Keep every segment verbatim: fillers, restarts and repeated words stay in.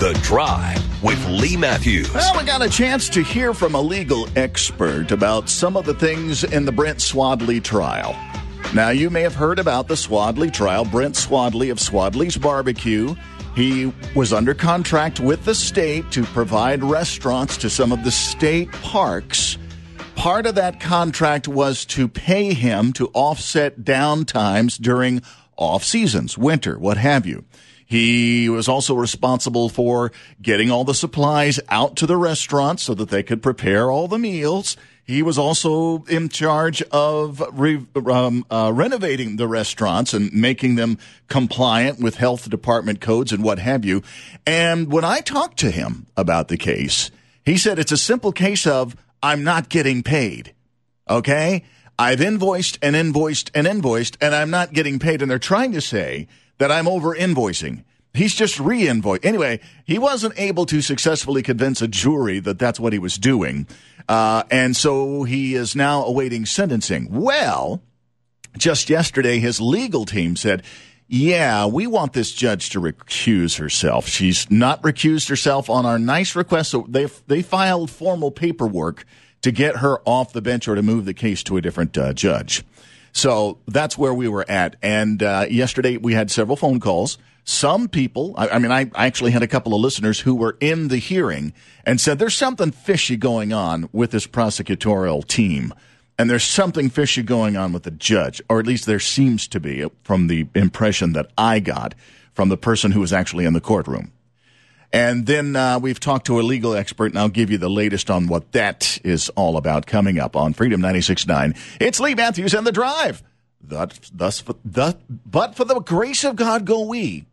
The Drive with Lee Matthews. Well, we got a chance to hear from a legal expert about some of the things in the Brent Swadley trial. Now, you may have heard about the Swadley trial. Brent Swadley of Swadley's Barbecue. He was under contract with the state to provide restaurants to some of the state parks. Part of that contract was to pay him to offset downtimes during off seasons, winter, what have you. He was also responsible for getting all the supplies out to the restaurants so that they could prepare all the meals. He was also in charge of re, um, uh, renovating the restaurants and making them compliant with health department codes and what have you. And when I talked to him about the case, he said it's a simple case of I'm not getting paid. Okay? I've invoiced and invoiced and invoiced, and I'm not getting paid. And they're trying to say that I'm over-invoicing. He's just re-invoiced. Anyway, he wasn't able to successfully convince a jury that that's what he was doing. Uh, and so he is now awaiting sentencing. Well, just yesterday, his legal team said, yeah, we want this judge to recuse herself. She's not recused herself on our nice request. So they they filed formal paperwork to get her off the bench or to move the case to a different uh, judge. So that's where we were at. And uh, yesterday we had several phone calls. Some people, I, I mean, I, I actually had a couple of listeners who were in the hearing and said there's something fishy going on with this prosecutorial team. And there's something fishy going on with the judge, or at least there seems to be from the impression that I got from the person who was actually in the courtroom. And then uh, we've talked to a legal expert, and I'll give you the latest on what that is all about coming up on Freedom ninety-six point nine. It's Lee Matthews and The Drive. Thus, thus, for, the, but for the grace of God go we.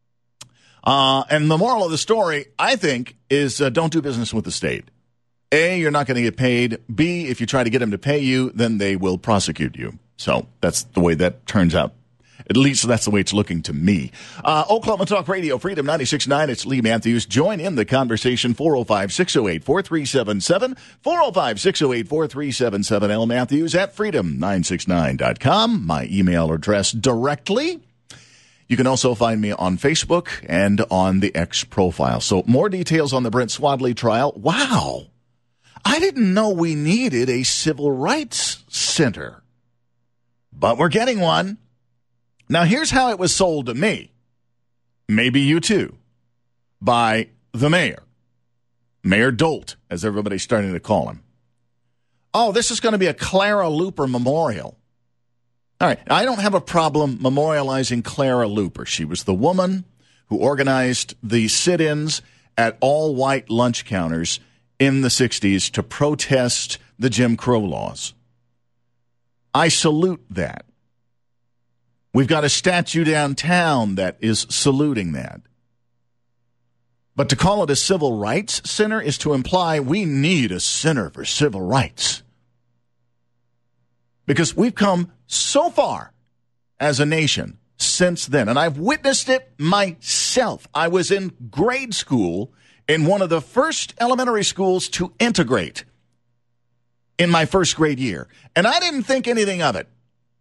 Uh, and the moral of the story, I think, is uh, don't do business with the state. A, you're not going to get paid. B, if you try to get them to pay you, then they will prosecute you. So that's the way that turns out. At least that's the way it's looking to me. Uh, Oklahoma Talk Radio, Freedom ninety-six point nine. It's Lee Matthews. Join in the conversation, four oh five, six oh eight, four three seven seven, four oh five, six oh eight, four three seven seven, L Matthews at freedom nine six nine dot com. My email address directly. You can also find me on Facebook and on the X profile. So more details on the Brent Swadley trial. Wow. I didn't know we needed a civil rights center, but we're getting one. Now, here's how it was sold to me, maybe you too, by the mayor, Mayor Dolt, as everybody's starting to call him. Oh, this is going to be a Clara Luper memorial. All right, I don't have a problem memorializing Clara Luper. She was the woman who organized the sit-ins at all-white lunch counters in the sixties to protest the Jim Crow laws. I salute that. We've got a statue downtown that is saluting that. But to call it a civil rights center is to imply we need a center for civil rights. Because we've come so far as a nation since then, and I've witnessed it myself. I was in grade school in one of the first elementary schools to integrate in my first grade year, and I didn't think anything of it.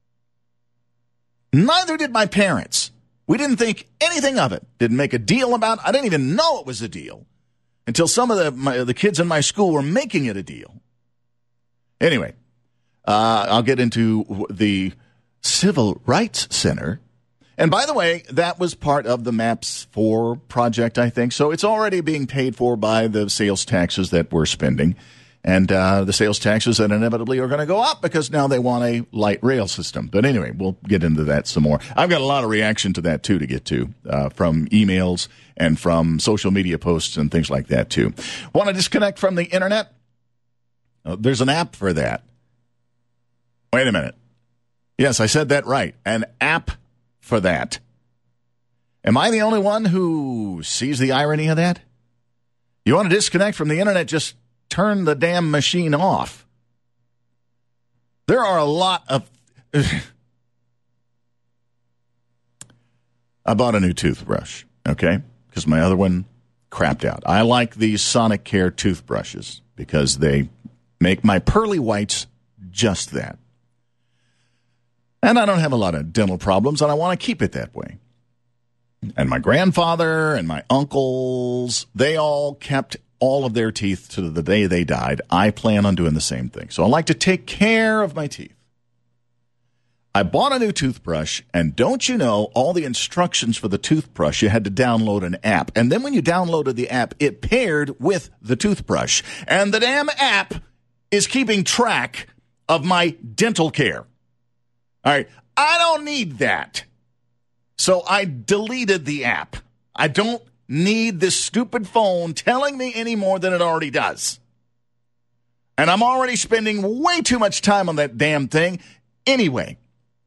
Neither did my parents. We didn't think anything of it. Didn't make a deal about it. I didn't even know it was a deal until some of the my, the kids in my school were making it a deal. Anyway, uh, I'll get into the Civil Rights Center. And by the way, that was part of the MAPS four project, I think. So it's already being paid for by the sales taxes that we're spending. And uh, the sales taxes that inevitably are going to go up because now they want a light rail system. But anyway, we'll get into that some more. I've got a lot of reaction to that, too, to get to uh, from emails and from social media posts and things like that, too. Want to disconnect from the Internet? Oh, there's an app for that. Wait a minute. Yes, I said that right. An app for that. Am I the only one who sees the irony of that? You want to disconnect from the Internet, just turn the damn machine off. There are a lot of... I bought a new toothbrush, okay? Because my other one crapped out. I like these Sonicare toothbrushes because they make my pearly whites just that. And I don't have a lot of dental problems, and I want to keep it that way. And my grandfather and my uncles, they all kept all of their teeth to the day they died. I plan on doing the same thing. So I like to take care of my teeth. I bought a new toothbrush, and don't you know, all the instructions for the toothbrush, you had to download an app. And then when you downloaded the app, it paired with the toothbrush. And the damn app is keeping track of my dental care. All right, I don't need that. So I deleted the app. I don't need this stupid phone telling me any more than it already does. And I'm already spending way too much time on that damn thing anyway.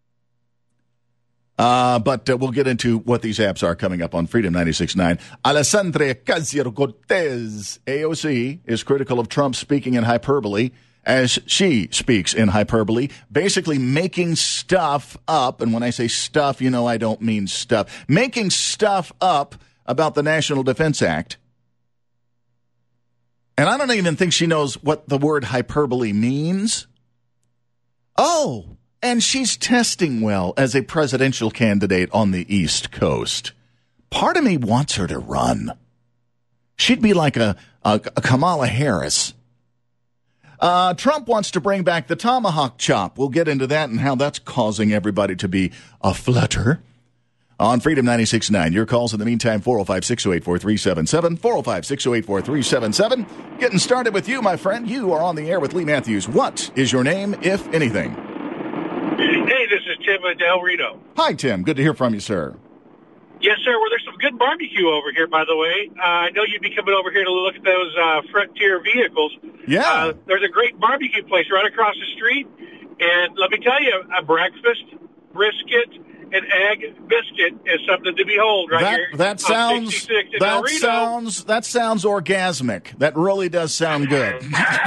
Uh, but uh, we'll get into what these apps are coming up on Freedom ninety-six point nine. Alessandra Ocasio-Cortez, A O C, is critical of Trump speaking in hyperbole as she speaks in hyperbole, basically making stuff up. And when I say stuff, you know I don't mean stuff. Making stuff up about the National Defense Act. And I don't even think she knows what the word hyperbole means. Oh, and she's testing well as a presidential candidate on the East Coast. Part of me wants her to run. She'd be like a, a, a Kamala Harris. Uh, Trump wants to bring back the tomahawk chop. We'll get into that and how that's causing everybody to be aflutter. On Freedom ninety-six point nine, your calls in the meantime, four oh five, six oh eight, four three seven seven, four oh five, six oh eight, four three seven seven. Getting started with you, my friend. You are on the air with Lee Matthews. What is your name, if anything? Hey, this is Tim at Del Rito. Hi, Tim. Good to hear from you, sir. Yes, sir. Well, there's some good barbecue over here, by the way. Uh, I know you'd be coming over here to look at those uh, Frontier vehicles. Yeah. Uh, there's a great barbecue place right across the street. And let me tell you, a breakfast, brisket, and egg biscuit is something to behold right that, here. That sounds that sounds that sounds orgasmic. That really does sound good.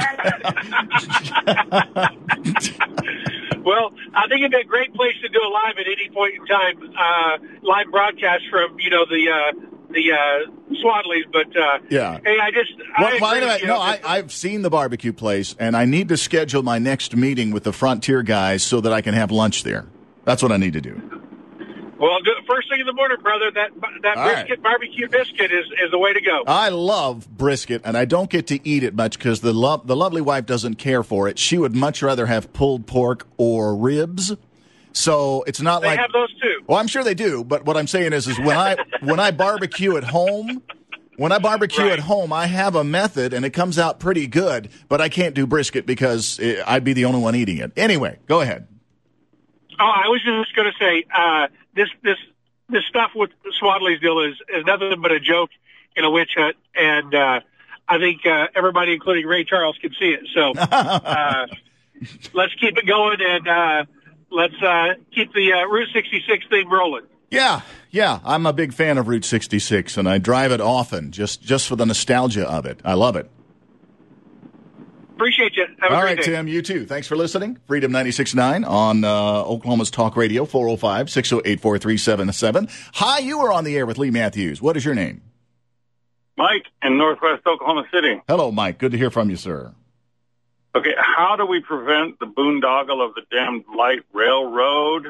Well, I think it'd be a great place to do a live at any point in time, uh, live broadcast from, you know, the uh, the uh, Swadleys. But, uh, yeah. hey, I just... Well, I well, agree anyway, with you. no, I, I've seen the barbecue place, and I need to schedule my next meeting with the Frontier guys so that I can have lunch there. That's what I need to do. Well, do it first thing in the morning, brother. That that All brisket right. barbecue biscuit is, is the way to go. I love brisket, and I don't get to eat it much because the lo- the lovely wife doesn't care for it. She would much rather have pulled pork or ribs. So it's not they like have those too. Well, I'm sure they do, but what I'm saying is, is when I when I barbecue at home, when I barbecue Right. at home, I have a method, and it comes out pretty good. But I can't do brisket because it, I'd be the only one eating it. Anyway, go ahead. Oh, I was just going to say uh, this this this stuff with Swadley's deal is is nothing but a joke in a witch hunt, and uh, I think uh, everybody, including Ray Charles, can see it. So uh, let's keep it going, and uh, let's uh, keep the uh, Route sixty-six thing rolling. Yeah, yeah, I'm a big fan of Route sixty-six, and I drive it often just just for the nostalgia of it. I love it. Appreciate you. Have a All great right, day. Tim, you too. Thanks for listening. Freedom ninety-six point nine on uh, Oklahoma's Talk Radio, four oh five, six oh eight, four three seven seven. Hi, you are on the air with Lee Matthews. What is your name? Mike in Northwest Oklahoma City. Hello, Mike. Good to hear from you, sir. Okay, how do we prevent the boondoggle of the damn light railroad?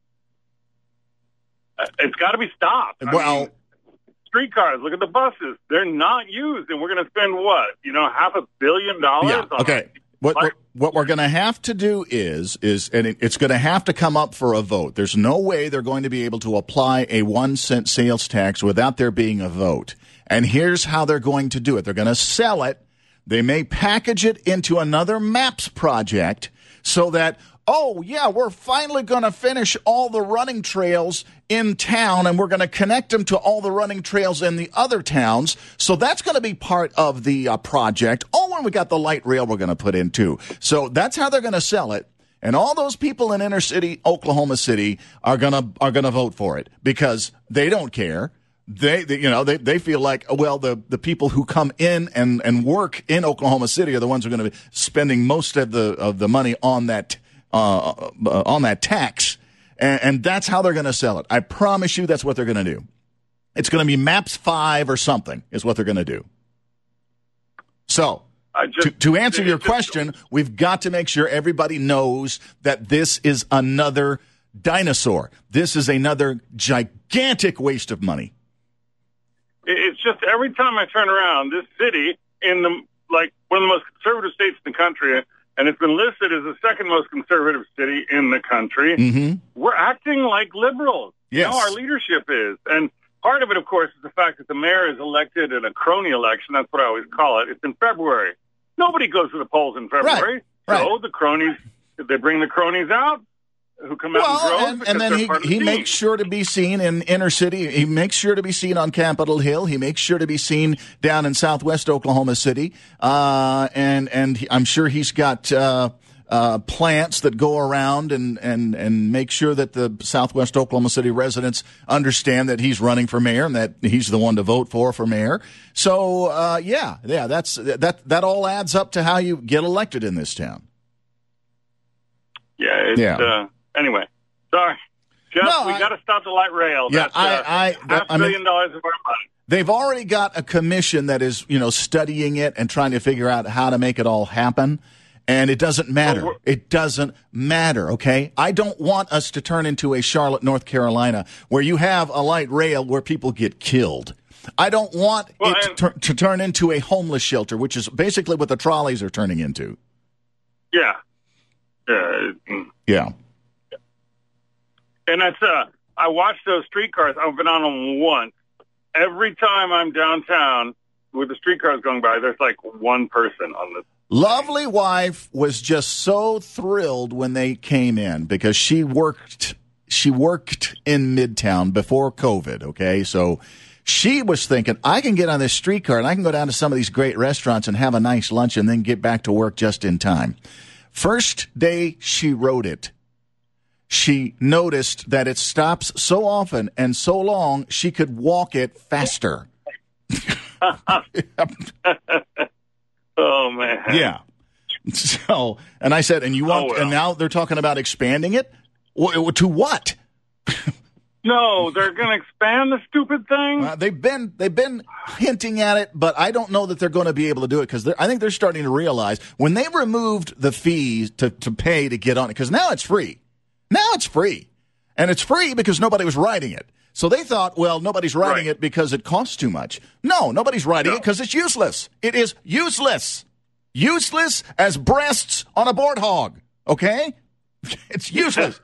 Uh, It's got to be stopped. I Well, mean, streetcars, look at the buses. They're not used, and we're going to spend what? You know, half a billion dollars yeah, on okay. What, what what we're going to have to do is is and it, it's going to have to come up for a vote. There's no way they're going to be able to apply a one cent sales tax without there being a vote. And here's how they're going to do it. They're going to sell it. They may package it into another MAPS project so that, oh, yeah, we're finally going to finish all the running trails in town, and we're going to connect them to all the running trails in the other towns. So that's going to be part of the uh, project. Oh, and we got the light rail we're going to put in, too. So that's how they're going to sell it. And all those people in inner city Oklahoma City are going to are going to vote for it because they don't care. They, they, you know, they, they feel like, well, the, the people who come in and, and work in Oklahoma City are the ones who are going to be spending most of the of the money on that uh, on that tax, and, and that's how they're going to sell it. I promise you, that's what they're going to do. It's going to be MAPS five or something is what they're going to do. So. I just, To, to answer your just- question, we've got to make sure everybody knows that this is another dinosaur. This is another gigantic waste of money. It's just every time I turn around, this city in the like one of the most conservative states in the country, and it's been listed as the second most conservative city in the country. Mm-hmm. We're acting like liberals. Yes. You know, our leadership is. And part of it, of course, is the fact that the mayor is elected in a crony election. That's what I always call it. It's in February. Nobody goes to the polls in February. Right. So Right. the cronies, they bring the cronies out who come out Well, in droves. and, because and then they're he, part of the he team. makes sure to be seen in inner city. He makes sure to be seen on Capitol Hill. He makes sure to be seen down in southwest Oklahoma City. Uh, and and he, I'm sure he's got uh, uh, plants that go around and, and, and make sure that the southwest Oklahoma City residents understand that he's running for mayor and that he's the one to vote for for mayor. So, uh, yeah, yeah, that's that that all adds up to how you get elected in this town. Yeah. It's, Yeah. Uh, anyway, sorry. Jeff, No, we I- got to stop the light rail. Yeah, That's, I- uh, I- half that- I a mean- billion dollars of our money. They've already got a commission that is, you know, studying it and trying to figure out how to make it all happen. And it doesn't matter. Well, It doesn't matter, okay? I don't want us to turn into a Charlotte, North Carolina, where you have a light rail where people get killed. I don't want Well, it to, and- tur- to turn into a homeless shelter, which is basically what the trolleys are turning into. Yeah. Yeah. mm. Yeah. And that's, uh, I watch those streetcars. I've been on them once. Every time I'm downtown with the streetcars going by, there's like one person on the. Lovely wife was just so thrilled when they came in because she worked she worked in Midtown before COVID, okay? So she was thinking, I can get on this streetcar and I can go down to some of these great restaurants and have a nice lunch and then get back to work just in time. First day she rode it, she noticed that it stops so often and so long she could walk it faster. Oh, man. Yeah. So, and I said, and you want, Oh, well. and now they're talking about expanding it? Wh- To what? No, they're going to expand the stupid thing? Uh, they've been they've been hinting at it, but I don't know that they're going to be able to do it because I think they're starting to realize when they removed the fees to, to pay to get on it, because now it's free. Now it's free. And it's free because nobody was riding it. So they thought, well, nobody's riding Right. it because it costs too much. No, nobody's riding No. it because it's useless. It is useless. Useless as breasts on a board hog. Okay? It's useless.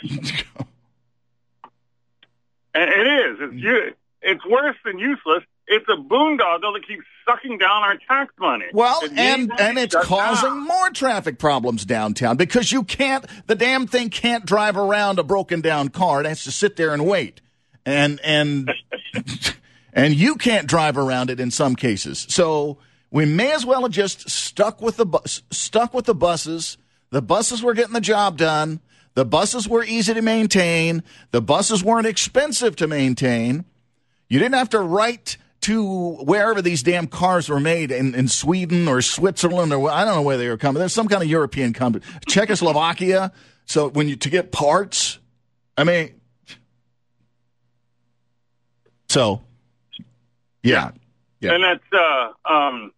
And it is. It's, u- it's worse than useless. It's a boondoggle that keeps sucking down our tax money. Well, It and needs to and be it's shut causing down. more traffic problems downtown because you can't, the damn thing can't drive around a broken down car. It has to sit there and wait. And and and you can't drive around it in some cases. So we may as well have just stuck with the bus, stuck with the buses. The buses were getting the job done. The buses were easy to maintain. The buses weren't expensive to maintain. You didn't have to write to wherever these damn cars were made in, in Sweden or Switzerland or I don't know where they were coming. There's some kind of European company, Czechoslovakia. So when you to get parts, I mean, so yeah, yeah. And that's uh, um,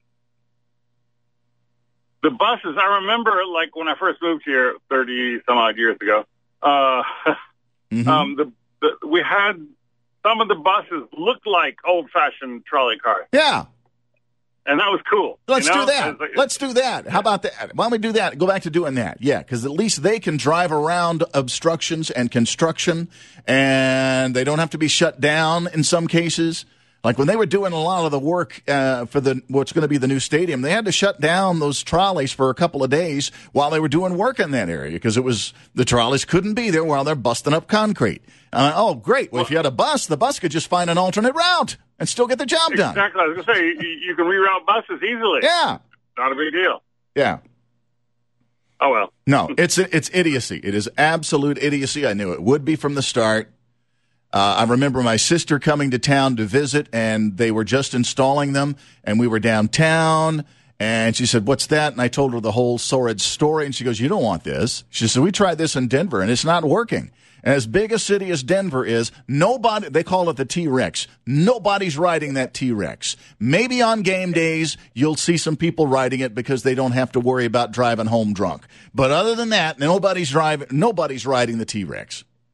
the buses. I remember, like when I first moved here thirty some odd years ago. Uh, Mhm. um, the, the we had some of the buses looked like old fashioned trolley cars, yeah. and that was cool. Let's you know? do that. It's like- Let's do that. How about that? Why don't we do that? Go back to doing that. Yeah, because at least they can drive around obstructions and construction, and they don't have to be shut down in some cases. Like when they were doing a lot of the work uh, for the what's going to be the new stadium, they had to shut down those trolleys for a couple of days while they were doing work in that area because it was the trolleys couldn't be there while they're busting up concrete. Uh, oh, great! Well, if you had a bus, the bus could just find an alternate route and still get the job done. Exactly. I was going to say you, you can reroute buses easily. Yeah, Not a big deal. yeah. Oh well. No, it's it's idiocy. It is absolute idiocy. I knew it would be from the start. Uh, I remember my sister coming to town to visit, and they were just installing them, and we were downtown, and she said, what's that? And I told her the whole sordid story, and she goes, you don't want this. She said, we tried this in Denver, and it's not working. And as big a city as Denver is, nobody, they call it the T-Rex, nobody's riding that T-Rex. Maybe on game days, you'll see some people riding it because they don't have to worry about driving home drunk. But other than that, nobody's driving, nobody's riding the T-Rex.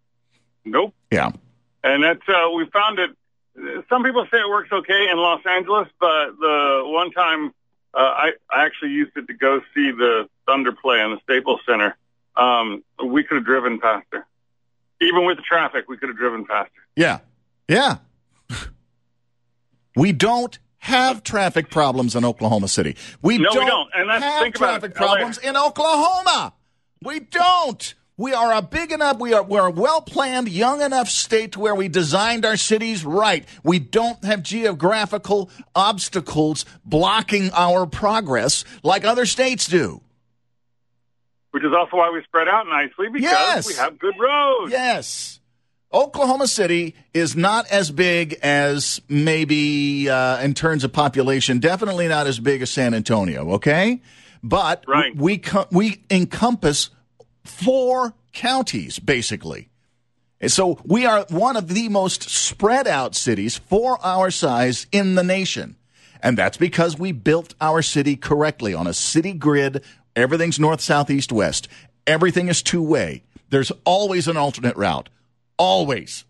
Nope. Yeah. And that's, uh, we found it, some people say it works okay in Los Angeles, but the one time uh, I, I actually used it to go see the Thunder play in the Staples Center, um, we could have driven faster. Even with the traffic, we could have driven faster. Yeah. Yeah. We don't have traffic problems in Oklahoma City. We no, don't, we don't. And that's, have think about traffic it. problems in Oklahoma. We don't. We are a big enough, we are we're a well-planned, young enough state to where we designed our cities right. We don't have geographical obstacles blocking our progress like other states do. Which is also why we spread out nicely, because yes. we have good roads. Yes. Oklahoma City is not as big as maybe uh, in terms of population, definitely not as big as San Antonio, okay? But right. we we, we encompass four counties, basically. And so we are one of the most spread out cities for our size in the nation. And that's because we built our city correctly on a city grid. Everything's north, south, east, west. Everything is two-way. There's always an alternate route. Always.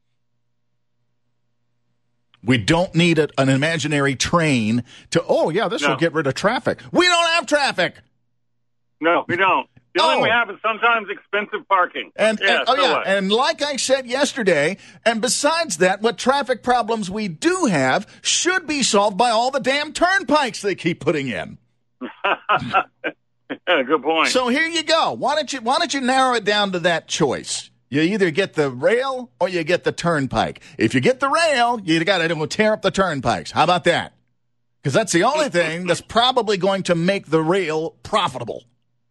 We don't need a, an imaginary train to, oh, yeah, this no. will get rid of traffic. We don't have traffic. No, we don't. The only Oh. thing we have is sometimes expensive parking. And, yeah, and oh so yeah, what? and like I said yesterday, and besides that, what traffic problems we do have should be solved by all the damn turnpikes they keep putting in. Yeah, good point. So here you go. Why don't you why don't you narrow it down to that choice? You either get the rail or you get the turnpike. If you get the rail, you got to go tear up the turnpikes. How about that? Because that's the only thing that's probably going to make the rail profitable.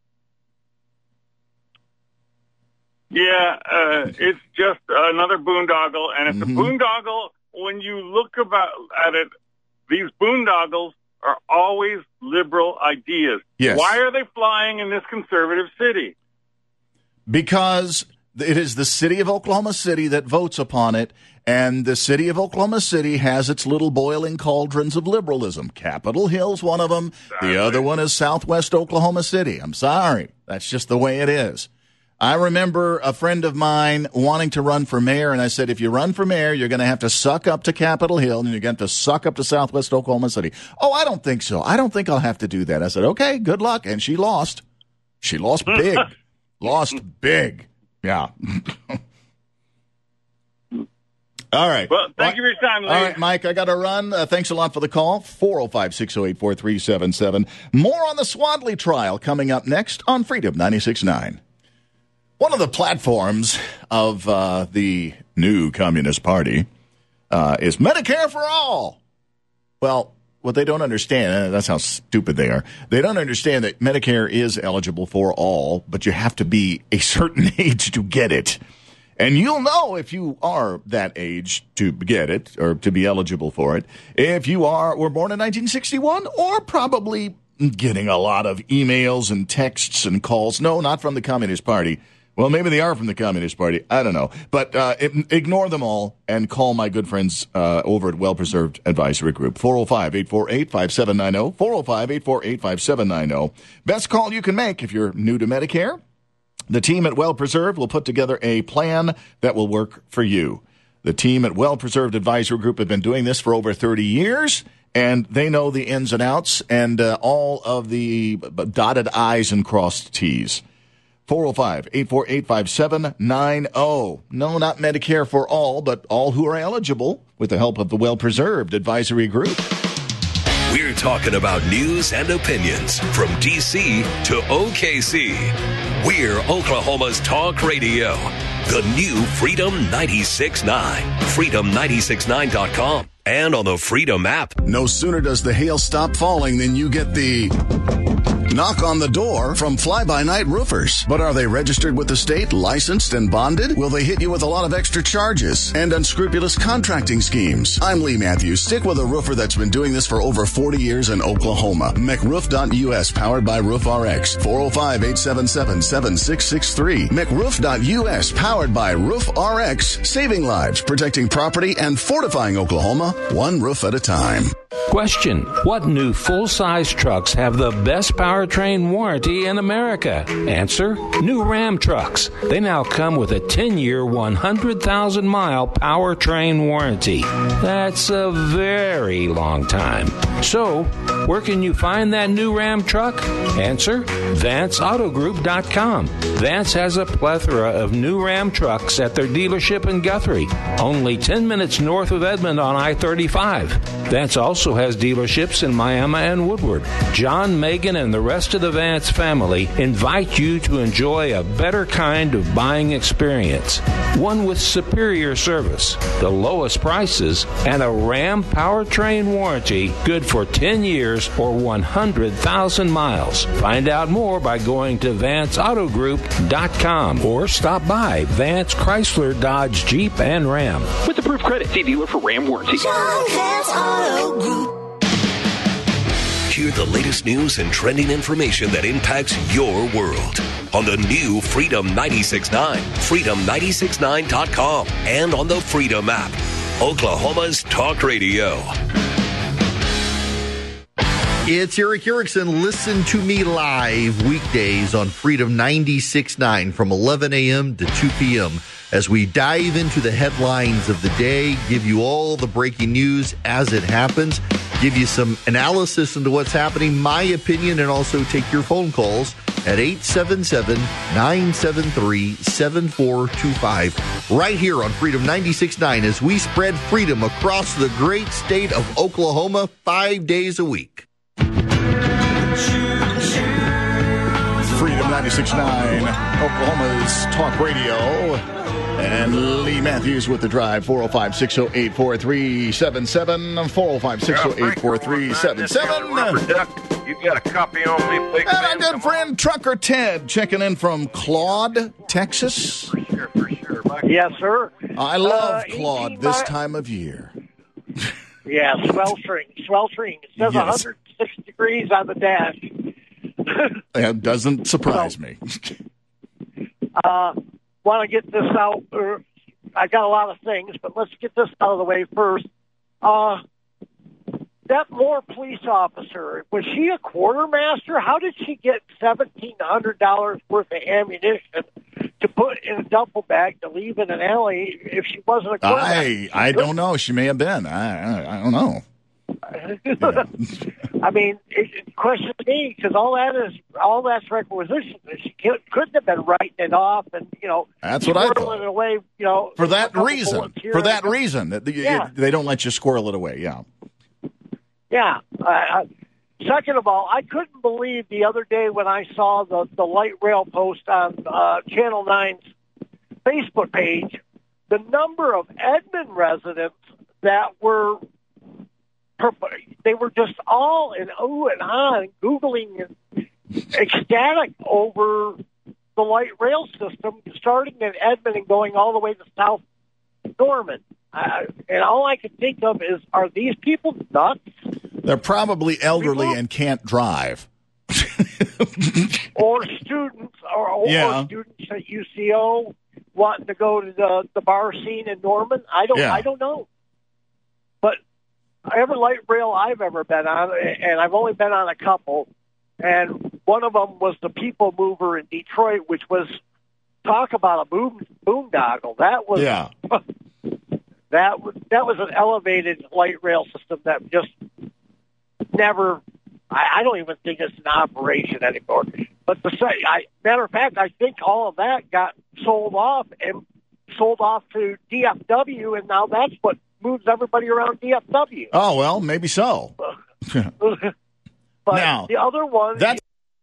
Yeah, uh, it's just another boondoggle, and it's Mm-hmm. a boondoggle. When you look about at it, these boondoggles are always liberal ideas. Yes. Why are they flying in this conservative city? Because it is the city of Oklahoma City that votes upon it, and the city of Oklahoma City has its little boiling cauldrons of liberalism. Capitol Hill's one of them. Exactly. The other one is Southwest Oklahoma City. I'm sorry. That's just the way it is. I remember a friend of mine wanting to run for mayor, and I said, if you run for mayor, you're going to have to suck up to Capitol Hill, and you're going to have to suck up to Southwest Oklahoma City. Oh, I don't think so. I don't think I'll have to do that. I said, okay, good luck. And she lost. She lost big. Lost big. Yeah. All right. Well, thank you for your time, Lee. All right, Mike, I got to run. Uh, thanks a lot for the call. four oh five, six oh eight, four three seven seven. More on the Swadley trial coming up next on Freedom ninety-six point nine. One of the platforms of uh, the new Communist Party uh, is Medicare for all. Well, what they don't understand, and that's how stupid they are, they don't understand that Medicare is eligible for all, but you have to be a certain age to get it. And you'll know if you are that age to get it or to be eligible for it, if you are were born in nineteen sixty-one or probably getting a lot of emails and texts and calls. No, not from the Communist Party. Well, maybe they are from the Communist Party. I don't know. But uh, ignore them all and call my good friends uh, over at Well Preserved Advisory Group. four oh five, eight four eight, five seven nine oh. four oh five, eight four eight, five seven nine oh. Best call you can make if you're new to Medicare. The team at Well Preserved will put together a plan that will work for you. The team at Well Preserved Advisory Group have been doing this for over thirty years, and they know the ins and outs and uh, all of the dotted I's and crossed T's. four oh five, eight four eight, five seven nine oh. No, not Medicare for all, but all who are eligible with the help of the Well Preserved Advisory Group. We're talking about news and opinions from D C to O K C. We're Oklahoma's talk radio. The new Freedom ninety-six point nine. freedom nine six nine dot com and on the Freedom app. No sooner does the hail stop falling than you get the knock on the door from Fly-By-Night Roofers. But are they registered with the state, licensed and bonded? Will they hit you with a lot of extra charges and unscrupulous contracting schemes? I'm Lee Matthews. Stick with a roofer that's been doing this for over forty years in Oklahoma. mc roof dot u s, powered by Roof R X. four oh five, eight seven seven, seven six six three. mc roof dot u s, powered by Roof R X. Saving lives, protecting property, and fortifying Oklahoma one roof at a time. Question: what new full-size trucks have the best powertrain warranty in America? Answer: new Ram trucks. They now come with a ten-year, one hundred thousand mile powertrain warranty. That's a very long time. So, where can you find that new Ram truck? Answer: Vance Auto Group dot com. Vance has a plethora of new Ram trucks at their dealership in Guthrie, only ten minutes north of Edmond on I thirty-five. Vance also has dealerships in Miami and Woodward. John, Megan, and the rest of the Vance family invite you to enjoy a better kind of buying experience. One with superior service, the lowest prices, and a Ram powertrain warranty good for ten years or one hundred thousand miles. Find out more by going to Vance Auto Group dot com or stop by Vance Chrysler, Dodge, Jeep, and Ram. With approved credit, see dealer for Ram warranty. John Vance Auto Group. Hear the latest news and trending information that impacts your world on the new Freedom ninety-six point nine, freedom nine six nine dot com, and on the Freedom app, Oklahoma's talk radio. It's Eric Erickson. Listen to me live weekdays on Freedom ninety-six point nine from eleven a.m. to two p.m. as we dive into the headlines of the day, give you all the breaking news as it happens, give you some analysis into what's happening, my opinion, and also take your phone calls at eight seven seven, nine seven three, seven four two five right here on Freedom ninety-six point nine as we spread freedom across the great state of Oklahoma five days a week. Freedom ninety-six point nine, Oklahoma's talk radio. And Lee Matthews with the drive, four oh five, six oh eight, four three seven seven, four oh five, six oh eight, four three seven seven. You got a copy on me, big And man? our good friend Trucker Ted checking in from Claude, Texas. For sure, for sure. Yes, sir. I love Uh, Claude this time of year. Yeah, sweltering, sweltering. It says Yes. one hundred six degrees on the dash. That doesn't surprise me. Uh, want to get this out. Er, I got a lot of things, but let's get this out of the way first. Uh, that Moore police officer, was she a quartermaster? How did she get seventeen hundred dollars worth of ammunition to put in a duffel bag to leave in an alley if she wasn't a quartermaster? I I don't know. She may have been. I I, I don't know. Yeah. I mean, it, it questions me because all that is all that's requisition. She could, couldn't have been writing it off, and you know, That's what I squirreling thought. it away. You know, For that a couple reason. bullets here For and that a- reason. That the, Yeah. it- they don't let you squirrel it away. Yeah. Yeah. Uh, uh, second of all, I couldn't believe the other day when I saw the the light rail post on uh, Channel nine's Facebook page, the number of Edmond residents that were. They were just all in ooh and ah and Googling and ecstatic over the light rail system starting in Edmond and going all the way to South Norman. Uh, and all I can think of is, are these people nuts? They're probably elderly and can't drive. Or students, or, or Yeah. students at U C O wanting to go to the, the bar scene in Norman? I don't, Yeah. I don't know. But every light rail I've ever been on, and I've only been on a couple, and one of them was the People Mover in Detroit, which was, talk about a boom, boondoggle. That was, Yeah. that was, that was an elevated light rail system that just never, I, I don't even think it's in operation anymore. But the I, matter of fact, I think all of that got sold off and sold off to D F W, and now that's what moves everybody around D F W. Oh, well, maybe so. But Now, the other one, that's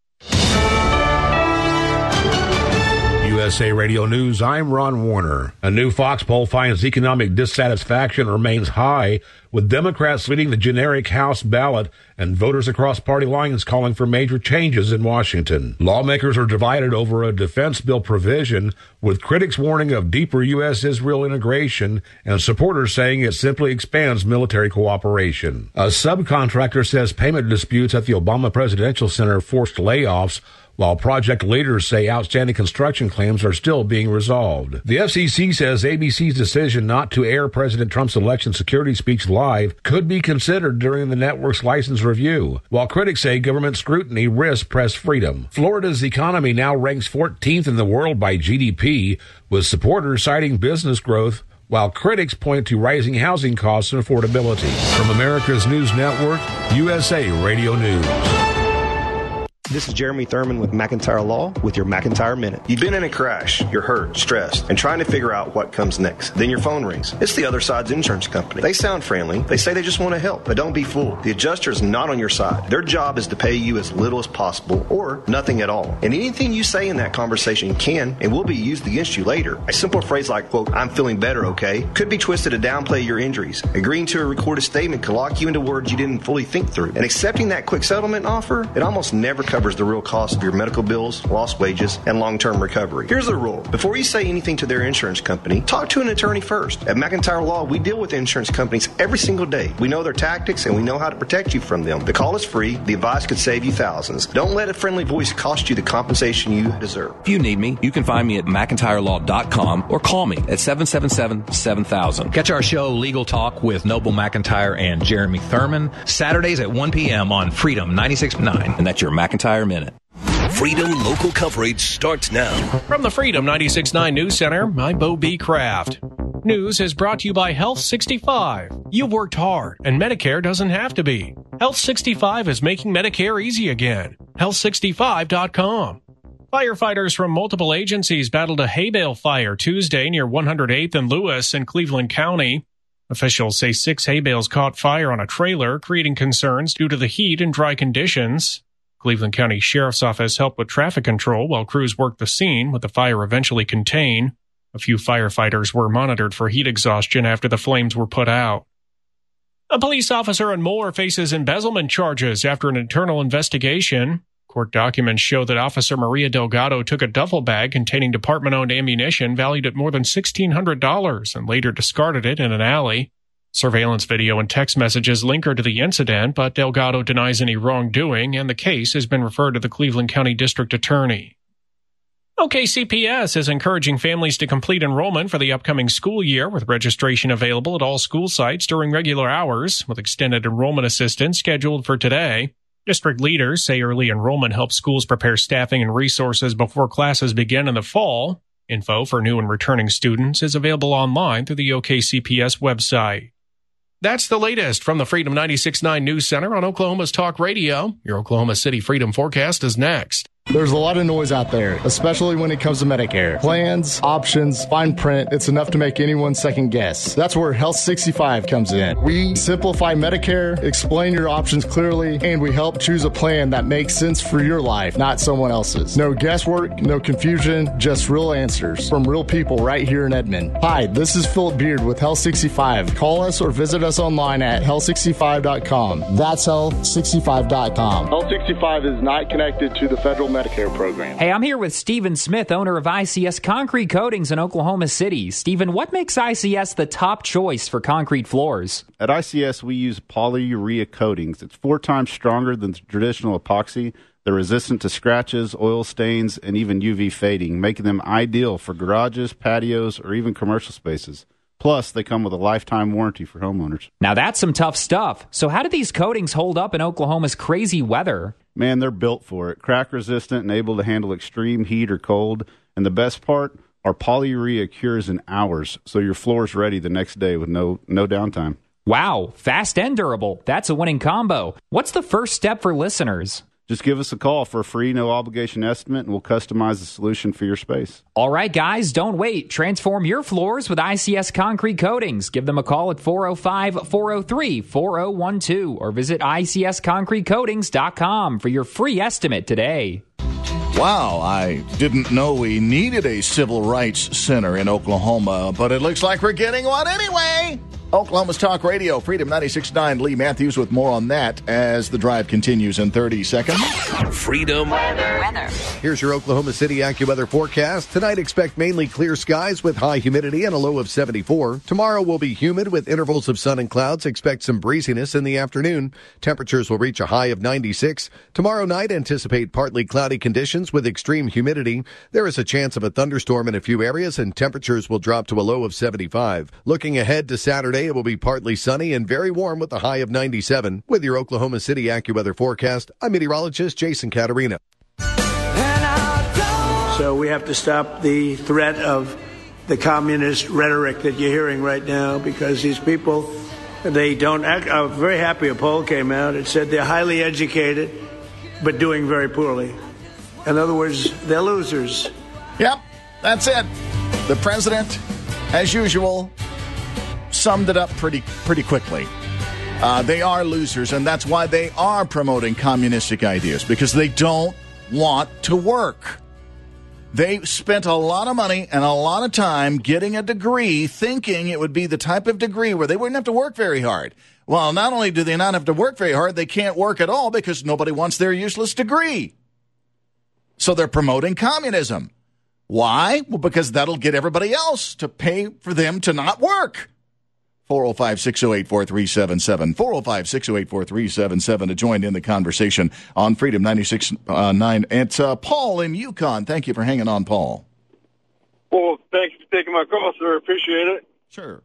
U S A Radio News, I'm Ron Warner. A new Fox poll finds economic dissatisfaction remains high, with Democrats leading the generic House ballot and voters across party lines calling for major changes in Washington. Lawmakers are divided over a defense bill provision, with critics warning of deeper U S Israel integration and supporters saying it simply expands military cooperation. A subcontractor says payment disputes at the Obama Presidential Center forced layoffs, while project leaders say outstanding construction claims are still being resolved. The F C C says A B C's decision not to air President Trump's election security speech live Live could be considered during the network's license review, while critics say government scrutiny risks press freedom. Florida's economy now ranks fourteenth in the world by G D P, with supporters citing business growth, while critics point to rising housing costs and affordability. From America's News Network, U S A Radio News. This is Jeremy Thurman with McIntyre Law with your McIntyre Minute. You've been in a crash, you're hurt, stressed, and trying to figure out what comes next. Then your phone rings. It's the other side's insurance company. They sound friendly. They say they just want to help, but don't be fooled. The adjuster is not on your side. Their job is to pay you as little as possible or nothing at all. And anything you say in that conversation can and will be used against you later. A simple phrase like, quote, I'm feeling better, okay, could be twisted to downplay your injuries. Agreeing to a recorded statement could lock you into words you didn't fully think through. And accepting that quick settlement offer, it almost never covers the real cost of your medical bills, lost wages, and long-term recovery. Here's the rule. Before you say anything to their insurance company, talk to an attorney first. At McIntyre Law, we deal with insurance companies every single day. We know their tactics, and we know how to protect you from them. The call is free. The advice could save you thousands. Don't let a friendly voice cost you the compensation you deserve. If you need me, you can find me at McIntyre Law dot com or call me at seven seven seven, seven thousand. Catch our show, Legal Talk, with Noble McIntyre and Jeremy Thurman, Saturdays at one p.m. on Freedom ninety-six point nine. And that's your McIntyre Minute. Freedom local coverage starts now. From the Freedom ninety-six point nine News Center, I'm Bo B. Kraft. News is brought to you by Health sixty-five. You've worked hard, and Medicare doesn't have to be. Health sixty-five is making Medicare easy again. health sixty-five dot com. Firefighters from multiple agencies battled a hay bale fire Tuesday near one hundred eighth and Lewis in Cleveland County. Officials say six hay bales caught fire on a trailer, creating concerns due to the heat and dry conditions. Cleveland County Sheriff's Office helped with traffic control while crews worked the scene, with the fire eventually contained. A few firefighters were monitored for heat exhaustion after the flames were put out. A police officer in Moore faces embezzlement charges after an internal investigation. Court documents show that Officer Maria Delgado took a duffel bag containing department-owned ammunition valued at more than sixteen hundred dollars and later discarded it in an alley. Surveillance video and text messages link her to the incident, but Delgado denies any wrongdoing, and the case has been referred to the Cleveland County District Attorney. O K C P S is encouraging families to complete enrollment for the upcoming school year, with registration available at all school sites during regular hours, with extended enrollment assistance scheduled for today. District leaders say early enrollment helps schools prepare staffing and resources before classes begin in the fall. Info for new and returning students is available online through the O K C P S website. That's the latest from the Freedom ninety-six point nine News Center on Oklahoma's Talk Radio. Your Oklahoma City Freedom Forecast is next. There's a lot of noise out there, especially when it comes to Medicare. Plans, options, fine print, it's enough to make anyone second guess. That's where Health sixty-five comes in. We simplify Medicare, explain your options clearly, and we help choose a plan that makes sense for your life, not someone else's. No guesswork, no confusion, just real answers from real people right here in Edmond. Hi, this is Philip Beard with Health sixty-five. Call us or visit us online at health sixty-five dot com. That's health sixty-five dot com. Health sixty-five is not connected to the federal Medicare program. Hey, I'm here with Stephen Smith, owner of I C S Concrete Coatings in Oklahoma City. Stephen, what makes I C S the top choice for concrete floors? At I C S, we use polyurea coatings. It's four times stronger than traditional epoxy. They're resistant to scratches, oil stains, and even U V fading, making them ideal for garages, patios, or even commercial spaces. Plus, they come with a lifetime warranty for homeowners. Now, that's some tough stuff. So how do these coatings hold up in Oklahoma's crazy weather? Man, they're built for it. Crack-resistant and able to handle extreme heat or cold. And the best part, our polyurea cures in hours, so your floor's ready the next day with no no downtime. Wow, fast and durable. That's a winning combo. What's the first step for listeners? Just give us a call for a free, no-obligation estimate, and we'll customize the solution for your space. All right, guys, don't wait. Transform your floors with I C S Concrete Coatings. Give them a call at four oh five, four oh three, four oh one two or visit I C S concrete coatings dot com for your free estimate today. Wow, I didn't know we needed a civil rights center in Oklahoma, but it looks like we're getting one anyway. Oklahoma's Talk Radio, Freedom ninety-six point nine. Lee Matthews with more on that as the drive continues in thirty seconds. Freedom weather. weather. Here's your Oklahoma City AccuWeather forecast. Tonight, expect mainly clear skies with high humidity and a low of seventy-four. Tomorrow will be humid with intervals of sun and clouds. Expect some breeziness in the afternoon. Temperatures will reach a high of ninety-six. Tomorrow night, anticipate partly cloudy conditions with extreme humidity. There is a chance of a thunderstorm in a few areas, and temperatures will drop to a low of seventy-five. Looking ahead to Saturday, Thursday, it will be partly sunny and very warm with a high of ninety-seven. With your Oklahoma City AccuWeather forecast, I'm meteorologist Jason Caterina. So we have to stop the threat of the communist rhetoric that you're hearing right now, because these people, they don't act. I'm very happy a poll came out. It said they're highly educated, but doing very poorly. In other words, they're losers. Yep, that's it. The president, as usual, summed it up pretty pretty quickly. Uh, they are losers, and that's why they are promoting communistic ideas, because they don't want to work. They spent a lot of money and a lot of time getting a degree, thinking it would be the type of degree where they wouldn't have to work very hard. Well, not only do they not have to work very hard, they can't work at all because nobody wants their useless degree. So they're promoting communism. Why? Well, because that'll get everybody else to pay for them to not work. four oh five, six oh eight, four three seven seven. four oh five, six oh eight, four three seven seven to join in the conversation on Freedom ninety-six point nine. It's uh, Paul in Yukon. Thank you for hanging on, Paul. Well, thanks for taking my call, sir. Appreciate it. Sure.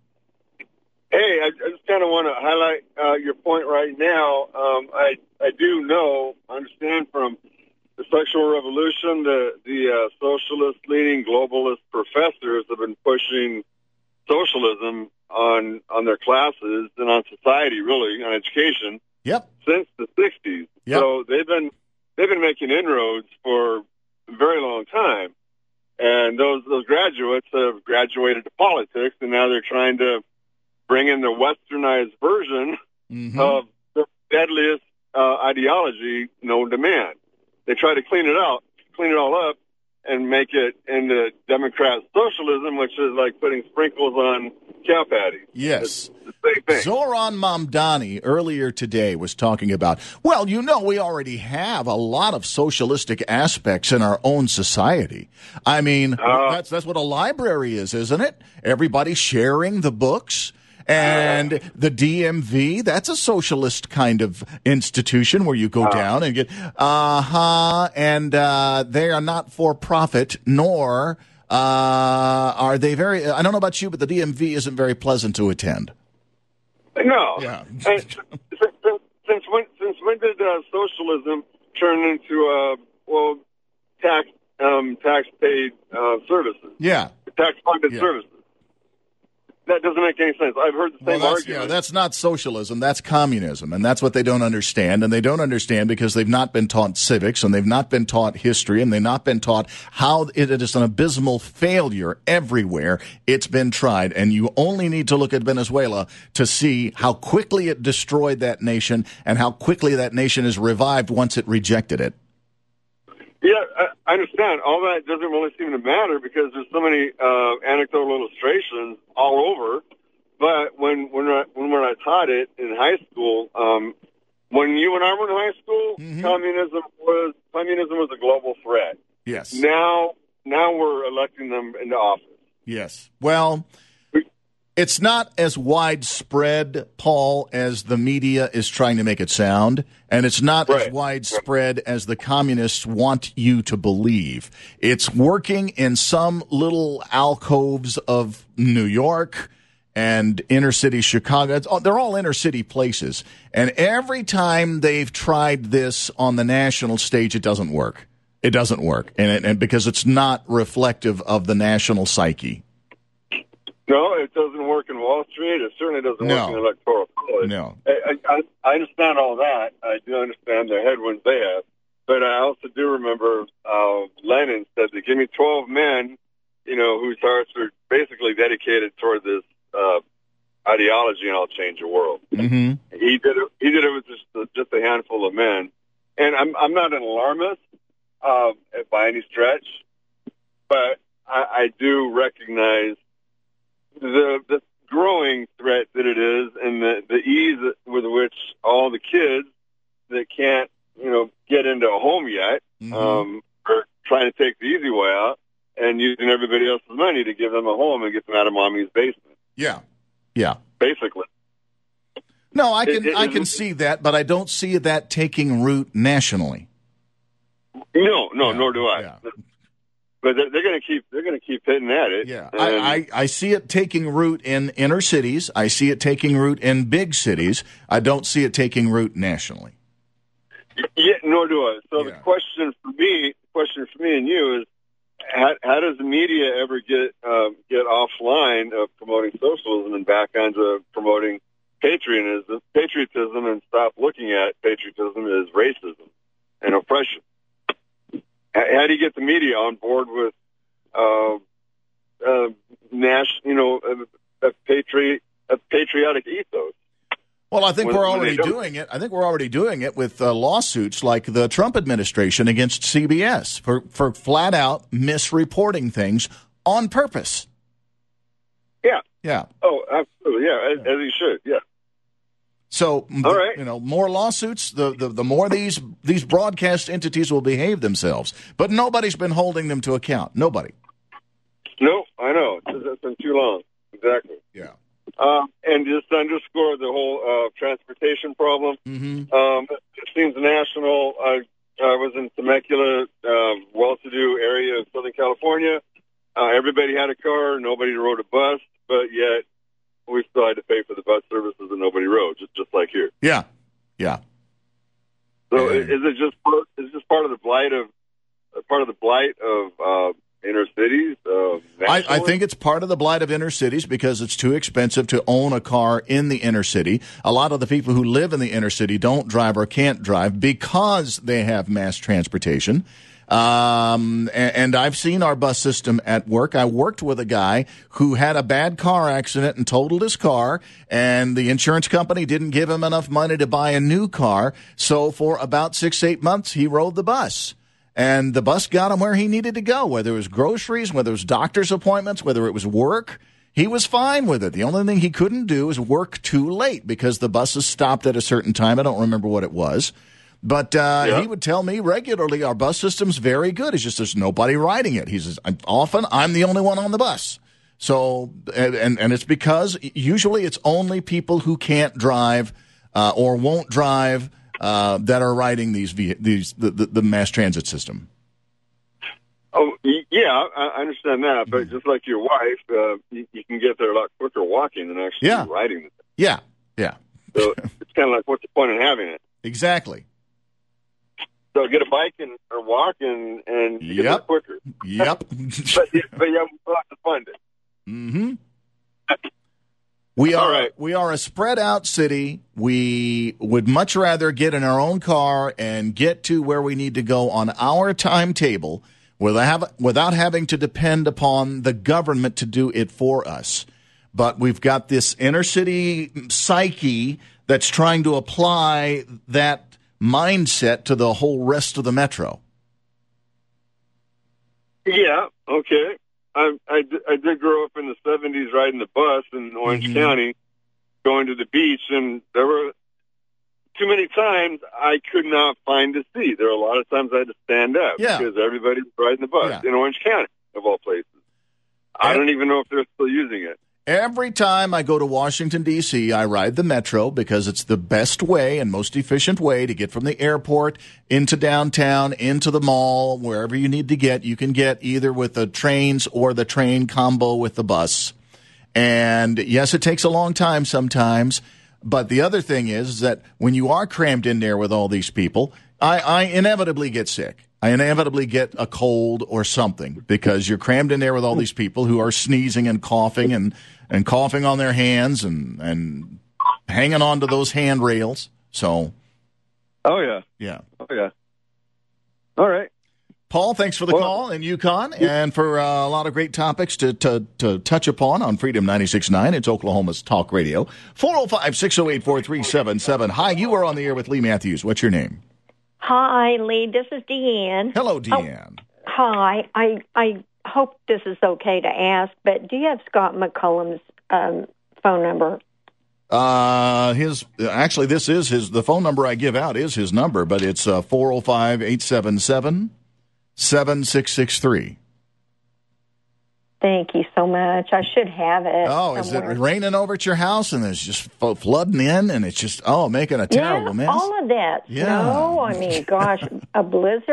Hey, I, I just kind of want to highlight uh, your point right now. Um, I I do know, understand from the sexual revolution, the, the uh, socialist-leaning globalist professors have been pushing socialism on on their classes and on society, really, on education. Yep. Since the sixties. Yep. So they've been they've been making inroads for a very long time, and those those graduates have graduated to politics, and now they're trying to bring in the westernized version mm-hmm. of the deadliest uh, ideology known to man. They try to clean it out, clean it all up, and make it into Democrat socialism, which is like putting sprinkles on cow patties. Yes. It's the same thing. Zoran Mamdani earlier today was talking about, well, you know, we already have a lot of socialistic aspects in our own society. I mean, uh, that's that's what a library is, isn't it? Everybody sharing the books. And the D M V, that's a socialist kind of institution where you go uh, down and get, uh-huh, and uh, they are not for profit, nor uh, are they very, I don't know about you, but the D M V isn't very pleasant to attend. No. Yeah. And since, since when Since when did uh, socialism turn into, uh, well, tax, um, tax-paid uh, services? Yeah. Tax-funded yeah. services. That doesn't make any sense. I've heard the same well, that's, argument. Yeah, that's not socialism. That's communism. And that's what they don't understand. And they don't understand because they've not been taught civics and they've not been taught history and they've not been taught how it is an abysmal failure everywhere it's been tried. And you only need to look at Venezuela to see how quickly it destroyed that nation and how quickly that nation is revived once it rejected it. Yeah, I understand. All that doesn't really seem to matter because there's so many uh, anecdotal illustrations all over. But when when I, when I taught it in high school, um, when you and I were in high school, mm-hmm. communism was communism was a global threat. Yes. Now now we're electing them into office. Yes. Well, it's not as widespread, Paul, as the media is trying to make it sound, and it's not right. as widespread as the communists want you to believe. It's working in some little alcoves of New York and inner city Chicago. It's, they're all inner city places, and every time they've tried this on the national stage, it doesn't work. It doesn't work, and, it, and because it's not reflective of the national psyche. No, it doesn't work in Wall Street. It certainly doesn't no. work in electoral college. No. I, I, I understand all that. I do understand the headwinds they have. But I also do remember uh, Lenin said that give me twelve men, you know, whose hearts are basically dedicated toward this uh, ideology, and I'll change the world. Mm-hmm. He did it. He did it with just, just a handful of men. And I'm, I'm not an alarmist uh, by any stretch, but I, I do recognize the the growing threat that it is, and the, the ease with which all the kids that can't, you know, get into a home yet, mm-hmm. um, are trying to take the easy way out and using everybody else's money to give them a home and get them out of mommy's basement. Yeah, yeah, basically. No, I can it, it, I can see that, but I don't see that taking root nationally. No, no, yeah, nor do I. Yeah. But but they're, they're going to keep they're going to keep hitting at it. Yeah, I, I, I see it taking root in inner cities. I see it taking root in big cities. I don't see it taking root nationally. Yeah, nor do I. So yeah. the question for me, question for me and you is, how, how does the media ever get um, get offline of promoting socialism and back onto promoting patriotism, patriotism, and stop looking at patriotism as racism and oppression? How do you get the media on board with, uh, uh, national, you know, a, a patriot, a patriotic ethos? Well, I think when, we're already doing it. I think we're already doing it with uh, lawsuits like the Trump administration against C B S for, for flat out misreporting things on purpose. Yeah. Yeah. Oh, absolutely. Yeah, as, as he should. Yeah. So, All right. you know, more lawsuits, the, the, the more these these broadcast entities will behave themselves. But nobody's been holding them to account. Nobody. No, I know. It's, it's been too long. Exactly. Yeah. Um, and just to underscore the whole uh, transportation problem, mm-hmm. um, it seems national. I, I was in Temecula, uh, well-to-do area of Southern California. Uh, everybody had a car. Nobody rode a bus, but yet we still had to pay for the bus services and nobody rode, just just like here. Yeah, yeah. So is it just part, is this part of the blight of part of the blight of uh, inner cities? Uh, I, I think it's part of the blight of inner cities because it's too expensive to own a car in the inner city. A lot of the people who live in the inner city don't drive or can't drive because they have mass transportation. Um, and, and I've seen our bus system at work. I worked with a guy who had a bad car accident and totaled his car, and the insurance company didn't give him enough money to buy a new car. So for about six, eight months, he rode the bus. And the bus got him where he needed to go, whether it was groceries, whether it was doctor's appointments, whether it was work. He was fine with it. The only thing he couldn't do is work too late because the buses stopped at a certain time. I don't remember what it was. But uh, yeah. he would tell me regularly, our bus system's very good. It's just there's nobody riding it. He says, often I'm the only one on the bus. So, and, and it's because usually it's only people who can't drive uh, or won't drive uh, that are riding these these the, the, the mass transit system. Oh, yeah, I understand that. But just like your wife, uh, you, you can get there a lot quicker walking than actually yeah. riding it. Yeah, yeah. So it's kind of like, what's the point in having it? Exactly. So get a bike and or walk and and you yep. get there quicker. Yep. but but yeah, we'll have to fund it. Mm-hmm. We are right. we are a spread out city. We would much rather get in our own car and get to where we need to go on our timetable without have, without having to depend upon the government to do it for us. But we've got this inner city psyche that's trying to apply that mindset to the whole rest of the metro. Yeah, okay. I, I, I did grow up in the seventies riding the bus in Orange mm-hmm. County, going to the beach, and there were too many times I could not find a seat. There were a lot of times I had to stand up yeah. because everybody was riding the bus yeah. in Orange County, of all places. I don't even know if they're still using it. Every time I go to Washington, D C, I ride the metro because it's the best way and most efficient way to get from the airport into downtown, into the mall, wherever you need to get. You can get either with the trains or the train combo with the bus. And yes, it takes a long time sometimes. But the other thing is that when you are crammed in there with all these people, I, I inevitably get sick. I inevitably get a cold or something because you're crammed in there with all these people who are sneezing and coughing and, and coughing on their hands and, and hanging on to those handrails. So, oh, yeah. Yeah. Oh, yeah. All right. Paul, thanks for the well, call in Yukon and for uh, a lot of great topics to, to, to touch upon on Freedom ninety-six point nine. It's Oklahoma's Talk Radio. four oh five, six oh eight, four three seven seven. Hi, you are on the air with Lee Matthews. What's your name? Hi, Lee. This is Deanne. Hello, Deanne. Oh, hi. I I hope this is okay to ask, but do you have Scott McCullum's um, phone number? Uh, his actually, this is his. The phone number I give out is his number, but it's uh, four oh five, eight seven seven, seven six six three. Thank you so much. I should have it. Oh, somewhere. Is it raining over at your house and it's just flooding in and it's just, oh, making a terrible yeah, mess? all of that. Yeah. No, I mean, gosh, a blizzard.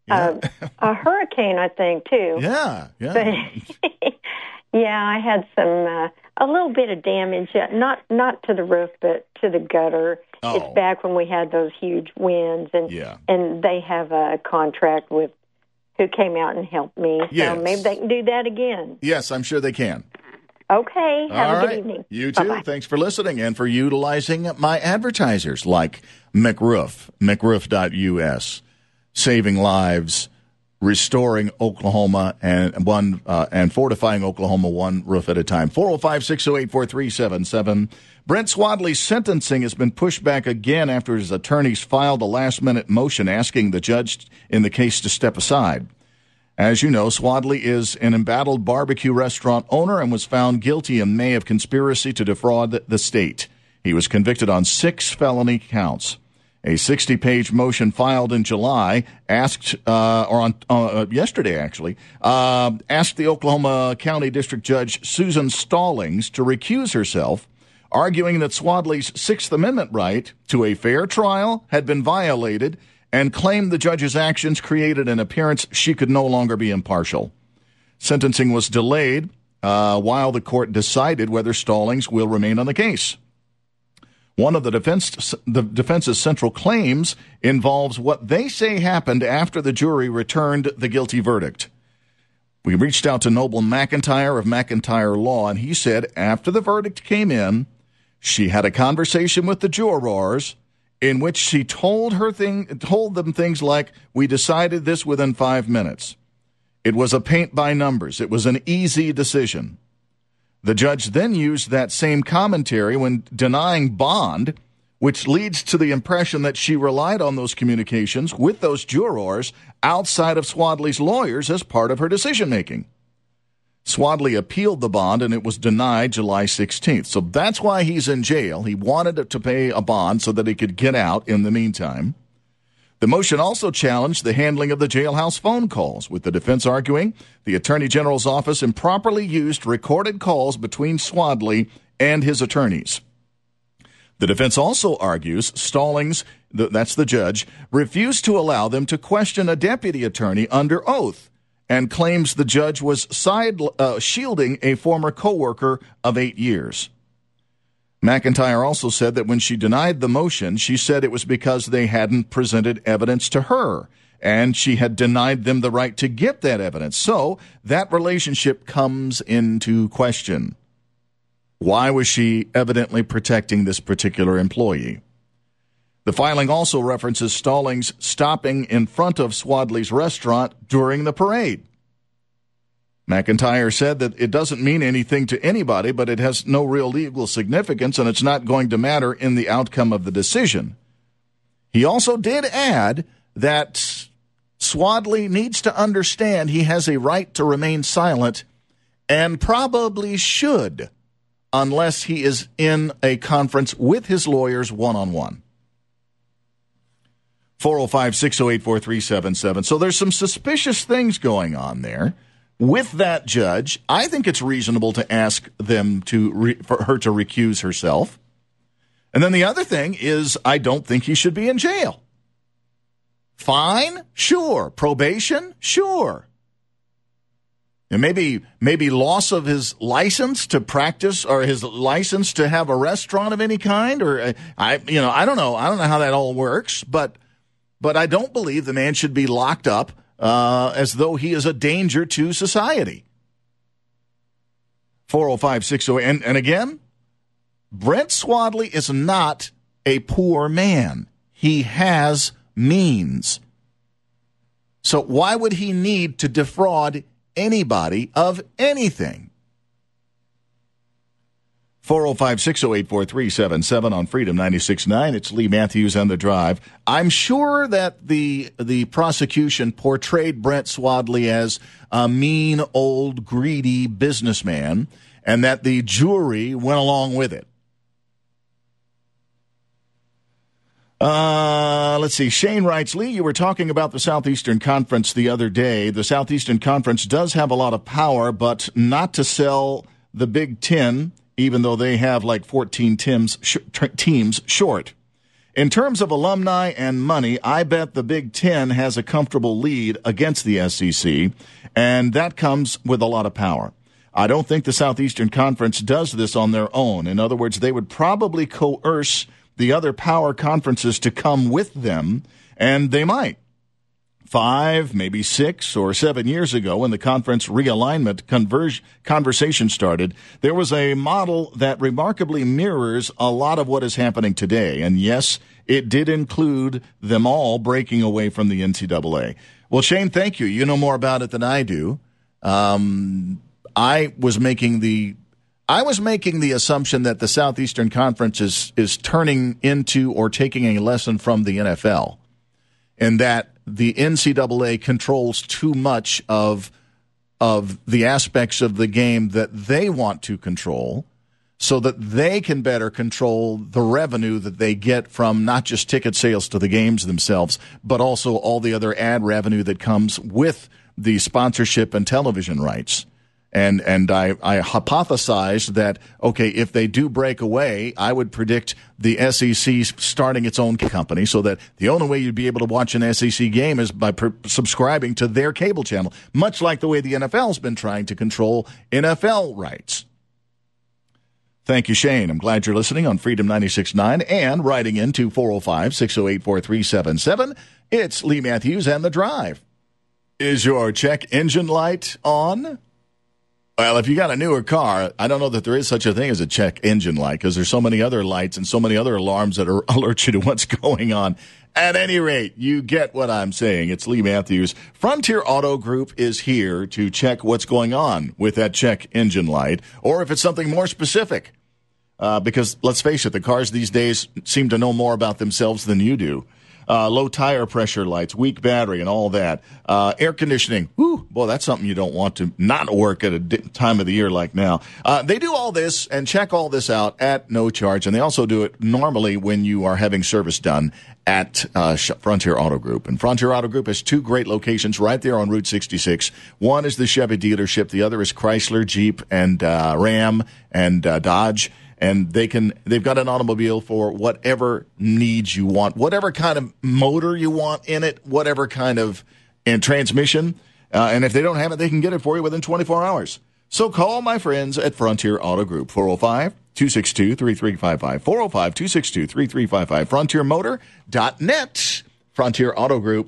Yeah. uh, a hurricane, I think, too. Yeah, yeah. But, yeah, I had some uh, a little bit of damage, uh, not not to the roof, but to the gutter. Oh. It's back when we had those huge winds, and yeah. and they have a contract with who came out and helped me. Yes. So maybe they can do that again. Yes, I'm sure they can. Okay. Have All a right. good evening. You too. Bye-bye. Thanks for listening and for utilizing my advertisers like McRoof, McRoof dot U S, saving lives, restoring Oklahoma, and one uh, and fortifying Oklahoma one roof at a time. four oh five, six oh eight, four three seven seven. Brent Swadley's sentencing has been pushed back again after his attorneys filed a last-minute motion asking the judge in the case to step aside. As you know, Swadley is an embattled barbecue restaurant owner and was found guilty in May of conspiracy to defraud the state. He was convicted on six felony counts. A sixty-page motion filed in July asked, uh, or on uh, yesterday actually, uh, asked the Oklahoma County District Judge Susan Stallings to recuse herself, arguing that Swadley's Sixth Amendment right to a fair trial had been violated, and claimed the judge's actions created an appearance she could no longer be impartial. Sentencing was delayed uh, while the court decided whether Stallings will remain on the case. One of the defense, the defense's central claims involves what they say happened after the jury returned the guilty verdict. We reached out to Noble McIntyre of McIntyre Law, and he said after the verdict came in, she had a conversation with the jurors in which she told her thing, told them things like, "We decided this within five minutes. It was a paint by numbers. It was an easy decision." The judge then used that same commentary when denying bond, which leads to the impression that she relied on those communications with those jurors outside of Swadley's lawyers as part of her decision-making. Swadley appealed the bond, and it was denied July sixteenth. So that's why he's in jail. He wanted to pay a bond so that he could get out in the meantime. The motion also challenged the handling of the jailhouse phone calls, with the defense arguing the Attorney General's office improperly used recorded calls between Swadley and his attorneys. The defense also argues Stallings, that's the judge, refused to allow them to question a deputy attorney under oath, and claims the judge was side uh, shielding a former coworker of eight years. McIntyre also said that when she denied the motion, she said it was because they hadn't presented evidence to her, and she had denied them the right to get that evidence. So that relationship comes into question. Why was she evidently protecting this particular employee? The filing also references Stallings stopping in front of Swadley's restaurant during the parade. McIntyre said that it doesn't mean anything to anybody, but it has no real legal significance, and it's not going to matter in the outcome of the decision. He also did add that Swadley needs to understand he has a right to remain silent, and probably should, unless he is in a conference with his lawyers one-on-one. four oh five, six oh eight, four three seven seven. So there's some suspicious things going on there. With that judge, I think it's reasonable to ask them to re- for her to recuse herself. And then the other thing is, I don't think he should be in jail. Fine? Sure. Probation? Sure. And maybe maybe loss of his license to practice, or his license to have a restaurant of any kind, or I you know, I don't know. I don't know how that all works, but but I don't believe the man should be locked up Uh, as though he is a danger to society. four oh five, six oh eight. And, and again, Brent Swadley is not a poor man. He has means. So why would he need to defraud anybody of anything? four oh five, six oh eight, four three seven seven on Freedom ninety-six point nine. It's Lee Matthews on the Drive. I'm sure that the the prosecution portrayed Brent Swadley as a mean, old, greedy businessman, and that the jury went along with it. Uh, let's see. Shane writes, Lee, you were talking about the Southeastern Conference the other day. The Southeastern Conference does have a lot of power, but not to sell the Big Ten, even though they have like fourteen teams, sh- teams short. In terms of alumni and money, I bet the Big Ten has a comfortable lead against the S E C, and that comes with a lot of power. I don't think the Southeastern Conference does this on their own. In other words, they would probably coerce the other power conferences to come with them, and they might. Five, maybe six or seven years ago, when the conference realignment converge- conversation started, there was a model that remarkably mirrors a lot of what is happening today. And yes, it did include them all breaking away from the N C double A. Well, Shane, thank you. You know more about it than I do. Um, I was making the I was making the assumption that the Southeastern Conference is, is turning into or taking a lesson from the N F L, and that the N C double A controls too much of of the aspects of the game that they want to control so that they can better control the revenue that they get from not just ticket sales to the games themselves, but also all the other ad revenue that comes with the sponsorship and television rights. And and I, I hypothesized that, okay, if they do break away, I would predict the S E C starting its own company so that the only way you'd be able to watch an S E C game is by per- subscribing to their cable channel, much like the way the N F L's been trying to control N F L rights. Thank you, Shane. I'm glad you're listening on Freedom ninety-six point nine and writing in to four oh five, six oh eight, four three seven seven. It's Lee Matthews and The Drive. Is your check engine light on? Well, if you got a newer car, I don't know that there is such a thing as a check engine light because there's so many other lights and so many other alarms that are, alert you to what's going on. At any rate, you get what I'm saying. It's Lee Matthews. Frontier Auto Group is here to check what's going on with that check engine light, or if it's something more specific. Uh, because let's face it, the cars these days seem to know more about themselves than you do. Uh, low tire pressure lights, weak battery, and all that. Uh, air conditioning. Whew, boy, that's something you don't want to not work at a di- time of the year like now. Uh, they do all this and check all this out at no charge, and they also do it normally when you are having service done at uh, Frontier Auto Group. And Frontier Auto Group has two great locations right there on Route sixty-six. One is the Chevy dealership. The other is Chrysler, Jeep, and uh, Ram, and uh, Dodge. And they can, they've got an automobile for whatever needs you want, whatever kind of motor you want in it, whatever kind of and transmission. Uh, and if they don't have it, they can get it for you within twenty-four hours. So call my friends at Frontier Auto Group, four oh five, two six two, three three five five, four oh five, two six two, three three five five, frontier motor dot net. Frontier Auto Group.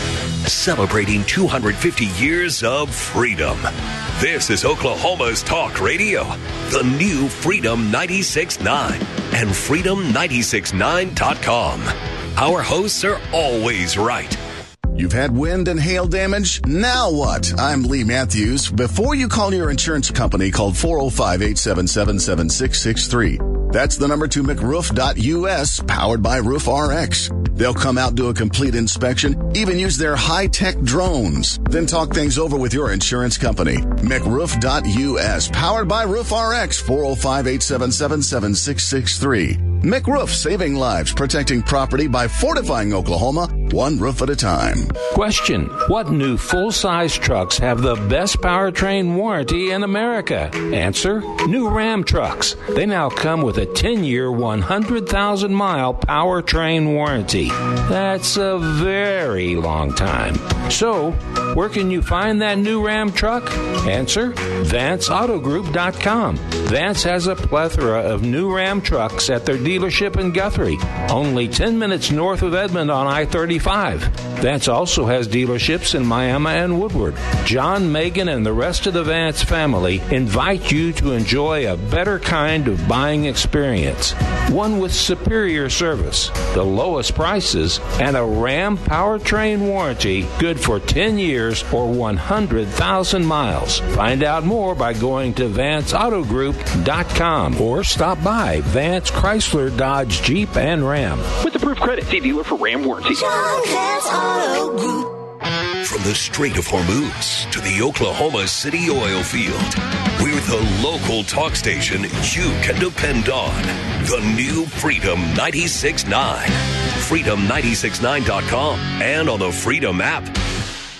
Celebrating two hundred fifty years of freedom. This is Oklahoma's Talk Radio, the new Freedom ninety-six point nine and freedom nine six nine dot com. Our hosts are always right. You've had wind and hail damage? Now what? I'm Lee Matthews. Before you call your insurance company, call four oh five, eight seven seven, seven six six three. That's the number to mcroof dot U S, powered by Roof R X. They'll come out, do a complete inspection, even use their high-tech drones. Then talk things over with your insurance company. mcroof dot U S, powered by Roof R X, four oh five, eight seven seven, seven six six three. McRoof, saving lives, protecting property by fortifying Oklahoma, one roof at a time. Question: what new full-size trucks have the best powertrain warranty in America? Answer: new Ram trucks. They now come with a ten-year, one hundred thousand mile powertrain warranty. That's a very long time. So, where can you find that new Ram truck? Answer: Vance Auto Group dot com. Vance has a plethora of new Ram trucks at their dealership in Guthrie, only ten minutes north of Edmond on I thirty-five. Vance also has dealerships in Miami and Woodward. John, Megan, and the rest of the Vance family invite you to enjoy a better kind of buying experience, one with superior service, the lowest prices, and a Ram powertrain warranty good for ten years or one hundred thousand miles. Find out more by going to Vance Auto Group dot com or stop by Vance Chrysler, Dodge, Jeep, and Ram. With approved credit, see dealer for Ram warranty. John Vance Auto Group. From the Strait of Hormuz to the Oklahoma City oil field, we're the local talk station you can depend on. The new Freedom ninety-six point nine. freedom nine six nine dot com and on the Freedom app.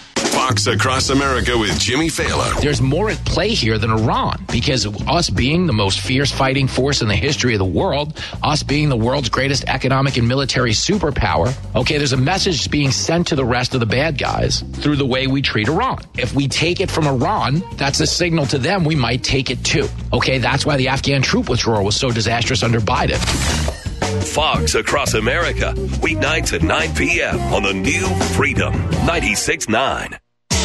Fox Across America with Jimmy Fallon. There's more at play here than Iran because of us being the most fierce fighting force in the history of the world, us being the world's greatest economic and military superpower. Okay, there's a message being sent to the rest of the bad guys through the way we treat Iran. If we take it from Iran, that's a signal to them we might take it too. Okay, that's why the Afghan troop withdrawal was so disastrous under Biden. Fox Across America, weeknights at nine p.m. on the new Freedom ninety-six point nine.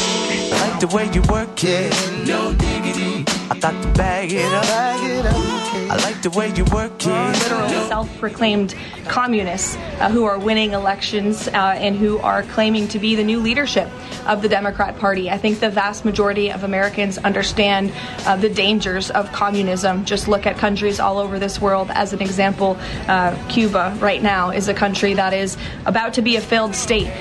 I like the way you work it, no diggity. I got to bag it up, bag it up. I like the way you work it. Literal self-proclaimed communists uh, who are winning elections uh, and who are claiming to be the new leadership of the Democrat Party. I think the vast majority of Americans understand uh, the dangers of communism. Just look at countries all over this world. As an example, uh, Cuba right now is a country that is about to be a failed state.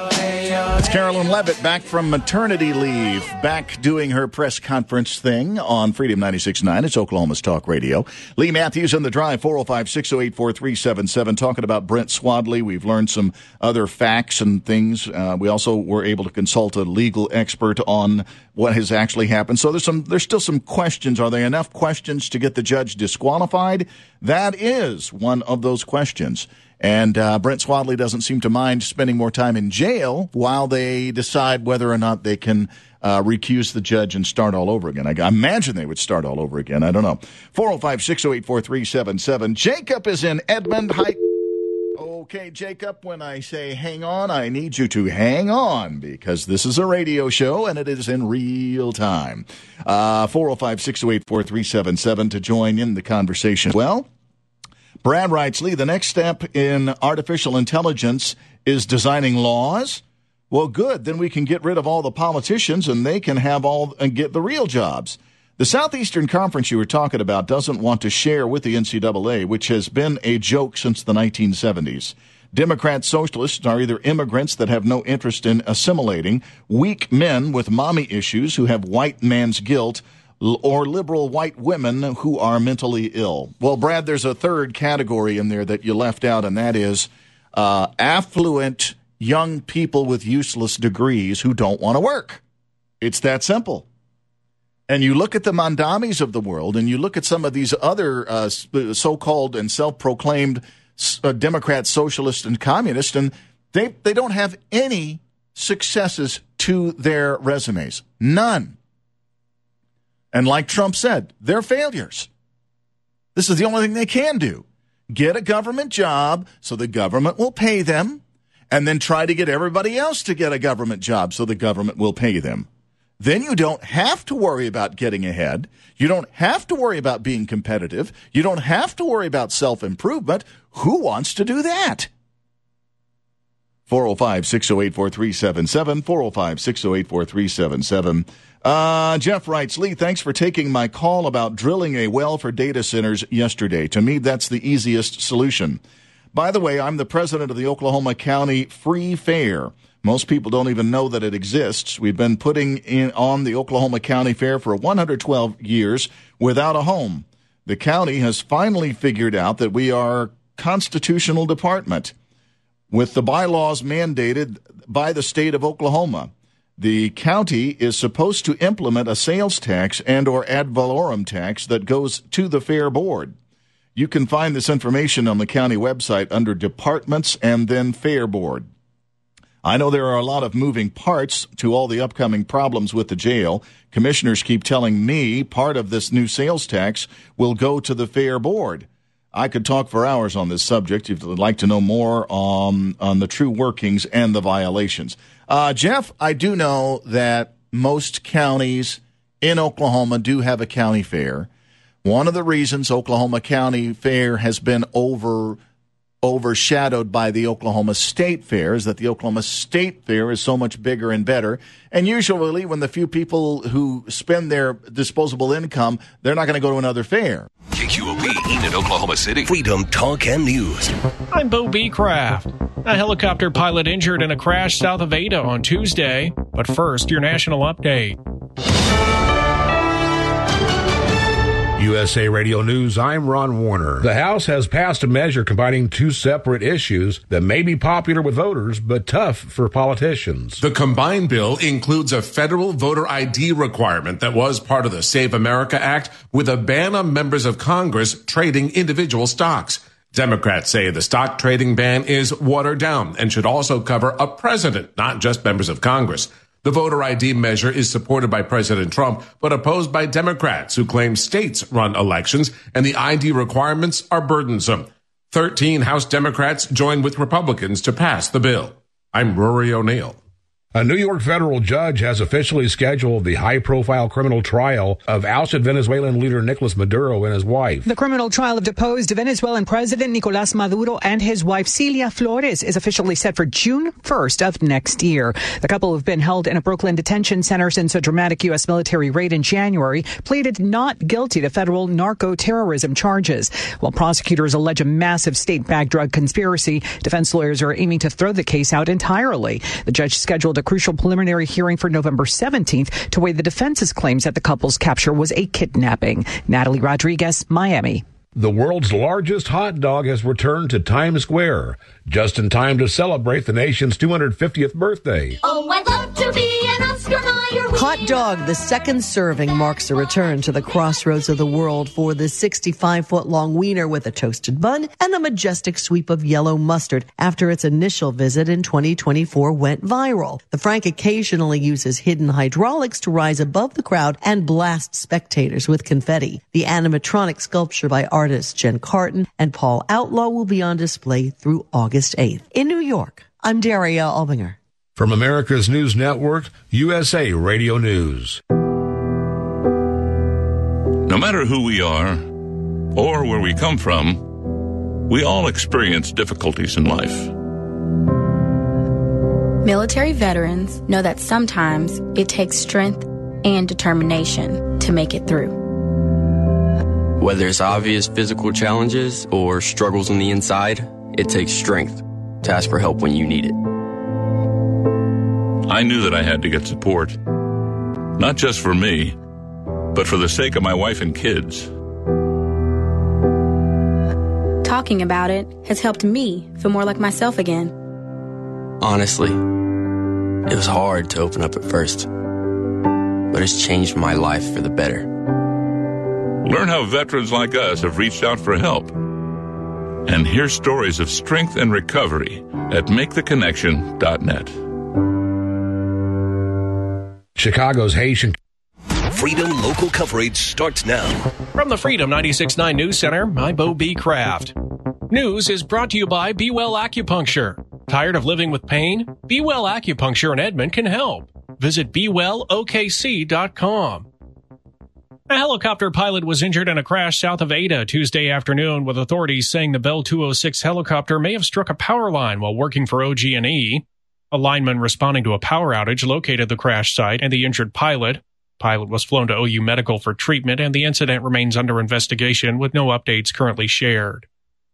It's Carolyn Levitt back from maternity leave, back doing her press conference thing on Freedom ninety-six point nine. It's Oklahoma's Talk Radio. Lee Matthews on the drive, four oh five, six oh eight, four three seven seven, talking about Brent Swadley. We've learned some other facts and things. Uh, we also were able to consult a legal expert on what has actually happened. So there's some, there's still some questions. Are there enough questions to get the judge disqualified? That is one of those questions. And uh, Brent Swadley doesn't seem to mind spending more time in jail while they decide whether or not they can uh, recuse the judge and start all over again. I, I imagine they would start all over again. I don't know. four oh five, six oh eight, four three seven seven. Jacob is in Edmond. Hi. Okay, Jacob, when I say hang on, I need you to hang on because this is a radio show and it is in real time. Uh, four oh five, six oh eight, four three seven seven to join in the conversation. Well, Brad writes, Lee, the next step in artificial intelligence is designing laws. Well, good. Then we can get rid of all the politicians and they can have all and get the real jobs. The Southeastern Conference you were talking about doesn't want to share with the N C double A, which has been a joke since the nineteen seventies. Democrat socialists are either immigrants that have no interest in assimilating, weak men with mommy issues who have white man's guilt, or liberal white women who are mentally ill. Well, Brad, there's a third category in there that you left out, and that is uh, affluent young people with useless degrees who don't want to work. It's that simple. And you look at the Mandamis of the world, and you look at some of these other uh, so-called and self-proclaimed uh, Democrats, socialists, and communists, and they, they don't have any successes to their resumes. None. And like Trump said, they're failures. This is the only thing they can do. Get a government job so the government will pay them, and then try to get everybody else to get a government job so the government will pay them. Then you don't have to worry about getting ahead. You don't have to worry about being competitive. You don't have to worry about self-improvement. Who wants to do that? four oh five, six oh eight, four three seven seven, four oh five, six oh eight, four three seven seven. Uh, Jeff writes, Lee, thanks for taking my call about drilling a well for data centers yesterday. To me, that's the easiest solution. By the way, I'm the president of the Oklahoma County Free Fair. Most people don't even know that it exists. We've been putting in on the Oklahoma County Fair for one hundred twelve years without a home. The county has finally figured out that we are a constitutional department with the bylaws mandated by the state of Oklahoma. The county is supposed to implement a sales tax and or ad valorem tax that goes to the fair board. You can find this information on the county website under departments and then fair board. I know there are a lot of moving parts to all the upcoming problems with the jail. Commissioners keep telling me part of this new sales tax will go to the fair board. I could talk for hours on this subject if you'd like to know more um, on the true workings and the violations. Uh, Jeff, I do know that most counties in Oklahoma do have a county fair. One of the reasons Oklahoma County Fair has been over overshadowed by the Oklahoma State Fair is that the Oklahoma State Fair is so much bigger and better. And usually when the few people who spend their disposable income, they're not going to go to another fair. K Q O B, Enid, Oklahoma City. Freedom Talk and News. I'm Bo B. Kraft. A helicopter pilot injured in a crash south of Ada on Tuesday. But first, your national update. U S A Radio News, I'm Ron Warner. The House has passed a measure combining two separate issues that may be popular with voters, but tough for politicians. The combined bill includes a federal voter I D requirement that was part of the Save America Act, with a ban on members of Congress trading individual stocks. Democrats say the stock trading ban is watered down and should also cover a president, not just members of Congress. The voter I D measure is supported by President Trump, but opposed by Democrats who claim states run elections and the I D requirements are burdensome. Thirteen House Democrats joined with Republicans to pass the bill. I'm Rory O'Neill. A New York federal judge has officially scheduled the high-profile criminal trial of ousted Venezuelan leader Nicolas Maduro and his wife. The criminal trial of deposed Venezuelan President Nicolas Maduro and his wife Celia Flores is officially set for June first of next year. The couple have been held in a Brooklyn detention center since a dramatic U S military raid in January, pleaded not guilty to federal narco-terrorism charges. While prosecutors allege a massive state-backed drug conspiracy, defense lawyers are aiming to throw the case out entirely. The judge scheduled a crucial preliminary hearing for November seventeenth to weigh the defense's claims that the couple's capture was a kidnapping. Natalie Rodriguez, Miami. The world's largest hot dog has returned to Times Square, just in time to celebrate the nation's two hundred fiftieth birthday. Oh, I'd love to be an Oscar Mayer. Hot dog, the second serving, marks a return to the crossroads of the world for the sixty-five foot long wiener with a toasted bun and a majestic sweep of yellow mustard after its initial visit in twenty twenty-four went viral. The Frank occasionally uses hidden hydraulics to rise above the crowd and blast spectators with confetti. The animatronic sculpture by artists Jen Carton and Paul Outlaw will be on display through August eighth. In New York, I'm Daria Albinger. From America's News Network, U S A Radio News. No matter who we are or where we come from, we all experience difficulties in life. Military veterans know that sometimes it takes strength and determination to make it through. Whether it's obvious physical challenges or struggles on the inside, it takes strength to ask for help when you need it. I knew that I had to get support, not just for me, but for the sake of my wife and kids. Talking about it has helped me feel more like myself again. Honestly, it was hard to open up at first, but it's changed my life for the better. Learn how veterans like us have reached out for help. And hear stories of strength and recovery at make the connection dot net. Chicago's Haitian Freedom local coverage starts now. From the Freedom ninety-six point nine News Center, I'm Bo B. Kraft. News is brought to you by Be Well Acupuncture. Tired of living with pain? Be Well Acupuncture in Edmond can help. Visit be well o k c dot com. A helicopter pilot was injured in a crash south of Ada Tuesday afternoon, with authorities saying the Bell two oh six helicopter may have struck a power line while working for O G and E. A lineman responding to a power outage located the crash site and the injured pilot. Pilot was flown to O U Medical for treatment, and the incident remains under investigation with no updates currently shared.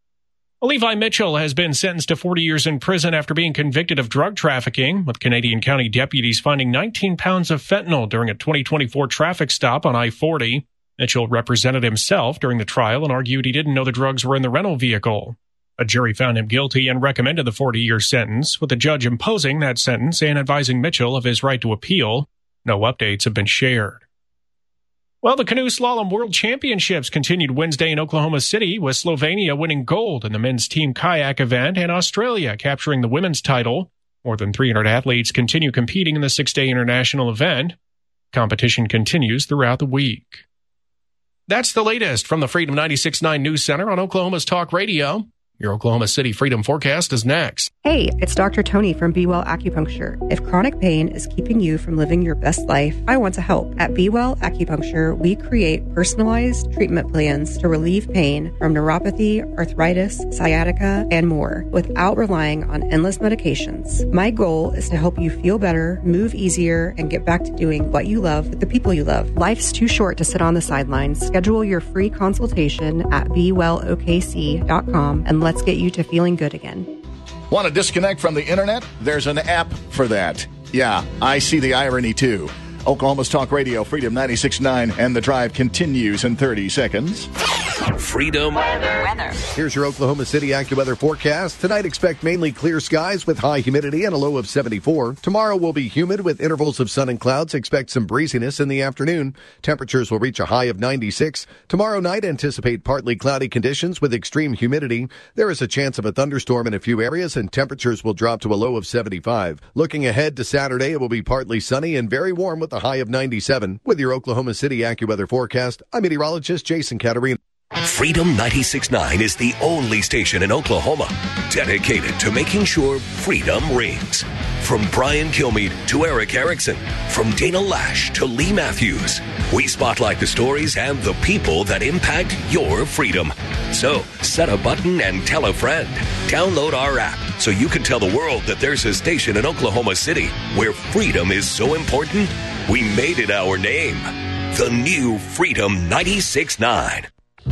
Levi Mitchell has been sentenced to forty years in prison after being convicted of drug trafficking, with Canadian County deputies finding nineteen pounds of fentanyl during a twenty twenty-four traffic stop on I forty. Mitchell represented himself during the trial and argued he didn't know the drugs were in the rental vehicle. A jury found him guilty and recommended the forty-year sentence, with the judge imposing that sentence and advising Mitchell of his right to appeal. No updates have been shared. Well, the Canoe Slalom World Championships continued Wednesday in Oklahoma City, with Slovenia winning gold in the men's team kayak event and Australia capturing the women's title. More than three hundred athletes continue competing in the six-day international event. Competition continues throughout the week. That's the latest from the Freedom ninety-six point nine News Center on Oklahoma's Talk Radio. Your Oklahoma City Freedom Forecast is next. Hey, it's Doctor Tony from Be Well Acupuncture. If chronic pain is keeping you from living your best life, I want to help. At Be Well Acupuncture, we create personalized treatment plans to relieve pain from neuropathy, arthritis, sciatica, and more without relying on endless medications. My goal is to help you feel better, move easier, and get back to doing what you love with the people you love. Life's too short to sit on the sidelines. Schedule your free consultation at be well o k c dot com and let's get you to feeling good again. Want to disconnect from the internet? There's an app for that. Yeah, I see the irony too. Oklahoma's Talk Radio, Freedom ninety-six point nine, and The Drive continues in thirty seconds. Freedom weather. weather. Here's your Oklahoma City AccuWeather forecast. Tonight, expect mainly clear skies with high humidity and a low of seventy-four. Tomorrow will be humid with intervals of sun and clouds. Expect some breeziness in the afternoon. Temperatures will reach a high of ninety-six. Tomorrow night, anticipate partly cloudy conditions with extreme humidity. There is a chance of a thunderstorm in a few areas, and temperatures will drop to a low of seventy-five. Looking ahead to Saturday, it will be partly sunny and very warm with a high of ninety-seven. With your Oklahoma City AccuWeather forecast, I'm meteorologist Jason Caterina. Freedom ninety-six point nine is the only station in Oklahoma dedicated to making sure freedom rings. From Brian Kilmeade to Eric Erickson, from Dana Lash to Lee Matthews, we spotlight the stories and the people that impact your freedom. So set a button and tell a friend. Download our app so you can tell the world that there's a station in Oklahoma City where freedom is so important, we made it our name. The new Freedom ninety-six point nine.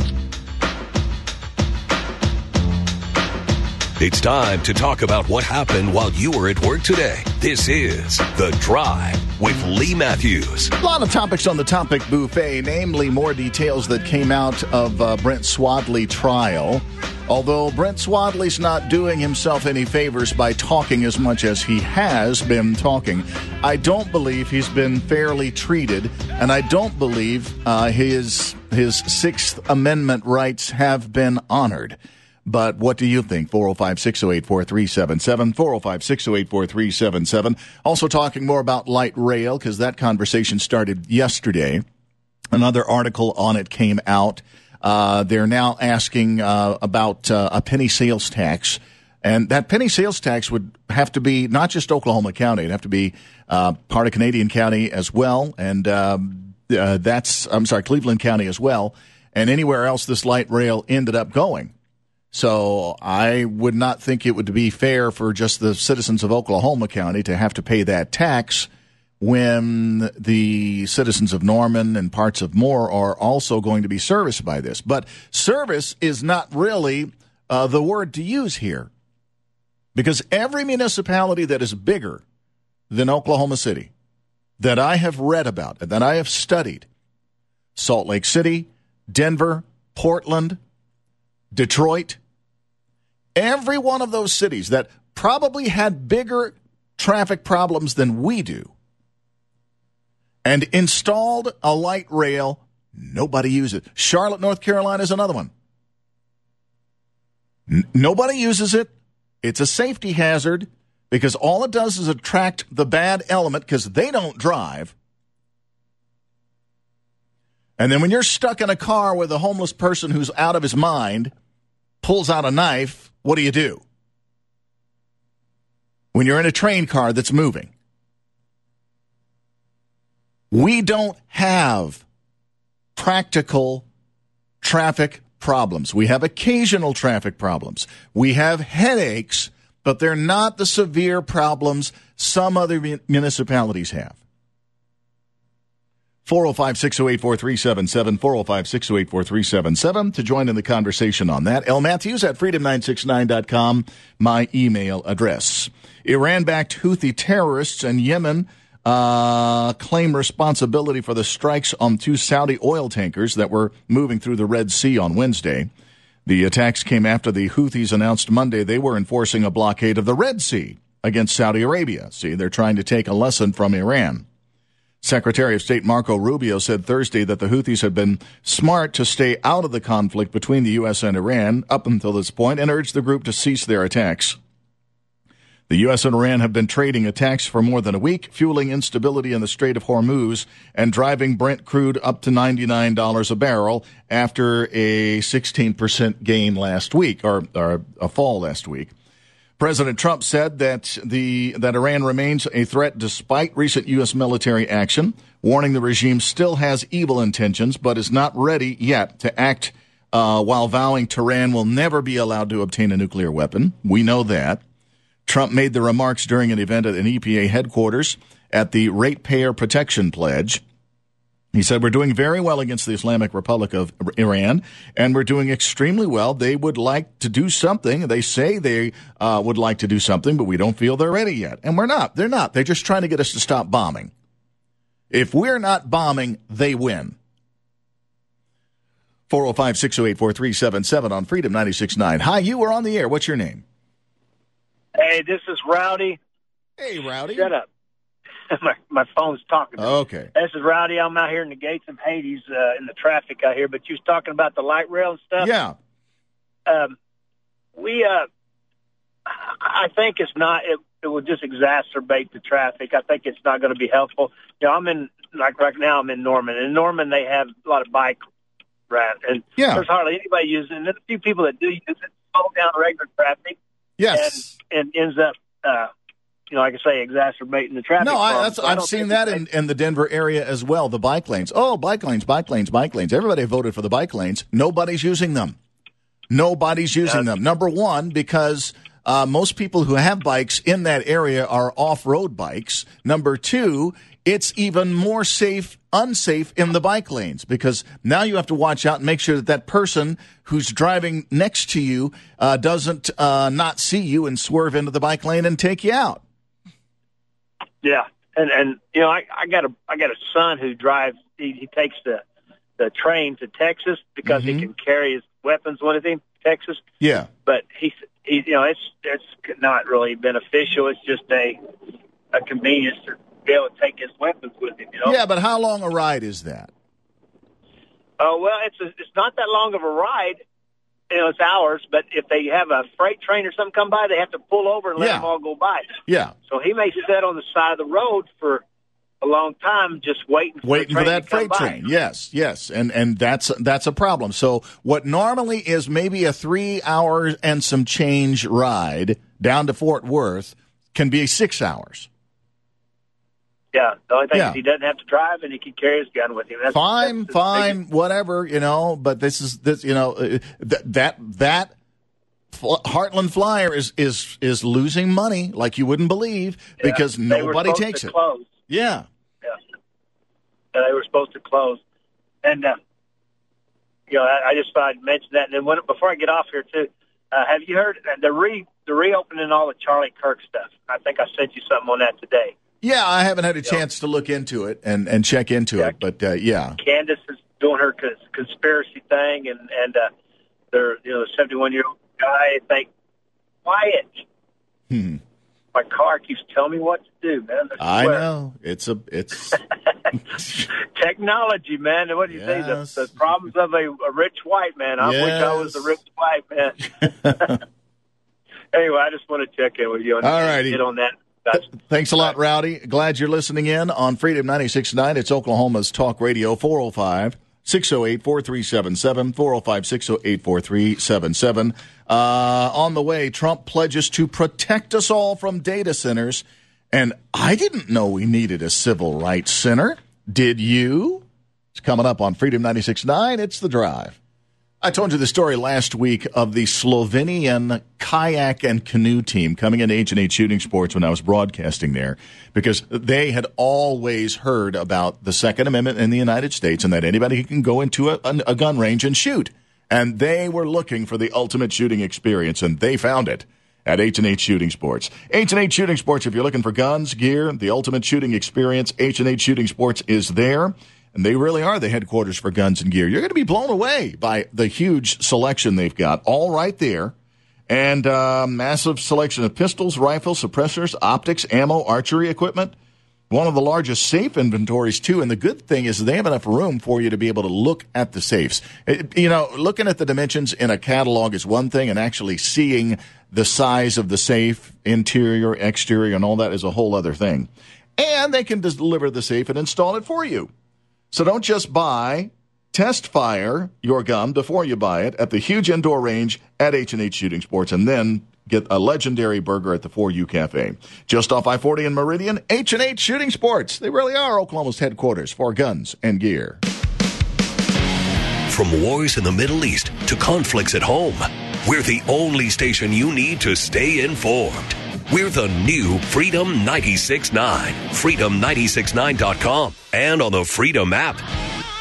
It's time to talk about what happened while you were at work today. This is The Drive with Lee Matthews. A lot of topics on the topic buffet, namely more details that came out of uh, Brent Swadley trial. Although Brent Swadley's not doing himself any favors by talking as much as he has been talking, I don't believe he's been fairly treated, and I don't believe uh, his his Sixth Amendment rights have been honored. But what do you think? four oh five, six oh eight, four three seven seven, four oh five, six oh eight, four three seven seven. Also talking more about light rail, because that conversation started yesterday. Another article on it came out. Uh, they're now asking uh, about uh, a penny sales tax. And that penny sales tax would have to be not just Oklahoma County. It'd have to be uh, part of Canadian County as well. And um, uh, that's, I'm sorry, Cleveland County as well. And anywhere else this light rail ended up going. So I would not think it would be fair for just the citizens of Oklahoma County to have to pay that tax when the citizens of Norman and parts of Moore are also going to be serviced by this. But service is not really uh, the word to use here, because every municipality that is bigger than Oklahoma City that I have read about and that I have studied, Salt Lake City, Denver, Portland, Detroit, every one of those cities that probably had bigger traffic problems than we do and installed a light rail, nobody uses it. Charlotte, North Carolina is another one. N- nobody uses it. It's a safety hazard because all it does is attract the bad element because they don't drive. And then when you're stuck in a car with a homeless person who's out of his mind, pulls out a knife, what do you do? When you're in a train car that's moving. We don't have practical traffic problems. We have occasional traffic problems. We have headaches, but they're not the severe problems some other municipalities have. four oh five, six oh eight, four three seven seven, four oh five, six oh eight, four three seven seven to join in the conversation on that. L. Matthews at freedom nine six nine dot com, my email address. Iran-backed Houthi terrorists in Yemen uh, claim responsibility for the strikes on two Saudi oil tankers that were moving through the Red Sea on Wednesday. The attacks came after the Houthis announced Monday they were enforcing a blockade of the Red Sea against Saudi Arabia. See, they're trying to take a lesson from Iran. Secretary of State Marco Rubio said Thursday that the Houthis had been smart to stay out of the conflict between the U S and Iran up until this point and urged the group to cease their attacks. The U S and Iran have been trading attacks for more than a week, fueling instability in the Strait of Hormuz and driving Brent crude up to ninety-nine dollars a barrel after a sixteen percent gain last week, or, or a fall last week. President Trump said that the that Iran remains a threat despite recent U S military action, warning the regime still has evil intentions but is not ready yet to act, uh, while vowing Tehran will never be allowed to obtain a nuclear weapon. We know that. Trump made the remarks during an event at an E P A headquarters at the Ratepayer Protection Pledge. He said, we're doing very well against the Islamic Republic of Iran, and we're doing extremely well. They would like to do something. They say they uh, would like to do something, but we don't feel they're ready yet. And we're not. They're not. They're just trying to get us to stop bombing. If we're not bombing, they win. four oh five, six oh eight, four three seven seven on Freedom ninety-six point nine. Hi, you are on the air. What's your name? Hey, this is Rowdy. Hey, Rowdy. Shut up. my, my phone's talking. Okay. This is Rowdy. I'm out here in the gates of Hades uh, in the traffic out here, but you was talking about the light rail and stuff. Yeah. Um, we, uh, I think it's not, it, it will just exacerbate the traffic. I think it's not going to be helpful. You know, I'm in, like right now, I'm in Norman. In Norman, they have a lot of bike right, and yeah. there's hardly anybody using it. There's a few people that do use it, slow down regular traffic. Yes. And, and ends up, uh, you know, like I say, exacerbating the traffic. No, I, that's, so I I've seen that in, in the Denver area as well, the bike lanes. Oh, bike lanes, bike lanes, bike lanes. Everybody voted for the bike lanes. Nobody's using them. Nobody's using them. Number one, because uh, most people who have bikes in that area are off-road bikes. Number two, it's even more safe, unsafe in the bike lanes because now you have to watch out and make sure that that person who's driving next to you uh, doesn't uh, not see you and swerve into the bike lane and take you out. Yeah, and and you know I, I got a I got a son who drives. He, he takes the the train to Texas because mm-hmm. he can carry his weapons with him. Texas. Yeah, but he's he you know it's it's not really beneficial. It's just a a convenience to be able to take his weapons with him. You know. Yeah, but how long a ride is that? Oh well, it's a, it's not that long of a ride. You know, it's hours, but if they have a freight train or something come by, they have to pull over and let yeah. them all go by. Yeah. So he may sit on the side of the road for a long time just waiting for, waiting for that freight by. train. Yes, yes. And and that's that's a problem. So what normally is maybe a three hour and some change ride down to Fort Worth can be six hours. Yeah, the only thing yeah. is he doesn't have to drive and he can carry his gun with him. That's, fine, that's fine, biggest. whatever, you know. But this is this, you know, uh, th- that that Heartland Flyer is is is losing money like you wouldn't believe Yeah. because They nobody were supposed takes to it. Close. Yeah, yeah. yeah. They were supposed to close, and uh, you know, I, I just thought I'd mention that. And then when, before I get off here too, uh, have you heard the re the reopening all the Charlie Kirk stuff? I think I sent you something on that today. Yeah, I haven't had a chance to look into it and, and check into yeah. it, but uh, yeah. Candace is doing her cons- conspiracy thing, and and uh, they're you know the seventy-one year old guy. I think quiet. Hmm. My car keeps telling me what to do, man. I, I know it's a it's technology, man. And what do you yes. say? The, the problems of a, a rich white man. I yes. wish I was a rich white man. Anyway, I just want to check in with you. On All righty. Get on that. Thanks a lot, Rowdy. Glad you're listening in on Freedom ninety-six point nine. It's Oklahoma's Talk Radio, four oh five, six oh eight, four three seven seven, four oh five, six oh eight, four three seven seven. Uh, on the way, Trump pledges to protect us all from data centers. And I didn't know we needed a civil rights center. Did you? It's coming up on Freedom ninety-six point nine. It's The Drive. I told you the story last week of the Slovenian kayak and canoe team coming into H and H Shooting Sports when I was broadcasting there because they had always heard about the Second Amendment in the United States and that anybody can go into a, a gun range and shoot. And they were looking for the ultimate shooting experience, and they found it at H and H Shooting Sports. H and H Shooting Sports, if you're looking for guns, gear, the ultimate shooting experience, H and H Shooting Sports is there. And they really are the headquarters for guns and gear. You're going to be blown away by the huge selection they've got, all right there. And uh, massive selection of pistols, rifles, suppressors, optics, ammo, archery equipment. One of the largest safe inventories, too. And the good thing is they have enough room for you to be able to look at the safes. It, you know, looking at the dimensions in a catalog is one thing, and actually seeing the size of the safe, interior, exterior, and all that is a whole other thing. And they can deliver the safe and install it for you. So don't just buy, test fire your gun before you buy it at the huge indoor range at H and H Shooting Sports, and then get a legendary burger at the four U Cafe. Just off I forty in Meridian, H and H Shooting Sports. They really are Oklahoma's headquarters for guns and gear. From wars in the Middle East to conflicts at home, we're the only station you need to stay informed. We're the new Freedom ninety-six point nine, freedom nine six nine dot com, and on the Freedom app.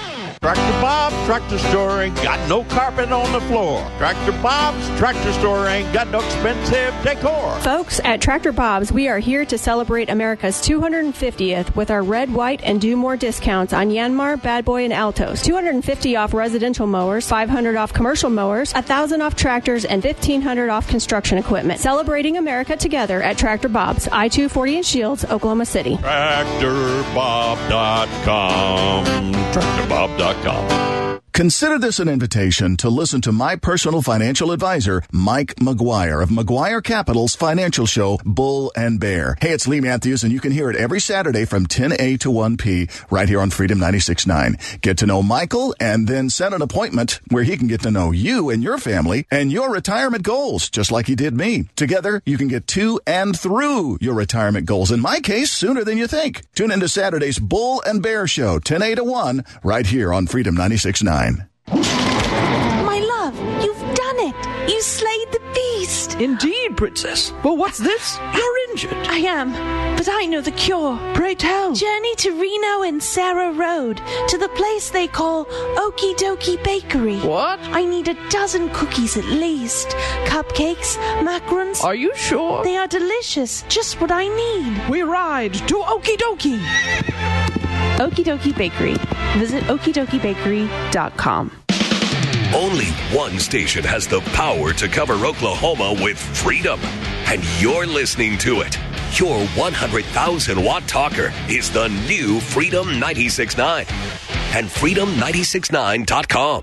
Tractor Bob's Tractor Store ain't got no carpet on the floor. Tractor Bob's Tractor Store ain't got no expensive decor. Folks, at Tractor Bob's, we are here to celebrate America's two hundred fiftieth with our red, white, and do more discounts on Yanmar, Bad Boy, and Altos. two hundred fifty off residential mowers, five hundred off commercial mowers, one thousand off tractors, and fifteen hundred off construction equipment. Celebrating America together at Tractor Bob's, I two forty in Shields, Oklahoma City. Tractor Bob dot com. Tractor Bob dot com. Consider this an invitation to listen to my personal financial advisor, Mike McGuire of McGuire Capital's financial show, Bull and Bear. Hey, it's Lee Matthews, and you can hear it every Saturday from ten a to one p right here on Freedom ninety-six point nine. Get to know Michael and then set an appointment where he can get to know you and your family and your retirement goals, just like he did me. Together, you can get to and through your retirement goals. In my case, sooner than you think. Tune into Saturday's Bull and Bear show, ten a to one, right here on Freedom ninety-six point nine. My love, you've done it. You slayed the beast. Indeed, Princess. Well, what's this? You're injured. I am, but I know the cure. Pray tell. Journey to Reno and Sarah Road, to the place they call Okie Dokie Bakery. What? I need a dozen cookies at least. Cupcakes, macarons. Are you sure? They are delicious. Just what I need. We ride to Okie Dokie. Okie Dokie Bakery. Visit okie dokie bakery dot com. Only one station has the power to cover Oklahoma with freedom, and you're listening to it. Your one hundred thousand watt talker is the new Freedom ninety-six point nine and freedom ninety-six point nine dot com.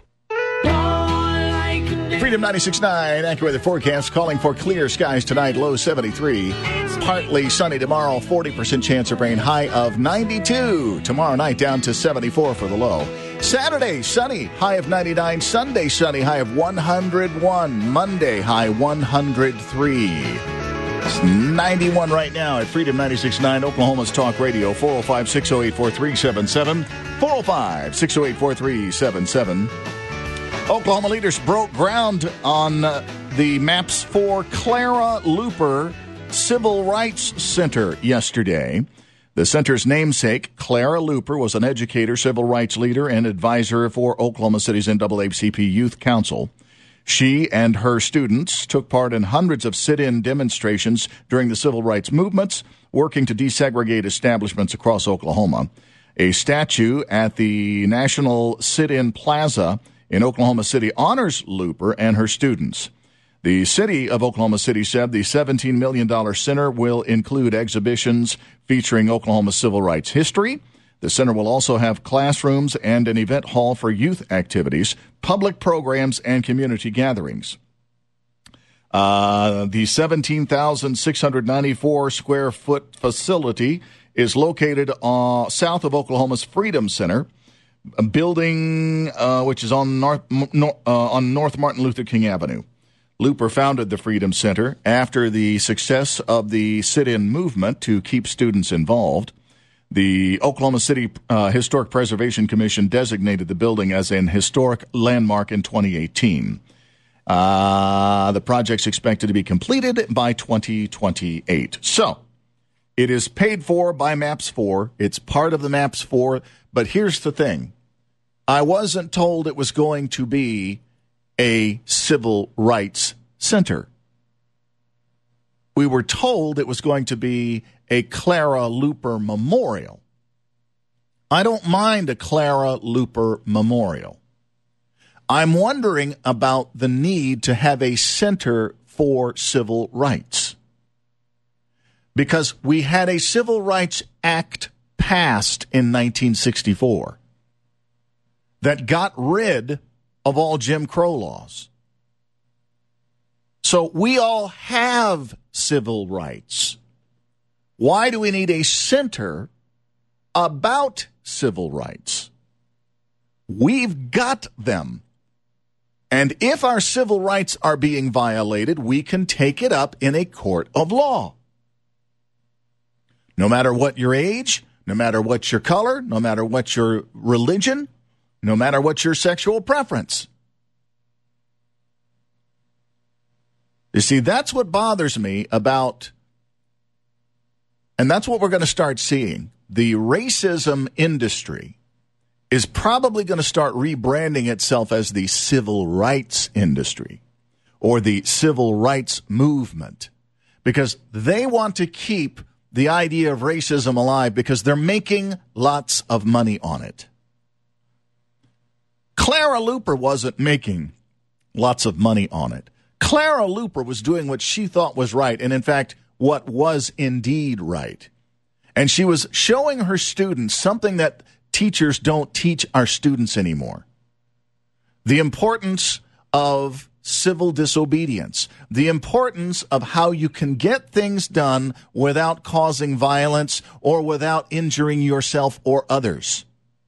Freedom ninety-six point nine AccuWeather forecast calling for clear skies tonight, low seventy-three. Partly sunny tomorrow, forty percent chance of rain, high of ninety-two. Tomorrow night down to seventy-four for the low. Saturday, sunny, high of ninety-nine. Sunday, sunny, high of one hundred one. Monday, high one hundred three. It's ninety-one right now at Freedom ninety-six point nine, Oklahoma's Talk Radio, four oh five, six oh eight, four three seven seven, four oh five, six oh eight, four three seven seven. Oklahoma leaders broke ground on uh, the MAPS four Clara Luper Civil Rights Center yesterday. The center's namesake, Clara Luper, was an educator, civil rights leader, and advisor for Oklahoma City's N double A C P Youth Council. She and her students took part in hundreds of sit-in demonstrations during the civil rights movements, working to desegregate establishments across Oklahoma. A statue at the National Sit-In Plaza in Oklahoma City honors Luper and her students. The city of Oklahoma City said the seventeen million dollars center will include exhibitions featuring Oklahoma civil rights history. The center will also have classrooms and an event hall for youth activities, public programs, and community gatherings. Uh, the seventeen thousand six hundred ninety-four square foot facility is located uh, south of Oklahoma's Freedom Center, a building uh, which is on North, uh, on North Martin Luther King Avenue. Luper founded the Freedom Center after the success of the sit-in movement to keep students involved. The Oklahoma City uh, Historic Preservation Commission designated the building as an historic landmark in twenty eighteen. Uh, the project's expected to be completed by twenty twenty-eight. So, it is paid for by MAPS four. It's part of the MAPS four. But here's the thing. I wasn't told it was going to be a civil rights center. We were told it was going to be a Clara Luper memorial. I don't mind a Clara Luper memorial. I'm wondering about the need to have a center for civil rights. Because we had a Civil Rights Act passed in nineteen sixty-four that got rid of all Jim Crow laws. So we all have civil rights. Why do we need a center about civil rights? We've got them. And if our civil rights are being violated, we can take it up in a court of law. No matter what your age, no matter what your color, no matter what your religion, no matter what your sexual preference. You see, that's what bothers me about, and that's what we're going to start seeing. The racism industry is probably going to start rebranding itself as the civil rights industry or the civil rights movement, because they want to keep the idea of racism alive because they're making lots of money on it. Clara Luper wasn't making lots of money on it. Clara Luper was doing what she thought was right, and in fact, what was indeed right. And she was showing her students something that teachers don't teach our students anymore. The importance of civil disobedience, the importance of how you can get things done without causing violence or without injuring yourself or others.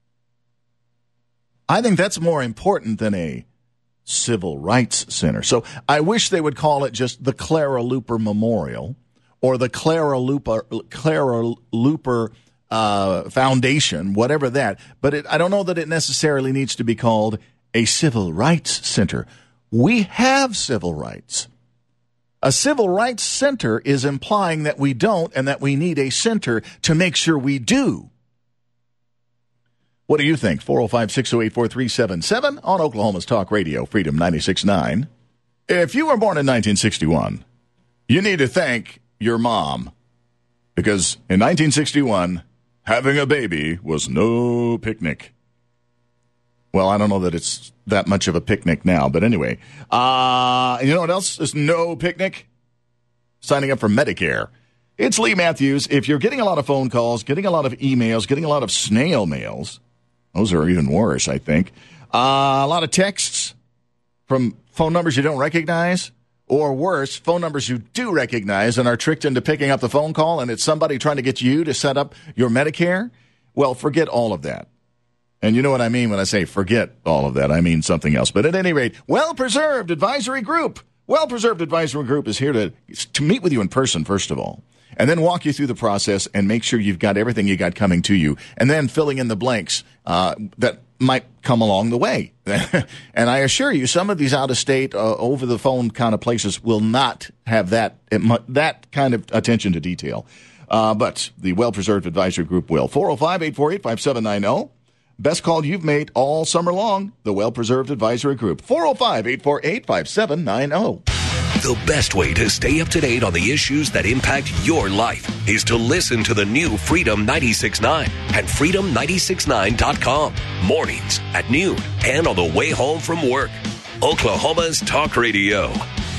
I think that's more important than a civil rights center. So I wish they would call it just the Clara Luper Memorial or the Clara Luper, Clara Luper uh, Foundation, whatever that. But it, I don't know that it necessarily needs to be called a civil rights center. We have civil rights. A civil rights center is implying that we don't and that we need a center to make sure we do. What do you think? four oh five, six oh eight, four three seven seven on Oklahoma's Talk Radio, Freedom ninety-six point nine. If you were born in nineteen sixty-one, you need to thank your mom, because in nineteen sixty-one, having a baby was no picnic. Well, I don't know that it's that much of a picnic now, but anyway. Uh, you know what else is no picnic? Signing up for Medicare. It's Lee Matthews. If you're getting a lot of phone calls, getting a lot of emails, getting a lot of snail mails, those are even worse, I think. Uh, a lot of texts from phone numbers you don't recognize, or worse, phone numbers you do recognize and are tricked into picking up the phone call, and it's somebody trying to get you to set up your Medicare. Well, forget all of that. And you know what I mean when I say forget all of that. I mean something else. But at any rate, Well Preserved Advisory Group. Well Preserved Advisory Group is here to, to meet with you in person, first of all, and then walk you through the process and make sure you've got everything you got coming to you, and then filling in the blanks uh, that might come along the way. And I assure you, some of these out-of-state, uh, over-the-phone kind of places will not have that that kind of attention to detail. Uh, but the Well Preserved Advisory Group will. four oh five, eight four eight, five seven nine oh. Best call you've made all summer long, the Well Preserved Advisory Group. four oh five, eight four eight, five seven nine oh. The best way to stay up to date on the issues that impact your life is to listen to the new Freedom ninety-six point nine at freedom nine six nine dot com. Mornings at noon and on the way home from work. Oklahoma's Talk Radio.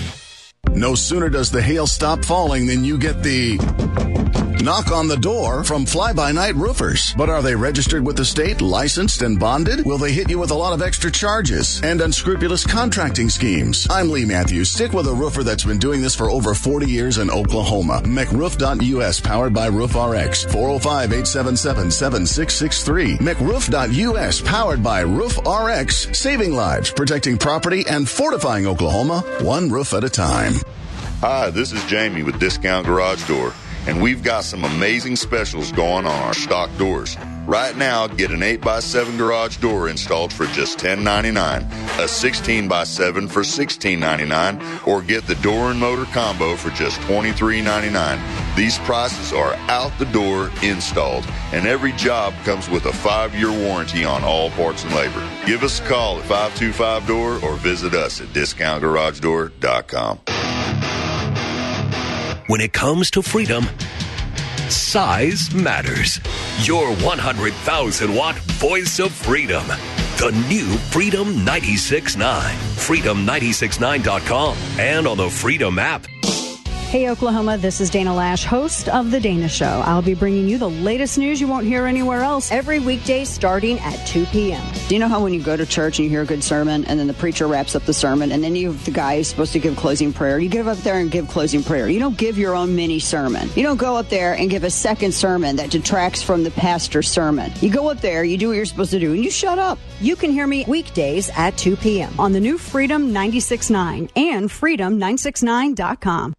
No sooner does the hail stop falling than you get the knock on the door from Fly-By-Night Roofers. But are they registered with the state, licensed and bonded? Will they hit you with a lot of extra charges and unscrupulous contracting schemes? I'm Lee Matthews. Stick with a roofer that's been doing this for over forty years in Oklahoma. mc roof dot u s, powered by Roof R X. four oh five, eight seven seven, seven six six three. mc roof dot u s, powered by Roof R X. Saving lives, protecting property, and fortifying Oklahoma, one roof at a time. Hi, this is Jamie with Discount Garage Door, and we've got some amazing specials going on our stock doors. Right now, get an eight by seven garage door installed for just ten ninety-nine, a sixteen by seven for sixteen ninety-nine, or get the door and motor combo for just twenty-three ninety-nine. These prices are out the door installed, and every job comes with a five-year warranty on all parts and labor. Give us a call at five two five door or visit us at discount garage door dot com. When it comes to freedom, size matters. Your one hundred thousand watt voice of freedom. The new Freedom ninety-six point nine. freedom nine six nine dot com and on the Freedom app. Hey, Oklahoma, this is Dana Lash, host of The Dana Show. I'll be bringing you the latest news you won't hear anywhere else every weekday starting at two p.m. Do you know how when you go to church and you hear a good sermon and then the preacher wraps up the sermon and then you have the guy who's supposed to give closing prayer? You get up there and give closing prayer. You don't give your own mini sermon. You don't go up there and give a second sermon that detracts from the pastor's sermon. You go up there, you do what you're supposed to do, and you shut up. You can hear me weekdays at two p.m. on the new Freedom ninety-six point nine and freedom nine six nine dot com.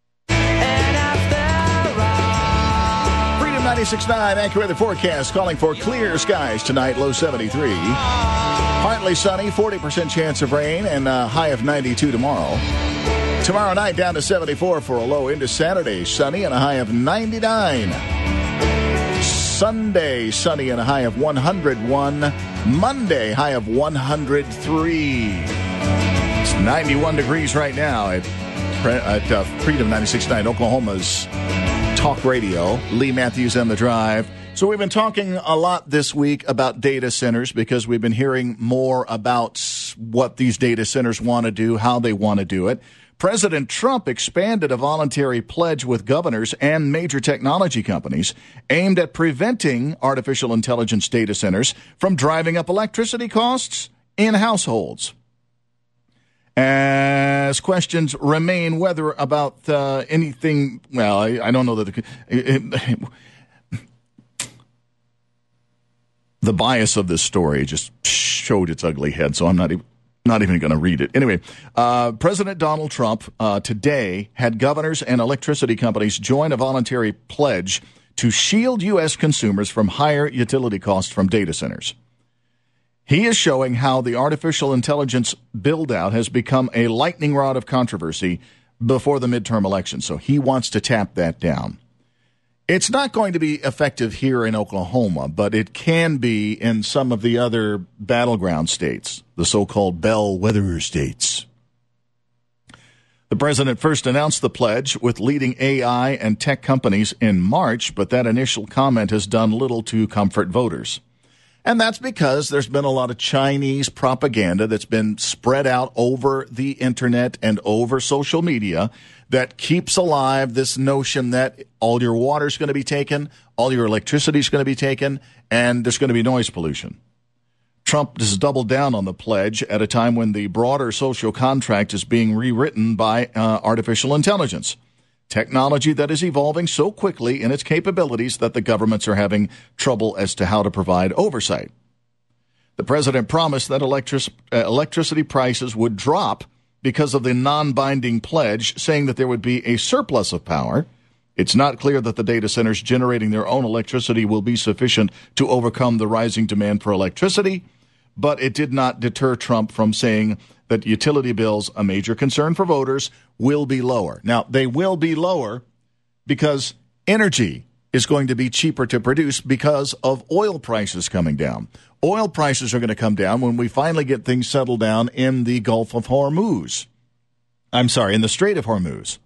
ninety-six point nine AccuWeather forecast calling for clear skies tonight, low seventy-three. Partly sunny, forty percent chance of rain, and a high of ninety-two tomorrow. Tomorrow night down to seventy-four for a low into Saturday, sunny and a high of ninety-nine. Sunday, sunny and a high of one hundred one. Monday, high of one hundred three. It's ninety-one degrees right now at, at uh, Freedom ninety-six point nine, Oklahoma's Talk Radio. Lee Matthews and The Drive. So we've been talking a lot this week about data centers because we've been hearing more about what these data centers want to do, how they want to do it. President Trump expanded a voluntary pledge with governors and major technology companies aimed at preventing artificial intelligence data centers from driving up electricity costs in households. As questions remain whether about uh, anything, well, I, I don't know that... The, The bias of this story just showed its ugly head, so I'm not even, not even going to read it. Anyway, uh, President Donald Trump uh, today had governors and electricity companies join a voluntary pledge to shield U S consumers from higher utility costs from data centers. He is showing how the artificial intelligence build-out has become a lightning rod of controversy before the midterm election, so he wants to tap that down. It's not going to be effective here in Oklahoma, but it can be in some of the other battleground states, the so-called bellwether states. The president first announced the pledge with leading A I and tech companies in March, but that initial comment has done little to comfort voters. And that's because there's been a lot of Chinese propaganda that's been spread out over the internet and over social media that keeps alive this notion that all your water's going to be taken, all your electricity is going to be taken, and there's going to be noise pollution. Trump has doubled down on the pledge at a time when the broader social contract is being rewritten by uh, artificial intelligence, technology that is evolving so quickly in its capabilities that the governments are having trouble as to how to provide oversight. The president promised that electric- uh, electricity prices would drop because of the non-binding pledge, saying that there would be a surplus of power. It's not clear that the data centers generating their own electricity will be sufficient to overcome the rising demand for electricity, but it did not deter Trump from saying that utility bills, a major concern for voters, will be lower. Now, they will be lower because energy is going to be cheaper to produce because of oil prices coming down. Oil prices are going to come down when we finally get things settled down in the Gulf of Hormuz. I'm sorry, in the Strait of Hormuz.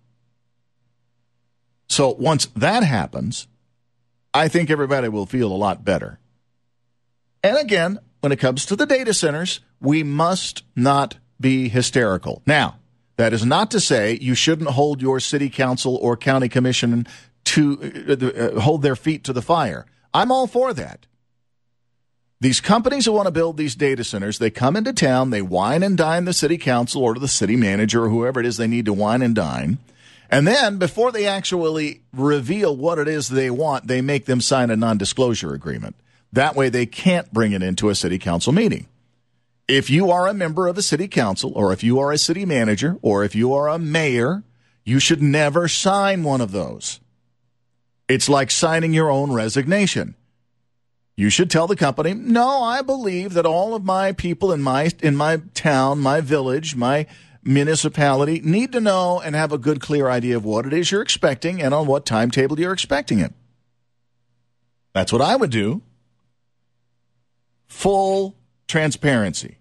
So once that happens, I think everybody will feel a lot better. And again, when it comes to the data centers, we must not be hysterical. Now, that is not to say you shouldn't hold your city council or county commission to uh, hold their feet to the fire. I'm all for that. These companies who want to build these data centers, they come into town, they wine and dine the city council or the city manager or whoever it is they need to wine and dine. And then before they actually reveal what it is they want, they make them sign a non-disclosure agreement. That way they can't bring it into a city council meeting. If you are a member of a city council or if you are a city manager or if you are a mayor, you should never sign one of those. It's like signing your own resignation. You should tell the company, no, I believe that all of my people in my in my town, my village, my municipality need to know and have a good, clear idea of what it is you're expecting and on what timetable you're expecting it. That's what I would do. Full transparency.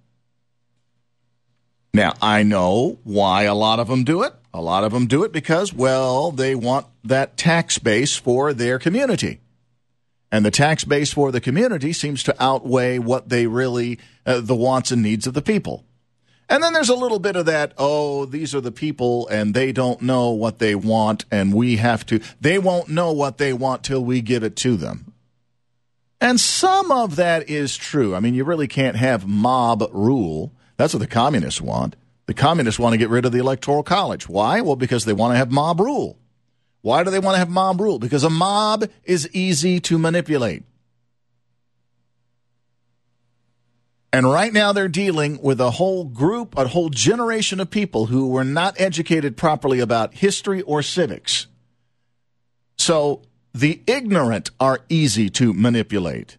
Now, I know why a lot of them do it. A lot of them do it because, well, they want that tax base for their community. And the tax base for the community seems to outweigh what they really, uh, the wants and needs of the people. And then there's a little bit of that, oh, these are the people and they don't know what they want and we have to, they won't know what they want till we give it to them. And some of that is true. I mean, you really can't have mob rule. That's what the communists want. The communists want to get rid of the Electoral College. Why? Well, because they want to have mob rule. Why do they want to have mob rule? Because a mob is easy to manipulate. And right now they're dealing with a whole group, a whole generation of people who were not educated properly about history or civics. So the ignorant are easy to manipulate.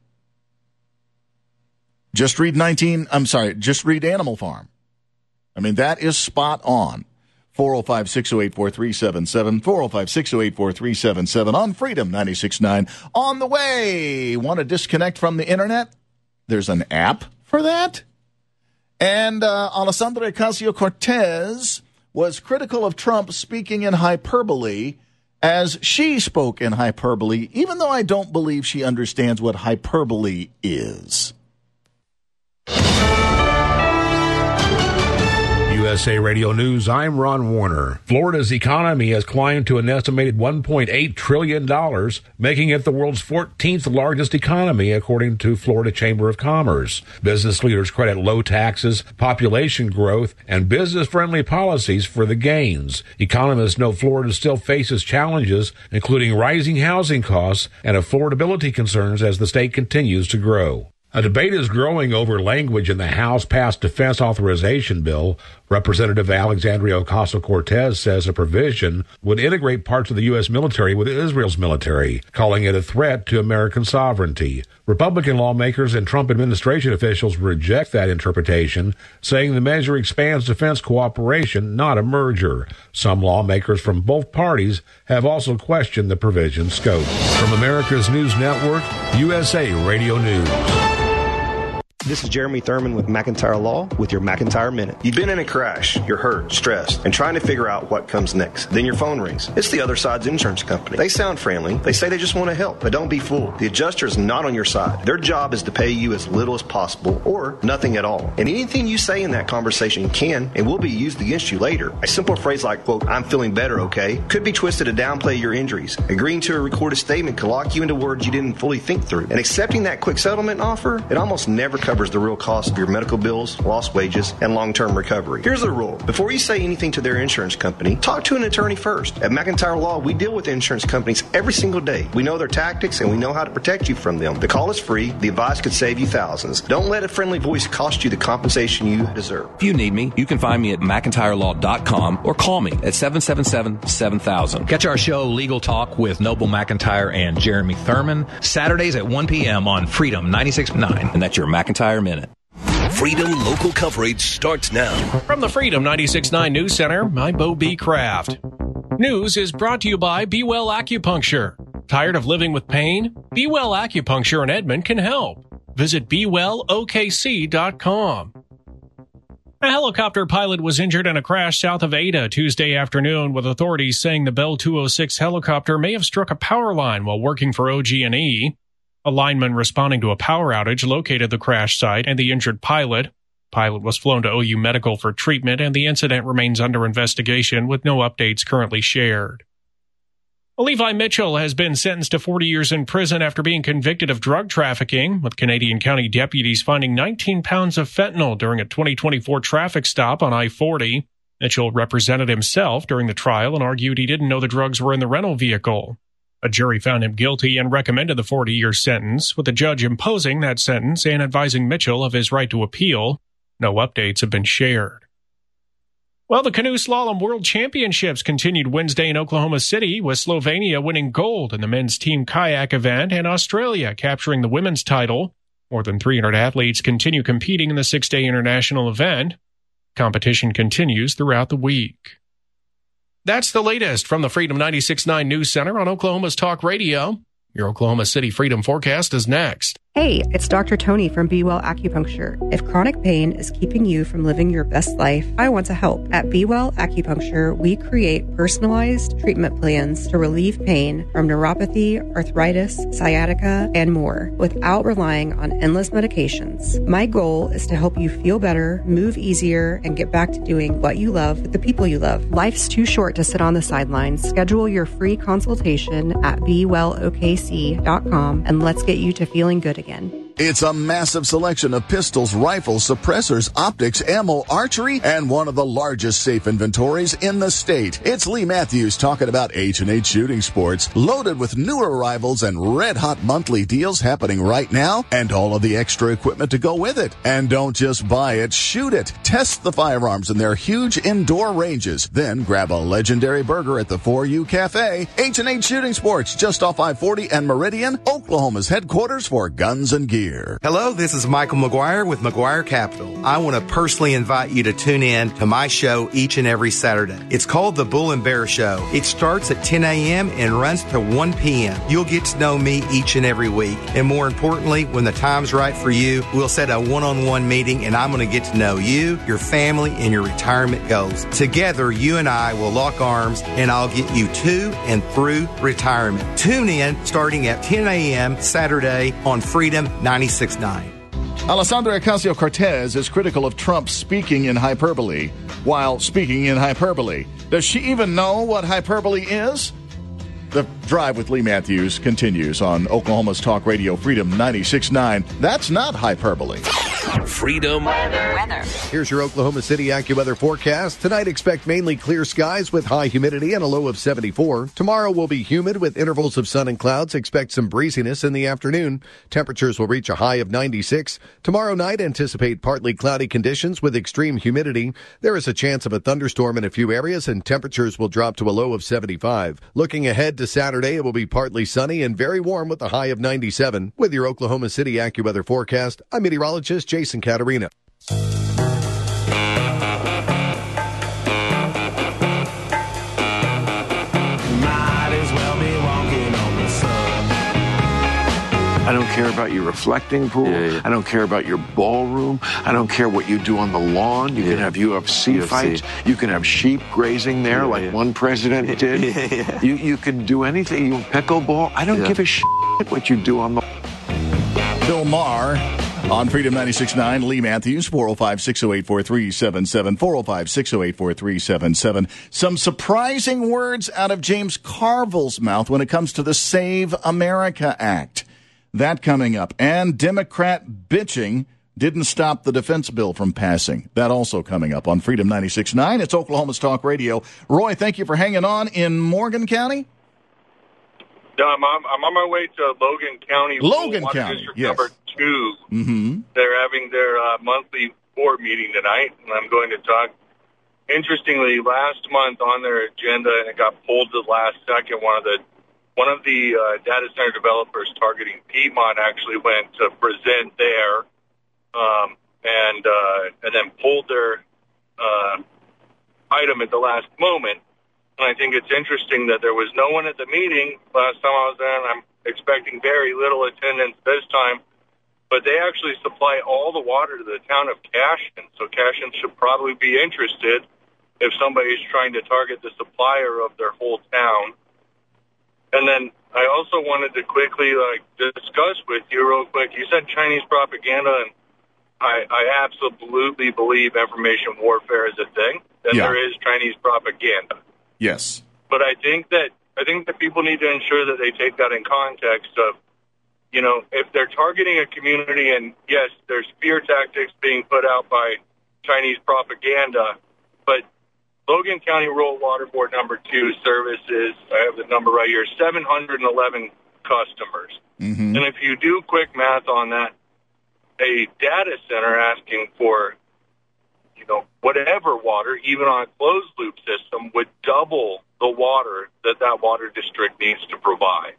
Just read nineteen, I'm sorry, just read Animal Farm. I mean, that is spot on. four oh five, six oh eight, four three seven seven, four oh five, six oh eight, four three seven seven on Freedom ninety-six point nine. On the way, want to disconnect from the internet? There's an app for that. And uh, Alessandra Ocasio-Cortez was critical of Trump speaking in hyperbole as she spoke in hyperbole, even though I don't believe she understands what hyperbole is. U S A Radio News, I'm Ron Warner. Florida's economy has climbed to an estimated one point eight trillion dollars, making it the world's fourteenth largest economy, according to Florida Chamber of Commerce. Business leaders credit low taxes, population growth, and business-friendly policies for the gains. Economists know Florida still faces challenges, including rising housing costs and affordability concerns as the state continues to grow. A debate is growing over language in the House-passed defense authorization bill. Representative Alexandria Ocasio-Cortez says a provision would integrate parts of the U S military with Israel's military, calling it a threat to American sovereignty. Republican lawmakers and Trump administration officials reject that interpretation, saying the measure expands defense cooperation, not a merger. Some lawmakers from both parties have also questioned the provision's scope. From America's News Network, U S A Radio News. This is Jeremy Thurman with McIntyre Law with your McIntyre Minute. You've been in a crash, you're hurt, stressed, and trying to figure out what comes next. Then your phone rings. It's the other side's insurance company. They sound friendly. They say they just want to help, but don't be fooled. The adjuster is not on your side. Their job is to pay you as little as possible or nothing at all. And anything you say in that conversation can and will be used against you later. A simple phrase like, quote, I'm feeling better, okay, could be twisted to downplay your injuries. Agreeing to a recorded statement can lock you into words you didn't fully think through. And accepting that quick settlement offer, it almost never covers the real cost of your medical bills, lost wages, and long-term recovery. Here's the rule. Before you say anything to their insurance company, talk to an attorney first. At McIntyre Law, we deal with insurance companies every single day. We know their tactics, and we know how to protect you from them. The call is free. The advice could save you thousands. Don't let a friendly voice cost you the compensation you deserve. If you need me, you can find me at McIntyre Law dot com or call me at seven seven seven, seven thousand. Catch our show Legal Talk with Noble McIntyre and Jeremy Thurman, Saturdays at one p.m. on Freedom ninety-six point nine. And that's your McIntyre Minute. Freedom local coverage starts now. From the Freedom ninety-six point nine News Center, I'm Bo B. Kraft. News is brought to you by Be Well Acupuncture. Tired of living with pain? Be Well Acupuncture in Edmond can help. Visit be well o k c dot com. A helicopter pilot was injured in a crash south of Ada Tuesday afternoon, with authorities saying the Bell two oh six helicopter may have struck a power line while working for O G and E. A lineman responding to a power outage located the crash site and the injured pilot. Pilot was flown to O U Medical for treatment, and the incident remains under investigation with no updates currently shared. Levi Mitchell has been sentenced to forty years in prison after being convicted of drug trafficking, with Canadian County deputies finding nineteen pounds of fentanyl during a twenty twenty-four traffic stop on I forty. Mitchell represented himself during the trial and argued he didn't know the drugs were in the rental vehicle. A jury found him guilty and recommended the forty-year sentence, with the judge imposing that sentence and advising Mitchell of his right to appeal. No updates have been shared. Well, the Canoe Slalom World Championships continued Wednesday in Oklahoma City, with Slovenia winning gold in the men's team kayak event and Australia capturing the women's title. More than three hundred athletes continue competing in the six-day international event. Competition continues throughout the week. That's the latest from the Freedom ninety-six point nine News Center on Oklahoma's Talk Radio. Your Oklahoma City Freedom Forecast is next. Hey, it's Doctor Tony from Be Well Acupuncture. If chronic pain is keeping you from living your best life, I want to help. At Be Well Acupuncture, we create personalized treatment plans to relieve pain from neuropathy, arthritis, sciatica, and more, without relying on endless medications. My goal is to help you feel better, move easier, and get back to doing what you love with the people you love. Life's too short to sit on the sidelines. Schedule your free consultation at be well o k c dot com, and let's get you to feeling good again. It's a massive selection of pistols, rifles, suppressors, optics, ammo, archery, and one of the largest safe inventories in the state. It's Lee Matthews talking about H and H Shooting Sports, loaded with new arrivals and red-hot monthly deals happening right now, and all of the extra equipment to go with it. And don't just buy it, shoot it. Test the firearms in their huge indoor ranges. Then grab a legendary burger at the four U Cafe. H and H Shooting Sports, just off I forty and Meridian, Oklahoma's headquarters for guns and gear. here. Hello, this is Michael McGuire with McGuire Capital. I want to personally invite you to tune in to my show each and every Saturday. It's called The Bull and Bear Show. It starts at ten a.m. and runs to one p.m. You'll get to know me each and every week. And more importantly, when the time's right for you, we'll set a one-on-one meeting and I'm going to get to know you, your family, and your retirement goals. Together, you and I will lock arms and I'll get you to and through retirement. Tune in starting at ten a.m. Saturday on Freedom ninety-six point nine. Alessandra Ocasio-Cortez is critical of Trump speaking in hyperbole while speaking in hyperbole. Does she even know what hyperbole is? The Drive with Lee Matthews continues on Oklahoma's Talk Radio Freedom ninety-six point nine. That's not hyperbole. Freedom weather. Here's your Oklahoma City AccuWeather forecast. Tonight, expect mainly clear skies with high humidity and a low of seventy-four. Tomorrow will be humid with intervals of sun and clouds. Expect some breeziness in the afternoon. Temperatures will reach a high of ninety-six. Tomorrow night, anticipate partly cloudy conditions with extreme humidity. There is a chance of a thunderstorm in a few areas, and temperatures will drop to a low of seventy-five. Looking ahead to Saturday, it will be partly sunny and very warm with a high of ninety-seven. With your Oklahoma City AccuWeather forecast, I'm meteorologist Jason Caterina. I don't care about your reflecting pool. Yeah, yeah. I don't care about your ballroom. I don't care what you do on the lawn. You yeah. can have U F C, U F C fights. You can have sheep grazing there yeah, like yeah. one president did. Yeah, yeah. You you can do anything. You pickleball. I don't yeah. give a shit what you do on the... Bill Maher on Freedom ninety-six point nine. Lee Matthews, four oh five, six oh eight, four three seven seven, four oh five, six oh eight, four three seven seven. Some surprising words out of James Carville's mouth when it comes to the Save America Act. That coming up. And Democrat bitching didn't stop the defense bill from passing. That also coming up on Freedom ninety-six point nine. It's Oklahoma's Talk Radio. Roy, thank you for hanging on in Morgan County. No, I'm, I'm on my way to Logan County. Logan Water County, District yes. Number two. Mm-hmm. They're having their uh, monthly board meeting tonight, and I'm going to talk. Interestingly, last month on their agenda, and it got pulled to the last second, one of the One of the uh, data center developers targeting Piedmont actually went to present there, um, and uh, and then pulled their uh, item at the last moment. And I think it's interesting that there was no one at the meeting last time I was there, and I'm expecting very little attendance this time. But they actually supply all the water to the town of Cashion, so Cashion should probably be interested if somebody's trying to target the supplier of their whole town. And then I also wanted to quickly like discuss with you real quick. You said Chinese propaganda, and I, I absolutely believe information warfare is a thing, that yeah. there is Chinese propaganda. Yes. But I think that I think that people need to ensure that they take that in context of, you know, if they're targeting a community, and yes, there's fear tactics being put out by Chinese propaganda, but Logan County Rural Water Board number two services, I have the number right here, seven hundred eleven customers. Mm-hmm. And if you do quick math on that, a data center asking for, you know, whatever water, even on a closed loop system, would double the water that that water district needs to provide.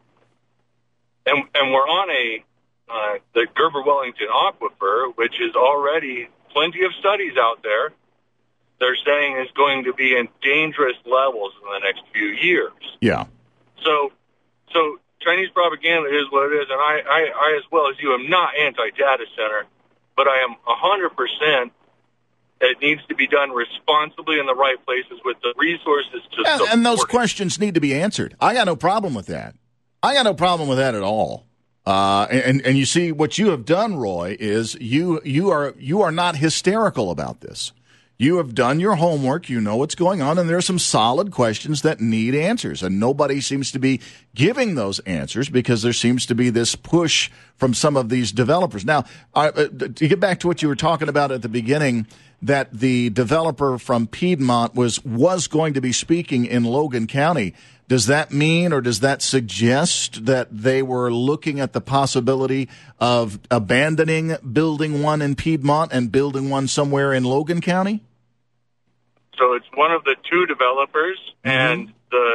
And and we're on a, uh, the Gerber-Wellington Aquifer, which is already plenty of studies out there. They're saying is going to be in dangerous levels in the next few years. Yeah. So, so Chinese propaganda is what it is, and I, I, I as well as you, am not anti-data center, but I am one hundred percent it needs to be done responsibly in the right places with the resources to and, support and those it. questions need to be answered. I got no problem with that. I got no problem with that at all. Uh, and and you see what you have done, Roy, is you you are you are not hysterical about this. You have done your homework. You know what's going on, and there are some solid questions that need answers. And nobody seems to be giving those answers because there seems to be this push from some of these developers. Now, uh, to get back to what you were talking about at the beginning, that the developer from Piedmont was was going to be speaking in Logan County. Does that mean, or does that suggest that they were looking at the possibility of abandoning building one in Piedmont and building one somewhere in Logan County? So it's one of the two developers, mm-hmm. and the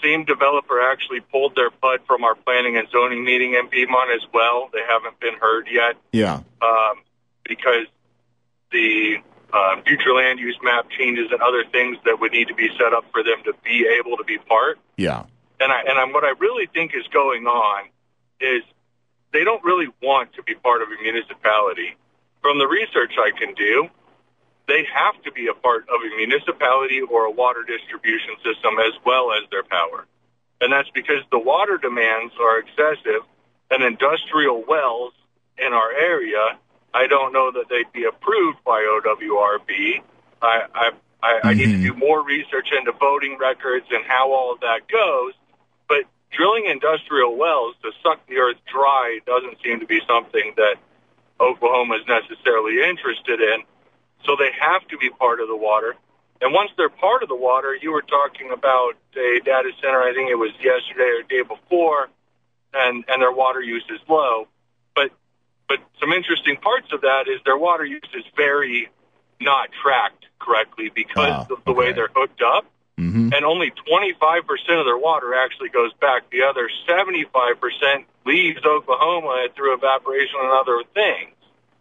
same developer actually pulled their P U D from our planning and zoning meeting in Piedmont as well. They haven't been heard yet. Yeah. Um, because the uh, future land use map changes and other things that would need to be set up for them to be able to be part. Yeah. And I and I, what I really think is going on is they don't really want to be part of a municipality. From the research I can do, they have to be a part of a municipality or a water distribution system as well as their power. And that's because the water demands are excessive, and industrial wells in our area, I don't know that they'd be approved by O W R B. I, I, I, mm-hmm. I need to do more research into voting records and how all of that goes. But drilling industrial wells to suck the earth dry doesn't seem to be something that Oklahoma is necessarily interested in. So they have to be part of the water. And once they're part of the water, you were talking about a data center, I think it was yesterday or the day before, and, and their water use is low. But but some interesting parts of that is their water use is very not tracked correctly because oh, of the okay. way they're hooked up. Mm-hmm. And only twenty-five percent of their water actually goes back. The other seventy-five percent leaves Oklahoma through evaporation and other things.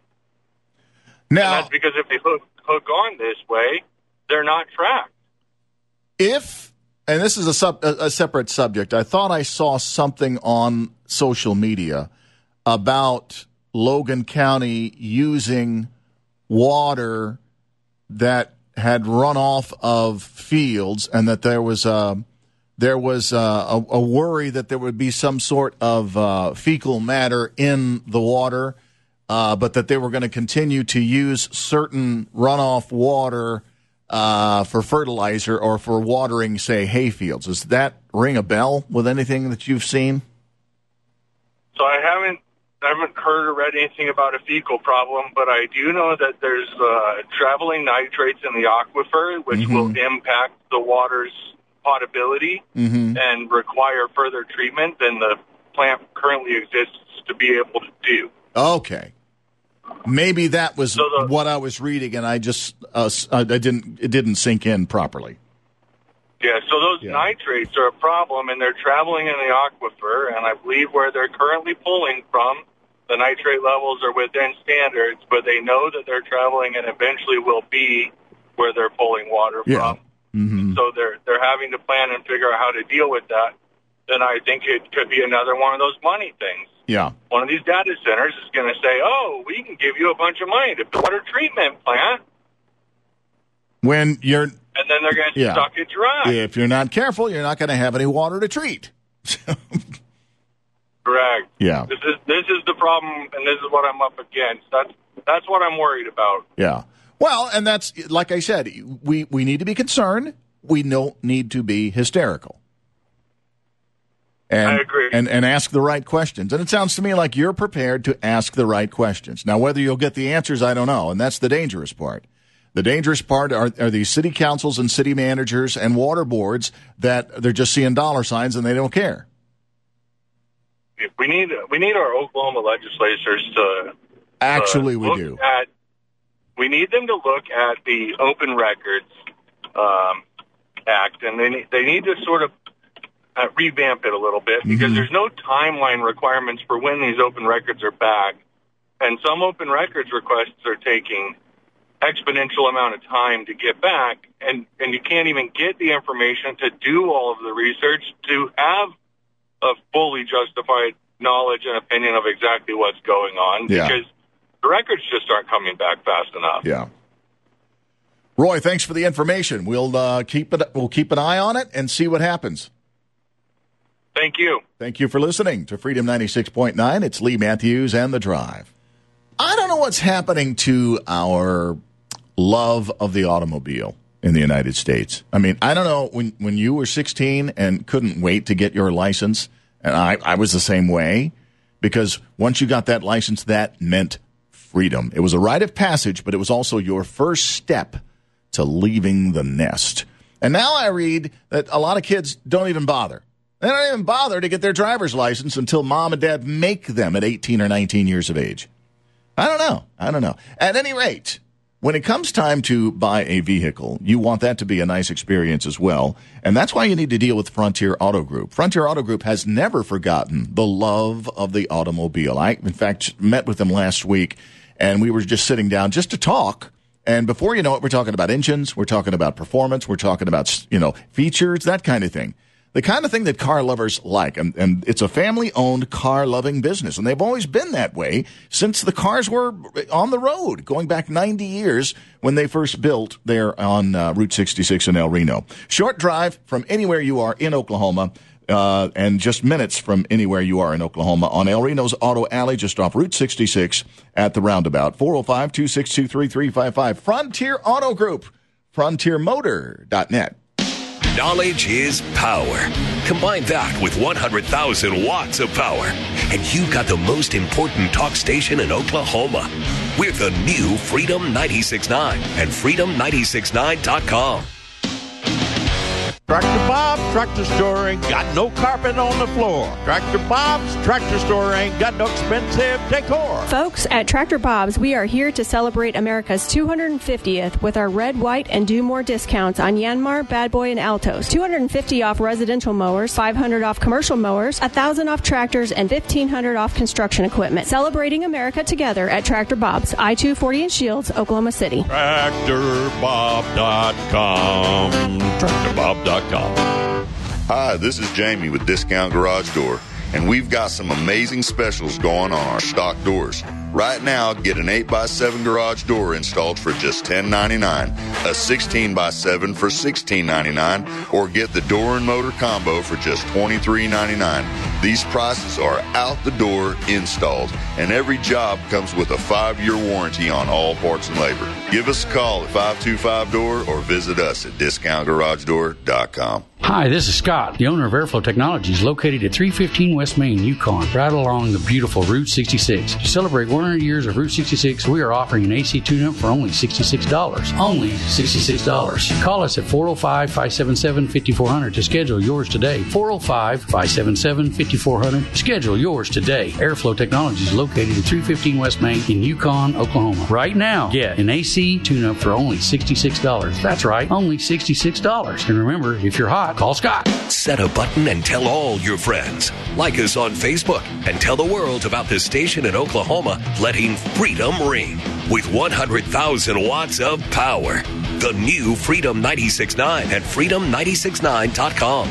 Now, and that's because if they hook, hook on this way, they're not tracked. If, and this is a, sub, a, a separate subject, I thought I saw something on social media about Logan County using water that had run off of fields, and that there was a, there was a, a, a worry that there would be some sort of uh, fecal matter in the water. Uh, but that they were going to continue to use certain runoff water uh, for fertilizer or for watering, say, hay fields. Does that ring a bell with anything that you've seen? So I haven't I haven't heard or read anything about a fecal problem, but I do know that there's uh, traveling nitrates in the aquifer, which mm-hmm. will impact the water's potability mm-hmm. and require further treatment than the plant currently exists to be able to do. Okay, maybe that was so the, what I was reading, and I just uh, I didn't it didn't sink in properly. Yeah, so those yeah. nitrates are a problem, and they're traveling in the aquifer, and I believe where they're currently pulling from, the nitrate levels are within standards, but they know that they're traveling and eventually will be where they're pulling water yeah. from. Mm-hmm. So they're they're having to plan and figure out how to deal with that. Then I think it could be another one of those money things. Yeah. One of these data centers is going to say, oh, we can give you a bunch of money to build a water treatment plant. When you're... And then they're going to yeah. suck it dry. If you're not careful, you're not going to have any water to treat. Correct. Yeah. This is this is the problem, and this is what I'm up against. That's that's what I'm worried about. Yeah. Well, and that's, like I said, we, we need to be concerned. We don't need to be hysterical. And, I agree. And, and ask the right questions. And it sounds to me like you're prepared to ask the right questions. Now, whether you'll get the answers, I don't know. And that's the dangerous part. The dangerous part are, are these city councils and city managers and water boards that they're just seeing dollar signs and they don't care. We need we need our Oklahoma legislators to actually uh, we do. At, we need them to look at the Open Records um, Act, and they need, they need to sort of uh, revamp it a little bit because mm-hmm. there's no timeline requirements for when these open records are back, and some open records requests are taking exponential amount of time to get back, and, and you can't even get the information to do all of the research to have a fully justified knowledge and opinion of exactly what's going on yeah. because the records just aren't coming back fast enough. Yeah. Roy, thanks for the information. We'll uh, keep it. We'll keep an eye on it and see what happens. Thank you. Thank you for listening to Freedom ninety-six point nine. It's Lee Matthews and The Drive. I don't know what's happening to our love of the automobile in the United States. I mean, I don't know, when, when you were sixteen and couldn't wait to get your license, and I, I was the same way, because once you got that license, that meant freedom. It was a rite of passage, but it was also your first step to leaving the nest. And now I read that a lot of kids don't even bother. They don't even bother to get their driver's license until mom and dad make them at eighteen or nineteen years of age. I don't know. I don't know. At any rate, when it comes time to buy a vehicle, you want that to be a nice experience as well. And that's why you need to deal with Frontier Auto Group. Frontier Auto Group has never forgotten the love of the automobile. I, in fact, met with them last week, and we were just sitting down just to talk. And before you know it, we're talking about engines, we're talking about performance, we're talking about, you know, features, that kind of thing. The kind of thing that car lovers like. And, and it's a family-owned, car-loving business. And they've always been that way since the cars were on the road, going back ninety years when they first built there on uh, Route sixty-six in El Reno. Short drive from anywhere you are in Oklahoma, uh, and just minutes from anywhere you are in Oklahoma on El Reno's Auto Alley, just off Route sixty-six at the roundabout. four oh five, two six two, three three five five. Frontier Auto Group, frontier motor dot net. Knowledge is power. Combine that with one hundred thousand watts of power, and you've got the most important talk station in Oklahoma. We're the new Freedom ninety-six point nine and freedom nine six nine dot com. Tractor Bob Tractor Store ain't got no carpet on the floor. Tractor Bob's Tractor Store ain't got no expensive decor. Folks, at Tractor Bob's, we are here to celebrate America's two hundred fiftieth with our red, white, and do more discounts on Yanmar, Bad Boy, and Altos. two hundred fifty off residential mowers, five hundred off commercial mowers, one thousand off tractors, and fifteen hundred off construction equipment. Celebrating America together at Tractor Bob's, I two forty in Shields, Oklahoma City. Tractor Bob dot com. Tractor Bob dot com. Hi, this is Jamie with Discount Garage Door, and we've got some amazing specials going on our stock doors. Right now, get an eight by seven garage door installed for just ten ninety-nine, a sixteen by seven for sixteen ninety-nine, or get the door and motor combo for just twenty-three ninety-nine. These prices are out the door installed, and every job comes with a five-year warranty on all parts and labor. Give us a call at five two five door or visit us at discount garage door dot com. Hi, this is Scott, the owner of Airflow Technologies, located at three fifteen West Main, Yukon, right along the beautiful Route sixty-six. To celebrate one hundred years of Route sixty-six, we are offering an A C tune-up for only sixty-six dollars. Only sixty-six dollars. Call us at four oh five, five seven seven, five four zero zero to schedule yours today. four oh five, five seven seven, five four zero zero. Schedule yours today. Airflow Technologies, located at three fifteen West Main in Yukon, Oklahoma. Right now, get an A C tune-up for only sixty-six dollars. That's right, only sixty-six dollars. And remember, if you're hot, call Scott. Set a button and tell all your friends. Like us on Facebook and tell the world about the station in Oklahoma letting freedom ring with one hundred thousand watts of power. The new Freedom ninety-six point nine at freedom nine six nine dot com.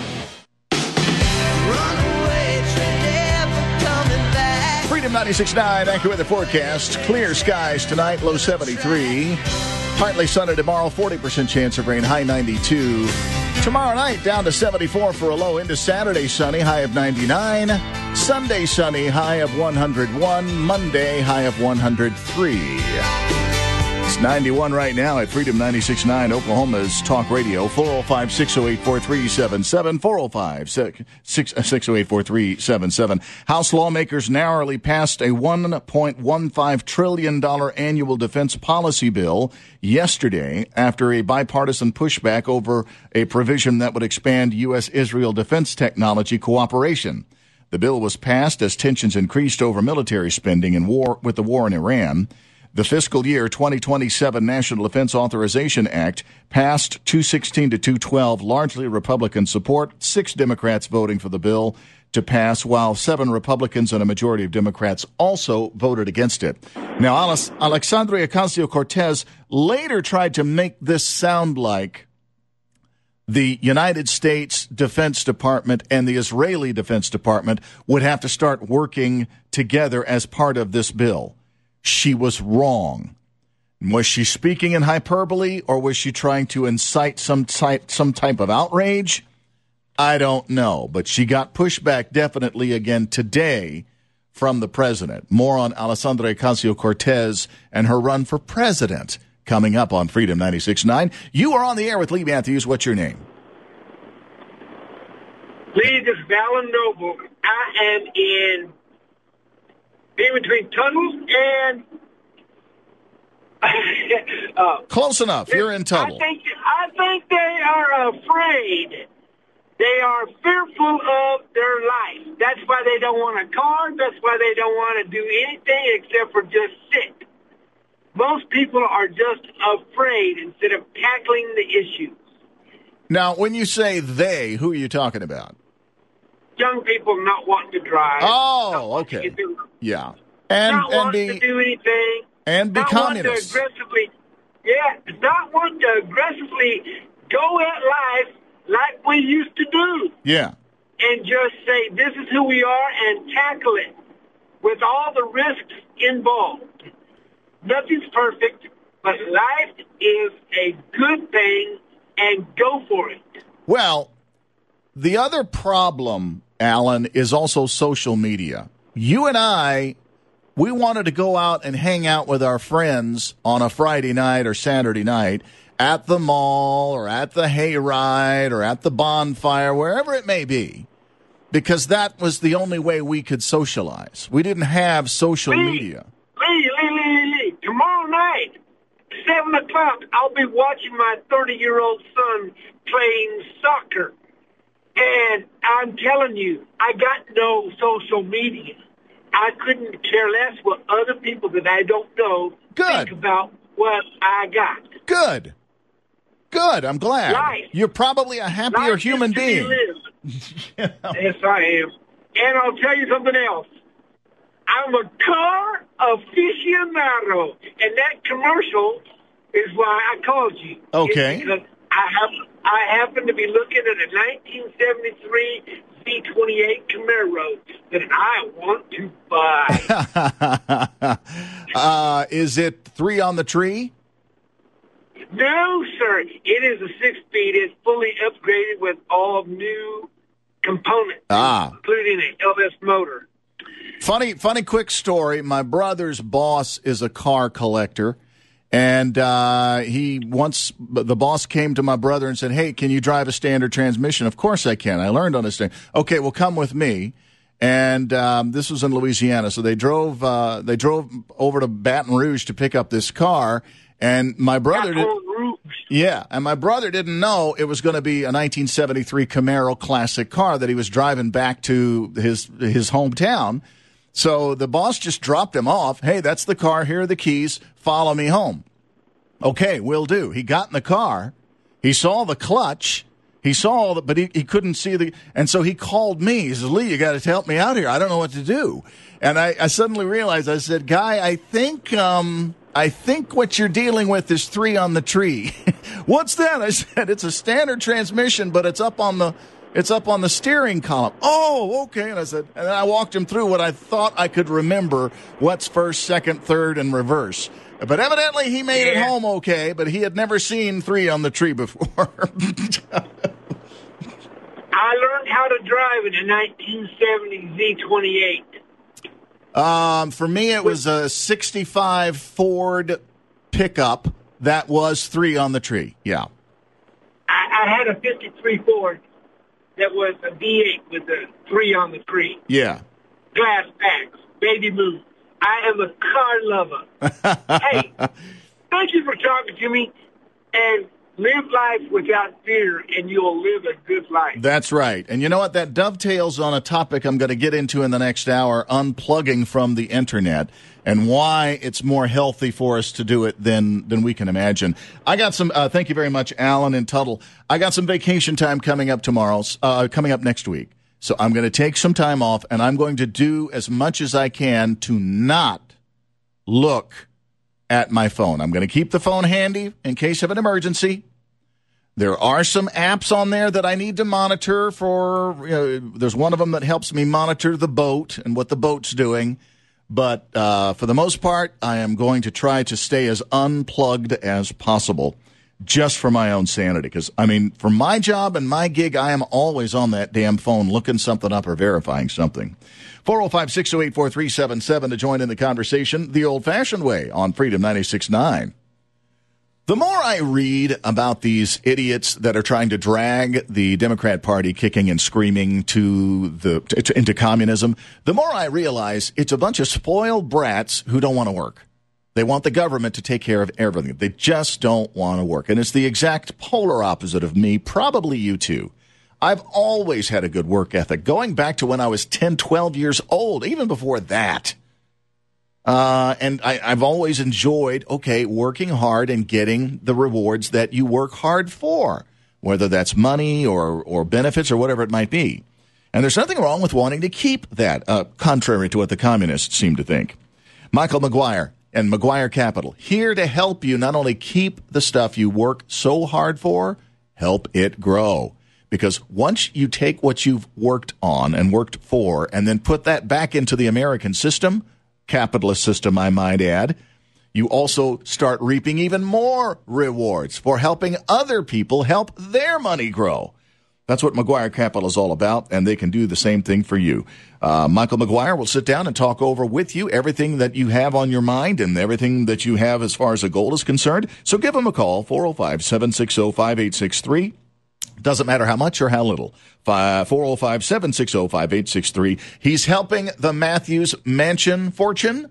Freedom ninety-six point nine, AccuWeather forecast. Clear skies tonight, low seventy-three. Partly sunny tomorrow, forty percent chance of rain, high ninety-two. Tomorrow night, down to seventy-four for a low. Into Saturday, sunny, high of ninety-nine. Sunday, sunny, high of one hundred one. Monday, high of one hundred three. It's ninety-one right now at Freedom ninety-six point nine, Oklahoma's Talk Radio. four oh five, six oh eight, four three seven seven. four oh five, six oh eight, four three seven seven. House lawmakers narrowly passed a one point one five trillion dollars annual defense policy bill yesterday after a bipartisan pushback over a provision that would expand U S Israel defense technology cooperation. The bill was passed as tensions increased over military spending in war with the war in Iran. The fiscal year twenty twenty-seven National Defense Authorization Act passed two sixteen to two twelve, largely Republican support, six Democrats voting for the bill to pass, while seven Republicans and a majority of Democrats also voted against it. Now, Alexandria Ocasio-Cortez later tried to make this sound like the United States Defense Department and the Israeli Defense Department would have to start working together as part of this bill. She was wrong. Was she speaking in hyperbole, or was she trying to incite some type, some type of outrage? I don't know, but she got pushback definitely again today from the president. More on Alexandria Ocasio-Cortez and her run for president coming up on Freedom ninety-six point nine. You are on the air with Lee Matthews. What's your name? Lee, this is Alan Noble. I am in in between Tunnels and uh, close enough. You're in Tuttle. I think I think they are afraid. They are fearful of their life. That's why they don't want a car. That's why they don't want to do anything except for just sit. Most Most people are just afraid instead of tackling the issues. Now, when you say they, who are you talking about? Young people not wanting to drive. Oh, okay. To, yeah. And, not and wanting be, to do anything. And be not communists. Want to aggressively, yeah, not want to aggressively go at life like we used to do. Yeah. And just say, this is who we are, and tackle it with all the risks involved. Nothing's perfect, but life is a good thing, and go for it. Well, the other problem, Alan, is also social media. You and I, we wanted to go out and hang out with our friends on a Friday night or Saturday night at the mall or at the hayride or at the bonfire, wherever it may be, because that was the only way we could socialize. We didn't have social Lee, media. Lee, Lee, Lee, Lee, tomorrow night, seven o'clock, I'll be watching my thirty-year-old son playing soccer. And I'm telling you, I got no social media. I couldn't care less what other people that I don't know Good. think about what I got. Good. Good. I'm glad. Life. You're probably a happier Life human is to be being. lived. Yes, I am. And I'll tell you something else. I'm a car aficionado. And that commercial is why I called you. Okay. It's because I have I happen to be looking at a nineteen seventy-three Z twenty-eight Camaro that I want to buy. uh, is it three on the tree? No, sir. It is a six-speed. It's fully upgraded with all new components, Ah. including an L S motor. Funny, funny quick story. My brother's boss is a car collector. And uh, he once, the boss came to my brother and said, hey, can you drive a standard transmission? Of course I can. I learned on a standard. Okay, well, come with me. And um, this was in Louisiana. So they drove uh, they drove over to Baton Rouge to pick up this car. And my brother did, yeah, and my brother didn't know it was going to be a nineteen seventy-three Camaro classic car that he was driving back to his his hometown. So the boss just dropped him off. Hey, that's the car. Here are the keys. Follow me home. Okay, will do. He got in the car. He saw the clutch. He saw all the, but he, he couldn't see the, and so he called me. He says, Lee, you got to help me out here. I don't know what to do. And I, I suddenly realized, I said, Guy, I think, um, I think what you're dealing with is three on the tree. What's that? I said, it's a standard transmission, but it's up on the, It's up on the steering column. Oh, okay. And I said, and then I walked him through what I thought I could remember. What's first, second, third, and reverse. But evidently he made yeah. it home okay, but he had never seen three on the tree before. I learned how to drive in a nineteen seventy Z twenty-eight. Um, for me, it was a sixty-five Ford pickup that was three on the tree. Yeah. I, I had a fifty-three Ford that was a V eight with a three on the tree. Yeah. Glass packs, baby blue. I am a car lover. Hey, thank you for talking to me, and live life without fear, and you'll live a good life. That's right. And you know what? That dovetails on a topic I'm going to get into in the next hour, unplugging from the Internet, and why it's more healthy for us to do it than than we can imagine. I got some, uh, thank you very much, Alan and Tuttle. I got some vacation time coming up tomorrow, uh, coming up next week. So I'm going to take some time off, and I'm going to do as much as I can to not look at my phone. I'm going to keep the phone handy in case of an emergency. There are some apps on there that I need to monitor for. You know, there's one of them that helps me monitor the boat and what the boat's doing. But uh, for the most part, I am going to try to stay as unplugged as possible just for my own sanity. Because, I mean, for my job and my gig, I am always on that damn phone looking something up or verifying something. four oh five, six oh eight, four three seven seven to join in the conversation the old-fashioned way on Freedom ninety-six point nine. The more I read about these idiots that are trying to drag the Democrat Party kicking and screaming to the to, into communism, the more I realize it's a bunch of spoiled brats who don't want to work. They want the government to take care of everything. They just don't want to work. And it's the exact polar opposite of me, probably you too. I've always had a good work ethic, going back to when I was ten, twelve years old, even before that. Uh, and I, I've always enjoyed, okay, working hard and getting the rewards that you work hard for, whether that's money or, or benefits or whatever it might be. And there's nothing wrong with wanting to keep that, uh, contrary to what the communists seem to think. Michael McGuire and McGuire Capital, here to help you not only keep the stuff you work so hard for, help it grow. Because once you take what you've worked on and worked for and then put that back into the American system, capitalist system, I might add, you also start reaping even more rewards for helping other people help their money grow. That's what McGuire Capital is all about, and they can do the same thing for you. Uh, Michael McGuire will sit down and talk over with you everything that you have on your mind and everything that you have as far as a goal is concerned. So give him a call, four oh five, seven six oh, five eight six three. Doesn't matter how much or how little. four oh five, seven six oh, five eight six three. He's helping the Matthews Mansion fortune,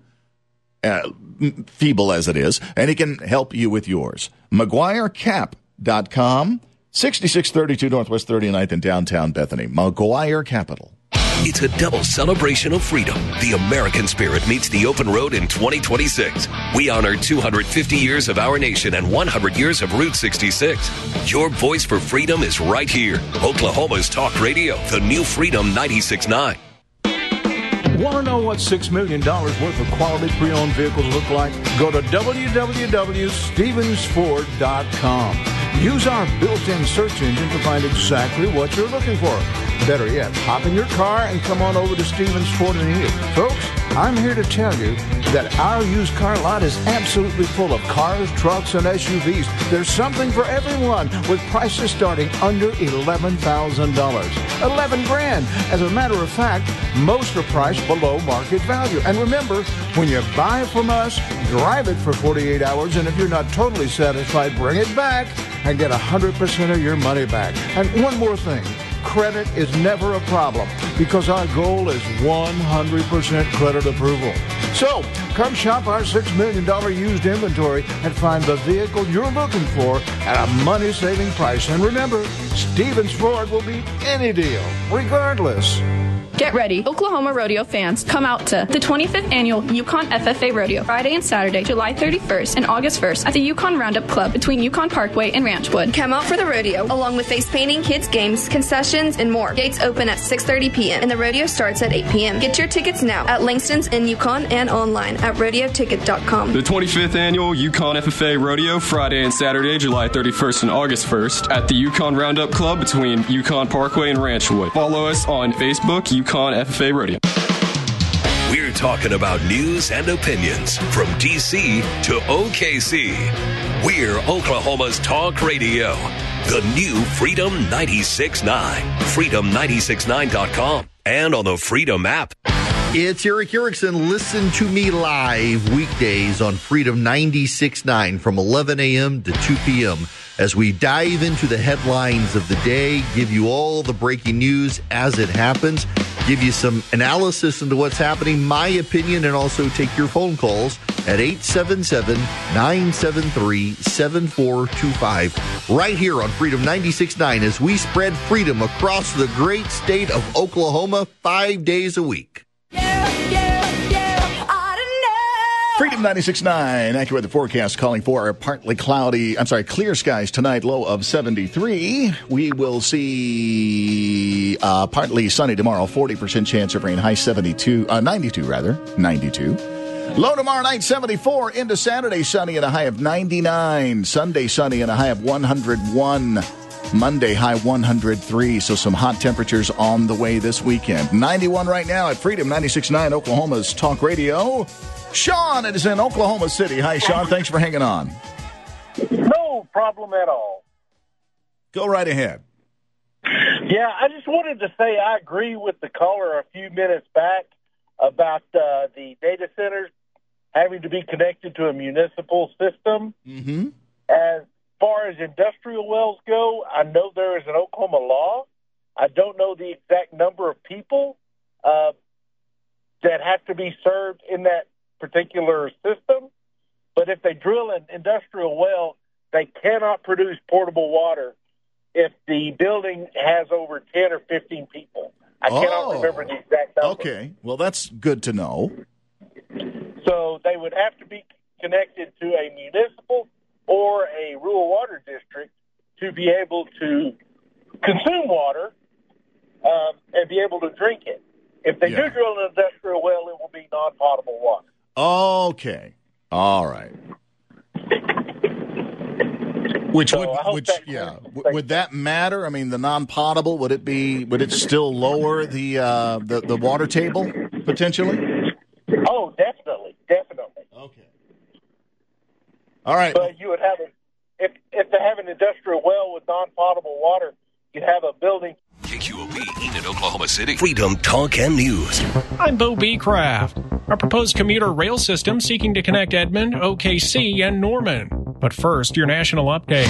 uh, feeble as it is, and he can help you with yours. McGuire Cap dot com, sixty-six thirty-two Northwest thirty-ninth in downtown Bethany. McGuire Capital. It's a double celebration of freedom. The American spirit meets the open road in twenty twenty-six. We honor two hundred fifty years of our nation and one hundred years of Route sixty-six. Your voice for freedom is right here. Oklahoma's Talk Radio, the new Freedom ninety-six point nine. Want to know what six million dollars worth of quality pre-owned vehicles look like? Go to w w w dot stevens ford dot com. Use our built-in search engine to find exactly what you're looking for. Better yet, hop in your car and come on over to Stevens Ford and Heath. Folks, I'm here to tell you that our used car lot is absolutely full of cars, trucks, and S U Vs. There's something for everyone with prices starting under eleven thousand dollars. eleven grand. As a matter of fact, most are priced below market value. And remember, when you buy from us, drive it for forty-eight hours, and if you're not totally satisfied, bring it back and get one hundred percent of your money back. And one more thing. Credit is never a problem because our goal is one hundred percent credit approval. So, come shop our six million dollars used inventory and find the vehicle you're looking for at a money-saving price. And remember, Stevens Ford will beat any deal, regardless. Get ready, Oklahoma rodeo fans. Come out to the twenty-fifth Annual Yukon F F A Rodeo, Friday and Saturday, July thirty-first and August first at the Yukon Roundup Club between Yukon Parkway and Ranchwood. Come out for the rodeo, along with face painting, kids' games, concessions, and more. Gates open at six thirty p.m. and the rodeo starts at eight p.m. Get your tickets now at Langston's in Yukon and online at rodeo ticket dot com. The twenty-fifth Annual Yukon F F A Rodeo, Friday and Saturday, July thirty-first and August first at the Yukon Roundup Club between Yukon Parkway and Ranchwood. Follow us on Facebook, Yukon F F A Radio. We're talking about news and opinions from D C to O K C. We're Oklahoma's Talk Radio, the new Freedom ninety-six point nine, freedom nine six nine dot com, and on the Freedom app. It's Eric Erickson. Listen to me live weekdays on Freedom ninety-six point nine from eleven a.m. to two p.m. as we dive into the headlines of the day, give you all the breaking news as it happens, give you some analysis into what's happening, my opinion, and also take your phone calls at eight seven seven, nine seven three, seven four two five right here on Freedom ninety-six point nine as we spread freedom across the great state of Oklahoma five days a week. Freedom ninety-six point nine, accurate the forecast calling for a partly cloudy, I'm sorry, clear skies tonight, low of seventy-three. We will see uh, partly sunny tomorrow, forty percent chance of rain, high seventy-two, uh, ninety-two rather, ninety-two. Low tomorrow night, seventy-four, into Saturday, sunny and a high of ninety-nine. Sunday, sunny and a high of one hundred one. Monday, high one hundred three, so some hot temperatures on the way this weekend. ninety-one right now at Freedom ninety-six point nine, Oklahoma's Talk Radio. Sean is in Oklahoma City. Hi, Sean. Thanks for hanging on. No problem at all. Go right ahead. Yeah, I just wanted to say I agree with the caller a few minutes back about uh, the data centers having to be connected to a municipal system. Mm-hmm. As far as industrial wells go, I know there is an Oklahoma law. I don't know the exact number of people uh, that have to be served in that particular system, but if they drill an industrial well, they cannot produce portable water if the building has over ten or fifteen people. I oh, cannot remember the exact number. Okay, well, that's good to know. So they would have to be connected to a municipal or a rural water district to be able to consume water um, and be able to drink it. If they Yeah. do drill an industrial well, it will be non-potable water. Okay. All right. Which So would, I hope which, that yeah, w- would that matter? I mean, the non-potable, would it be, would it still lower the uh, the, the water table potentially? Oh, definitely, definitely. Okay. All right. But you would have a, if if they have an industrial well with non-potable water, you'd have a building. K Q O P, Enid, Oklahoma City. Freedom Talk and News. I'm Bo B. Kraft. A proposed commuter rail system seeking to connect Edmond, O K C, and Norman. But first, your national update.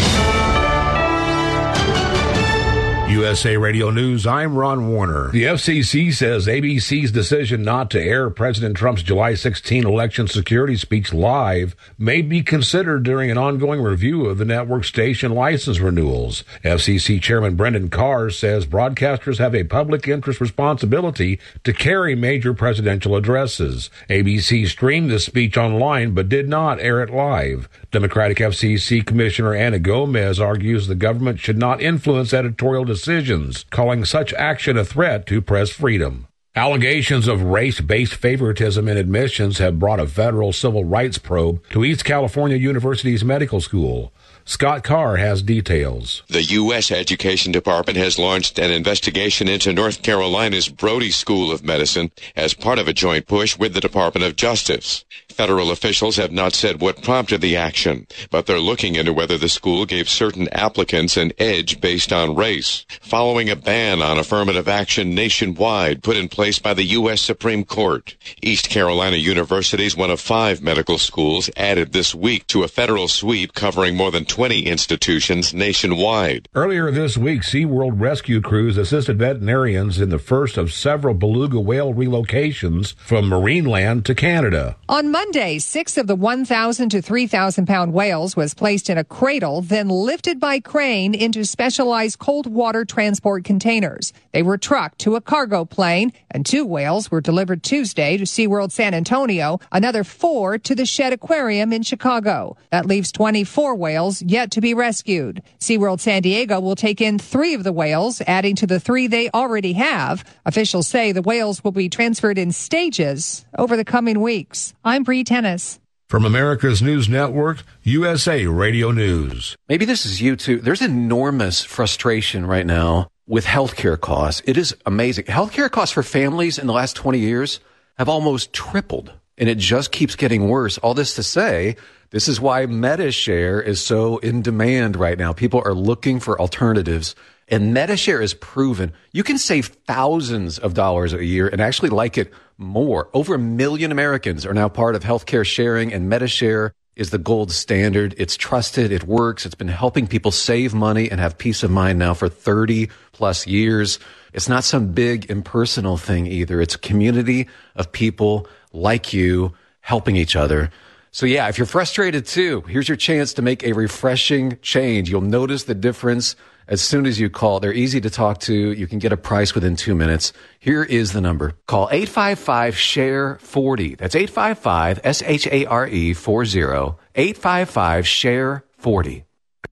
U S A Radio News, I'm Ron Warner. The F C C says A B C's decision not to air President Trump's July sixteenth election security speech live may be considered during an ongoing review of the network station license renewals. F C C Chairman Brendan Carr says broadcasters have a public interest responsibility to carry major presidential addresses. A B C streamed the speech online but did not air it live. Democratic F C C Commissioner Ana Gomez argues the government should not influence editorial decisions. Decisions, calling such action a threat to press freedom. Allegations of race-based favoritism in admissions have brought a federal civil rights probe to East California University's medical school. Scott Carr has details. The U S Education Department has launched an investigation into North Carolina's Brody School of Medicine as part of a joint push with the Department of Justice. Federal officials have not said what prompted the action, but they're looking into whether the school gave certain applicants an edge based on race, following a ban on affirmative action nationwide put in place by the U S Supreme Court. East Carolina University is one of five medical schools added this week to a federal sweep covering more than twenty institutions nationwide. Earlier this week, SeaWorld rescue crews assisted veterinarians in the first of several beluga whale relocations from Marineland to Canada. On Monday, six of the one thousand to three thousand pound whales was placed in a cradle, then lifted by crane into specialized cold water transport containers. They were trucked to a cargo plane, and two whales were delivered Tuesday to SeaWorld San Antonio, another four to the Shedd Aquarium in Chicago. That leaves twenty-four whales yet to be rescued. SeaWorld San Diego will take in three of the whales, adding to the three they already have. Officials say the whales will be transferred in stages over the coming weeks. I'm Bree Tennis. From America's News Network, U S A Radio News. Maybe this is you too. There's enormous frustration right now with healthcare costs. It is amazing. Healthcare costs for families in the last twenty years have almost tripled, and it just keeps getting worse. All this to say, this is why MediShare is so in demand right now. People are looking for alternatives, and MediShare is proven you can save thousands of dollars a year and actually like it more. Over a million Americans are now part of healthcare sharing, and MediShare is the gold standard. It's trusted. It works. It's been helping people save money and have peace of mind now for thirty plus years. It's not some big impersonal thing either. It's a community of people like you helping each other. So yeah, if you're frustrated too, here's your chance to make a refreshing change. You'll notice the difference as soon as you call. They're easy to talk to. You can get a price within two minutes. Here is the number. Call eight five five, S H A R E, forty. That's eight five five, S H A R E, forty. eight five five, S H A R E, forty.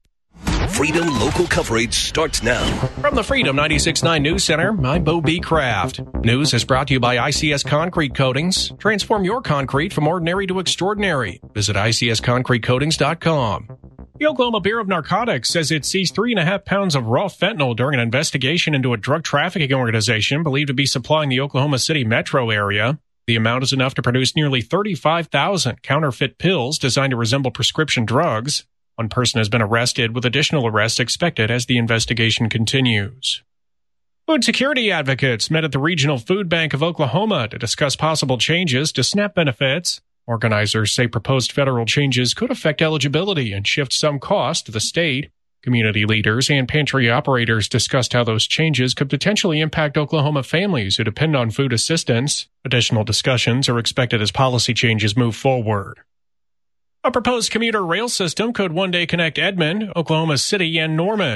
Freedom local coverage starts now. From the Freedom ninety-six point nine News Center, I'm Bo B. Kraft. News is brought to you by I C S Concrete Coatings. Transform your concrete from ordinary to extraordinary. Visit I C S concrete coatings dot com. The Oklahoma Bureau of Narcotics says it seized three and a half pounds of raw fentanyl during an investigation into a drug trafficking organization believed to be supplying the Oklahoma City metro area. The amount is enough to produce nearly thirty-five thousand counterfeit pills designed to resemble prescription drugs. One person has been arrested, with additional arrests expected as the investigation continues. Food security advocates met at the Regional Food Bank of Oklahoma to discuss possible changes to SNAP benefits. Organizers say proposed federal changes could affect eligibility and shift some cost to the state. Community leaders and pantry operators discussed how those changes could potentially impact Oklahoma families who depend on food assistance. Additional discussions are expected as policy changes move forward. A proposed commuter rail system could one day connect Edmond, Oklahoma City, and Norman.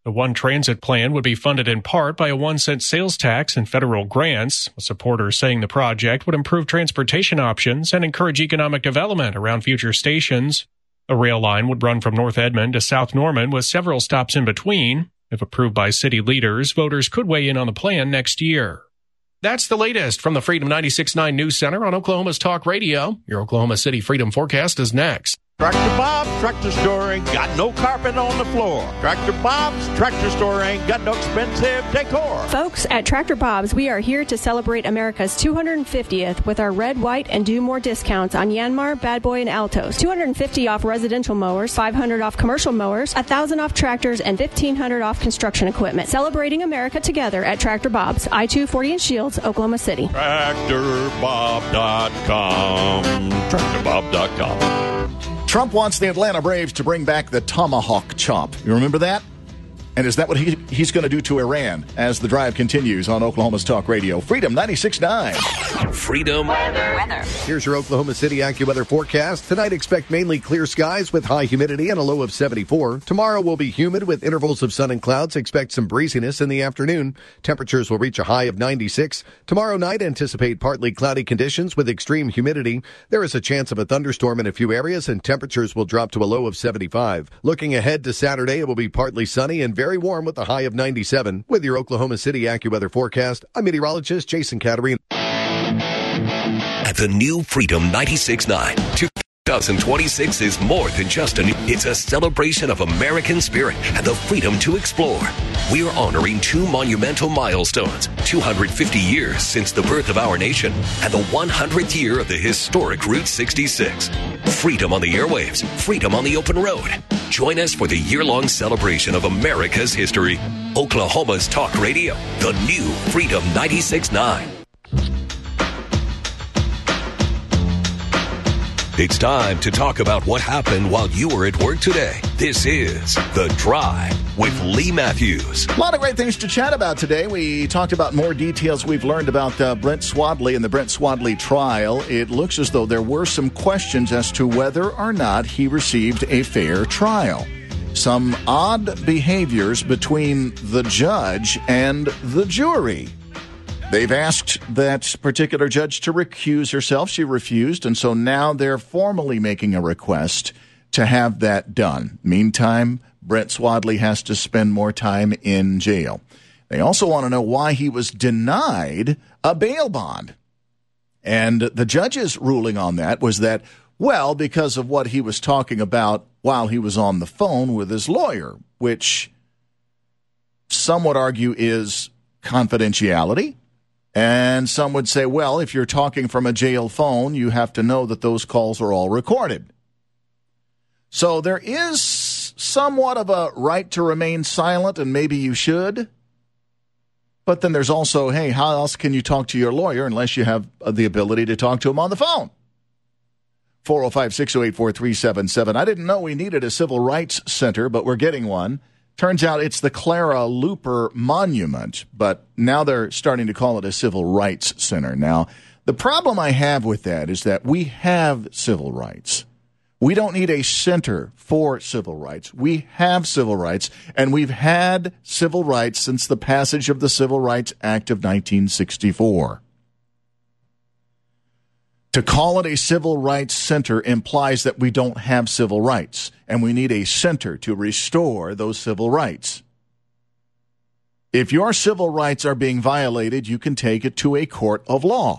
The One Transit plan would be funded in part by a one cent sales tax and federal grants, with supporters saying the project would improve transportation options and encourage economic development around future stations. The rail line would run from North Edmond to South Norman with several stops in between. If approved by city leaders, voters could weigh in on the plan next year. That's the latest from the Freedom ninety-six point nine News Center on Oklahoma's Talk Radio. Your Oklahoma City Freedom Forecast is next. Tractor Bob's Tractor Store ain't got no carpet on the floor. Tractor Bob's Tractor Store ain't got no expensive decor. Folks, at Tractor Bob's, we are here to celebrate America's two hundred fiftieth with our red, white, and do more discounts on Yanmar, Bad Boy, and Altos. two hundred fifty off residential mowers, five hundred off commercial mowers, one thousand off tractors, and fifteen hundred off construction equipment. Celebrating America together at Tractor Bob's, I two forty in Shields, Oklahoma City. Tractor Bob dot com. Tractor Bob dot com. Trump wants the Atlanta Braves to bring back the tomahawk chop. You remember that? And is that what he, he's going to do to Iran as the drive continues on Oklahoma's Talk Radio? Freedom ninety-six point nine. Freedom weather. weather. Here's your Oklahoma City AccuWeather forecast. Tonight, expect mainly clear skies with high humidity and a low of seventy-four. Tomorrow will be humid with intervals of sun and clouds. Expect some breeziness in the afternoon. Temperatures will reach a high of ninety-six. Tomorrow night, anticipate partly cloudy conditions with extreme humidity. There is a chance of a thunderstorm in a few areas, and temperatures will drop to a low of seventy-five. Looking ahead to Saturday, it will be partly sunny and very Very warm with a high of ninety-seven. With your Oklahoma City AccuWeather forecast, I'm meteorologist Jason Caterina. At the new Freedom ninety-six point nine, twenty twenty-six is more than just a new. It's a celebration of American spirit and the freedom to explore. We're honoring two monumental milestones, two hundred fifty years since the birth of our nation and the one hundredth year of the historic Route sixty-six. Freedom on the airwaves, freedom on the open road. Join us for the year-long celebration of America's history. Oklahoma's Talk Radio, the new Freedom ninety-six point nine. It's time to talk about what happened while you were at work today. This is The Drive with Lee Matthews. A lot of great things to chat about today. We talked about more details we've learned about uh, Brent Swadley and the Brent Swadley trial. It looks as though there were some questions as to whether or not he received a fair trial. Some odd behaviors between the judge and the jury. They've asked that particular judge to recuse herself. She refused, and so now they're formally making a request to have that done. Meantime, Brent Swadley has to spend more time in jail. They also want to know why he was denied a bail bond. And the judge's ruling on that was that, well, because of what he was talking about while he was on the phone with his lawyer, which some would argue is confidentiality. And some would say, well, if you're talking from a jail phone, you have to know that those calls are all recorded. So there is somewhat of a right to remain silent, and maybe you should. But then there's also, hey, how else can you talk to your lawyer unless you have the ability to talk to him on the phone? four oh five, six oh eight, four three seven seven. I didn't know we needed a civil rights center, but we're getting one. Turns out it's the Clara Luper Monument, but now they're starting to call it a civil rights center. Now, the problem I have with that is that we have civil rights. We don't need a center for civil rights. We have civil rights, and we've had civil rights since the passage of the Civil Rights Act of nineteen sixty-four. To call it a civil rights center implies that we don't have civil rights, and we need a center to restore those civil rights. If your civil rights are being violated, you can take it to a court of law.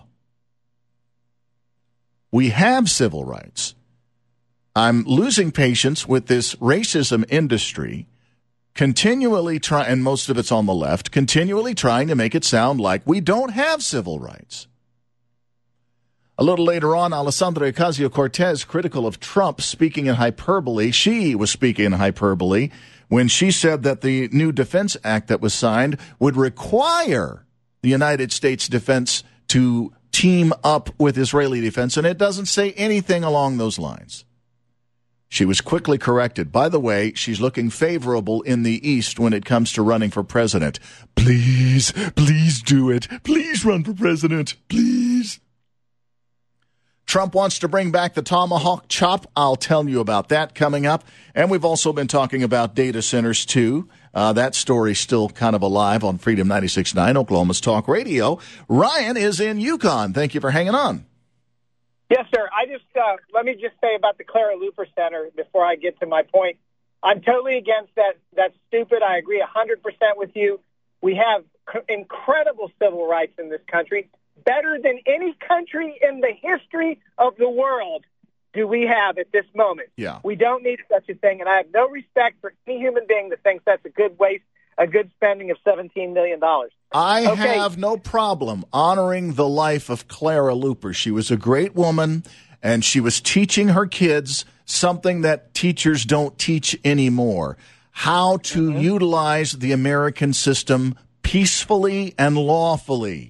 We have civil rights. I'm losing patience with this racism industry, continually trying, and most of it's on the left, continually trying to make it sound like we don't have civil rights. A little later on, Alessandra Ocasio-Cortez, critical of Trump, speaking in hyperbole. She was speaking in hyperbole when she said that the new Defense Act that was signed would require the United States defense to team up with Israeli defense, and it doesn't say anything along those lines. She was quickly corrected. By the way, she's looking favorable in the East when it comes to running for president. Please, please do it. Please run for president. Please. Trump wants to bring back the tomahawk chop. I'll tell you about that coming up. And we've also been talking about data centers, too. Uh, that story's still kind of alive on Freedom ninety-six point nine, Oklahoma's Talk Radio. Ryan is in Yukon. Thank you for hanging on. Yes, sir. I just uh, let me just say about the Clara Luper Center before I get to my point. I'm totally against that. That's stupid. I agree one hundred percent with you. We have c- incredible civil rights in this country, better than any country in the history of the world do we have at this moment. Yeah. We don't need such a thing, and I have no respect for any human being that thinks that's a good waste, a good spending of seventeen million dollars. I okay. have no problem honoring the life of Clara Luper. She was a great woman, and she was teaching her kids something that teachers don't teach anymore, how to mm-hmm. utilize the American system peacefully and lawfully.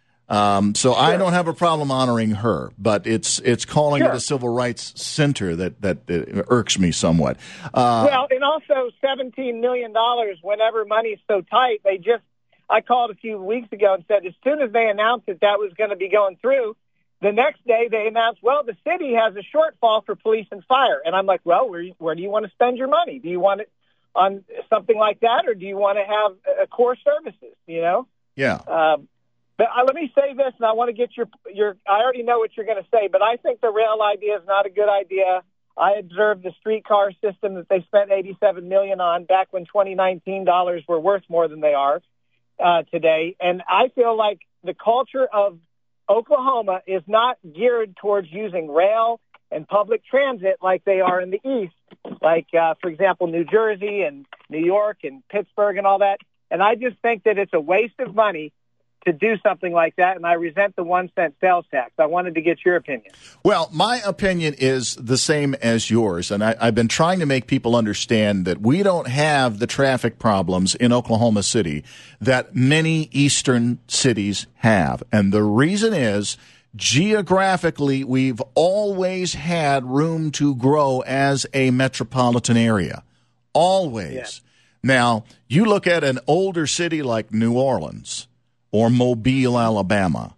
Um, so sure. I don't have a problem honoring her, but it's it's calling sure. it a civil rights center that, that uh, irks me somewhat. Uh, well, and also seventeen million dollars whenever money's so tight, they just, I called a few weeks ago and said as soon as they announced that that was going to be going through, the next day they announced, well, the city has a shortfall for police and fire. And I'm like, well, where, where do you want to spend your money? Do you want it on something like that, or do you want to have uh, core services, you know? Yeah. Um, but uh, let me say this, and I want to get your, your, I already know what you're going to say, but I think the rail idea is not a good idea. I observed the streetcar system that they spent eighty-seven million dollars on back when twenty nineteen dollars were worth more than they are uh, today. And I feel like the culture of Oklahoma is not geared towards using rail and public transit like they are in the East, like, uh, for example, New Jersey and New York and Pittsburgh and all that. And I just think that it's a waste of money to do something like that, and I resent the one cent sales tax. I wanted to get your opinion. Well, my opinion is the same as yours, and I, I've been trying to make people understand that we don't have the traffic problems in Oklahoma City that many eastern cities have. And the reason is, geographically, we've always had room to grow as a metropolitan area. Always. Yeah. Now, you look at an older city like New Orleans, or Mobile, Alabama,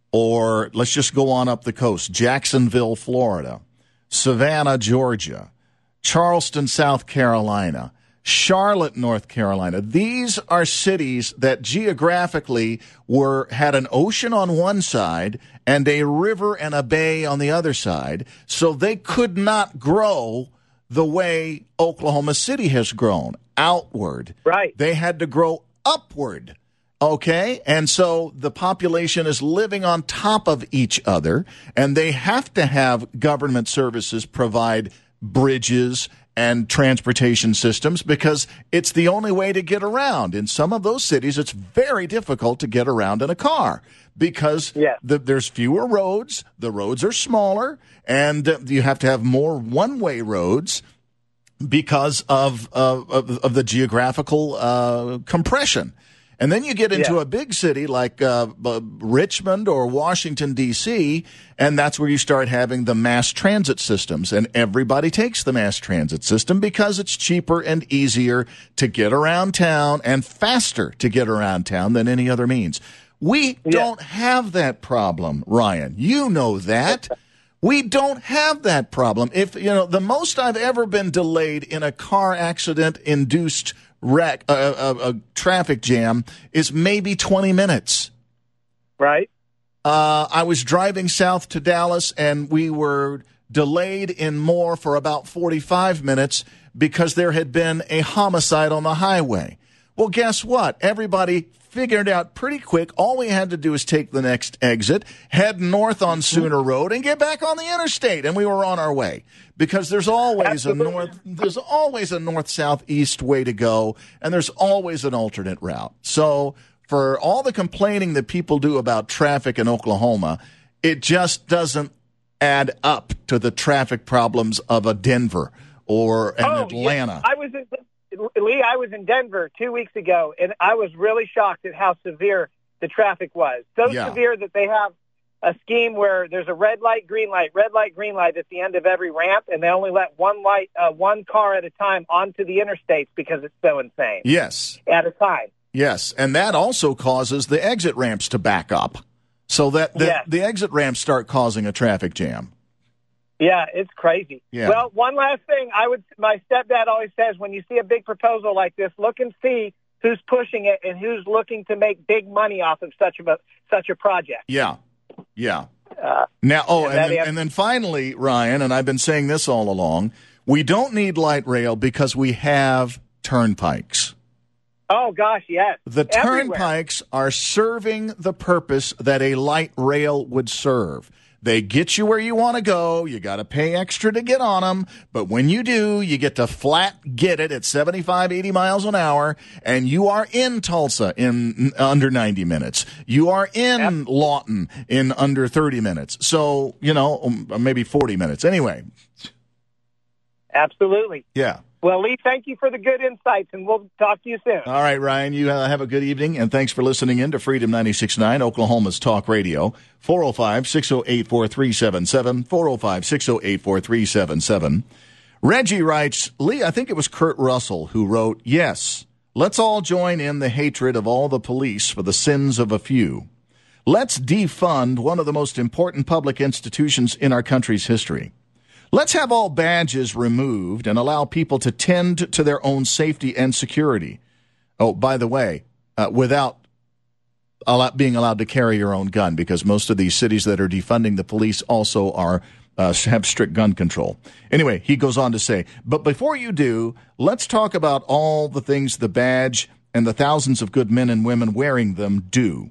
or let's just go on up the coast, Jacksonville, Florida, Savannah, Georgia, Charleston, South Carolina, Charlotte, North Carolina. These are cities that geographically were had an ocean on one side and a river and a bay on the other side, so they could not grow the way Oklahoma City has grown, outward. Right. They had to grow upward. Okay, and so the population is living on top of each other, and they have to have government services provide bridges and transportation systems because it's the only way to get around. In some of those cities, it's very difficult to get around in a car because yeah. the, there's fewer roads, the roads are smaller, and uh, you have to have more one-way roads because of, uh, of, of the geographical uh, compression. And then you get into yeah. a big city like uh, uh, Richmond or Washington, D C, and that's where you start having the mass transit systems. And everybody takes the mass transit system because it's cheaper and easier to get around town and faster to get around town than any other means. We yeah. don't have that problem, Ryan. You know that. We don't have that problem. If you know, the most I've ever been delayed in a car accident induced wreck, a, a, a traffic jam is maybe twenty minutes. Right. Uh, I was driving south to Dallas, and we were delayed in Moore for about forty-five minutes because there had been a homicide on the highway. Well, guess what? Everybody figured out pretty quick. All we had to do is take the next exit, head north on Sooner Road, and get back on the interstate, and we were on our way. Because there's always Absolutely. a north, there's always a north, south, east way to go, and there's always an alternate route. So for all the complaining that people do about traffic in Oklahoma, it just doesn't add up to the traffic problems of a Denver or an oh, Atlanta. Yes. I was in, Lee, I was in Denver two weeks ago, and I was really shocked at how severe the traffic was. So yeah. severe that they have a scheme where there's a red light, green light, red light, green light at the end of every ramp, and they only let one light, uh, one car at a time onto the interstates because it's so insane. Yes. At a time. Yes, and that also causes the exit ramps to back up, so that the, yes. the exit ramps start causing a traffic jam. Yeah, it's crazy. Yeah. Well, one last thing. I would. My stepdad always says, when you see a big proposal like this, look and see who's pushing it and who's looking to make big money off of such a such a project. Yeah, yeah. Uh, now, oh, and and then, have- and then finally, Ryan, and I've been saying this all along, we don't need light rail because we have turnpikes. Oh, gosh, yes. The Everywhere. turnpikes are serving the purpose that a light rail would serve. They get you where you want to go. You got to pay extra to get on them. But when you do, you get to flat get it at seventy-five, eighty miles an hour, and you are in Tulsa in under ninety minutes. You are in yep. Lawton in under thirty minutes. So, you know, maybe forty minutes. Anyway. Absolutely. Yeah. Well, Lee, thank you for the good insights, and we'll talk to you soon. All right, Ryan, you uh, have a good evening, and thanks for listening in to Freedom ninety-six point nine, Oklahoma's Talk Radio, four oh five, six oh eight, four three seven seven, four oh five, six oh eight, four three seven seven. Reggie writes, Lee, I think it was Kurt Russell who wrote, yes, let's all join in the hatred of all the police for the sins of a few. Let's defund one of the most important public institutions in our country's history. Let's have all badges removed and allow people to tend to their own safety and security. Oh, by the way, uh, without allow- being allowed to carry your own gun, because most of these cities that are defunding the police also are uh, have strict gun control. Anyway, he goes on to say, but before you do, let's talk about all the things the badge and the thousands of good men and women wearing them do.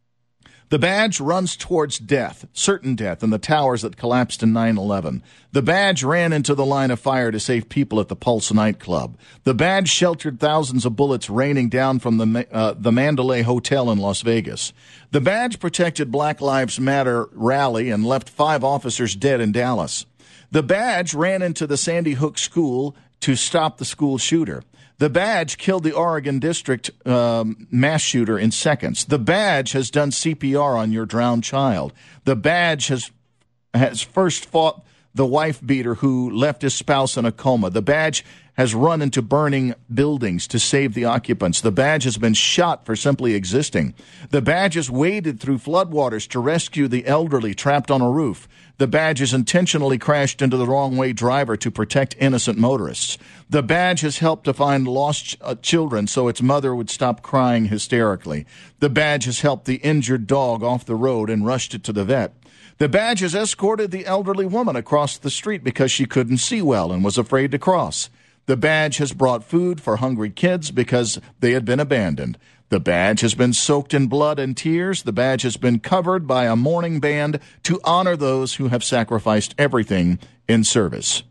The badge runs towards death, certain death, in the towers that collapsed in nine eleven. The badge ran into the line of fire to save people at the Pulse nightclub. The badge sheltered thousands of bullets raining down from the uh, the Mandalay Hotel in Las Vegas. The badge protected Black Lives Matter rally and left five officers dead in Dallas. The badge ran into the Sandy Hook school to stop the school shooter. The badge killed the Oregon District um, mass shooter in seconds. The badge has done C P R on your drowned child. The badge has has first fought the wife beater who left his spouse in a coma. The badge has run into burning buildings to save the occupants. The badge has been shot for simply existing. The badge has waded through floodwaters to rescue the elderly trapped on a roof. The badge has intentionally crashed into the wrong-way driver to protect innocent motorists. The badge has helped to find lost uh, children so its mother would stop crying hysterically. The badge has helped the injured dog off the road and rushed it to the vet. The badge has escorted the elderly woman across the street because she couldn't see well and was afraid to cross. The badge has brought food for hungry kids because they had been abandoned. The badge has been soaked in blood and tears. The badge has been covered by a mourning band to honor those who have sacrificed everything in service.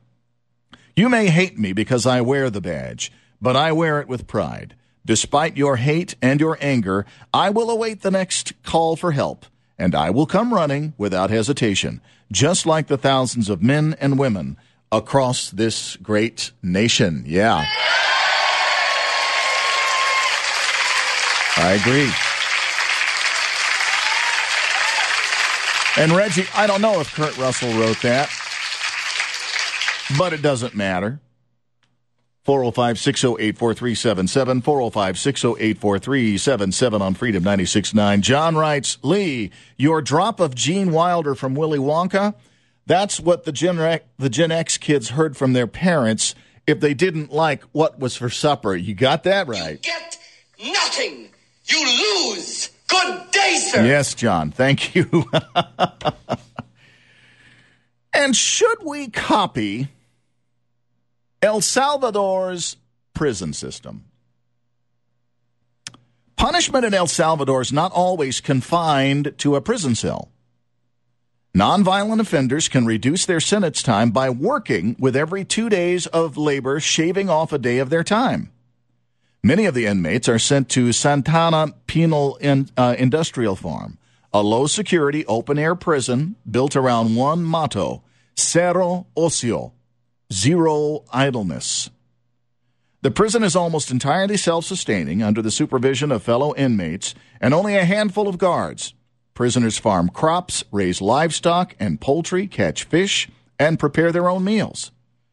You may hate me because I wear the badge, but I wear it with pride. Despite your hate and your anger, I will await the next call for help, and I will come running without hesitation, just like the thousands of men and women across this great nation. Yeah. I agree. And Reggie, I don't know if Kurt Russell wrote that, but it doesn't matter. four oh five, six oh eight, four three seven seven, four oh five, six oh eight, four three seven seven on Freedom ninety-six point nine. John writes, Lee, your drop of Gene Wilder from Willy Wonka, that's what the Gen, the Gen X kids heard from their parents if they didn't like what was for supper. You got that right. You get nothing. You lose. Good day, sir. Yes, John. Thank you. And should we copy El Salvador's prison system? Punishment in El Salvador is not always confined to a prison cell. Nonviolent offenders can reduce their sentence time by working with every two days of labor, shaving off a day of their time. Many of the inmates are sent to Santana Penal in, uh, Industrial Farm, a low-security, open-air prison built around one motto, Cero Ocio, zero idleness. The prison is almost entirely self-sustaining under the supervision of fellow inmates and only a handful of guards. Prisoners farm crops, raise livestock and poultry, catch fish, and prepare their own meals.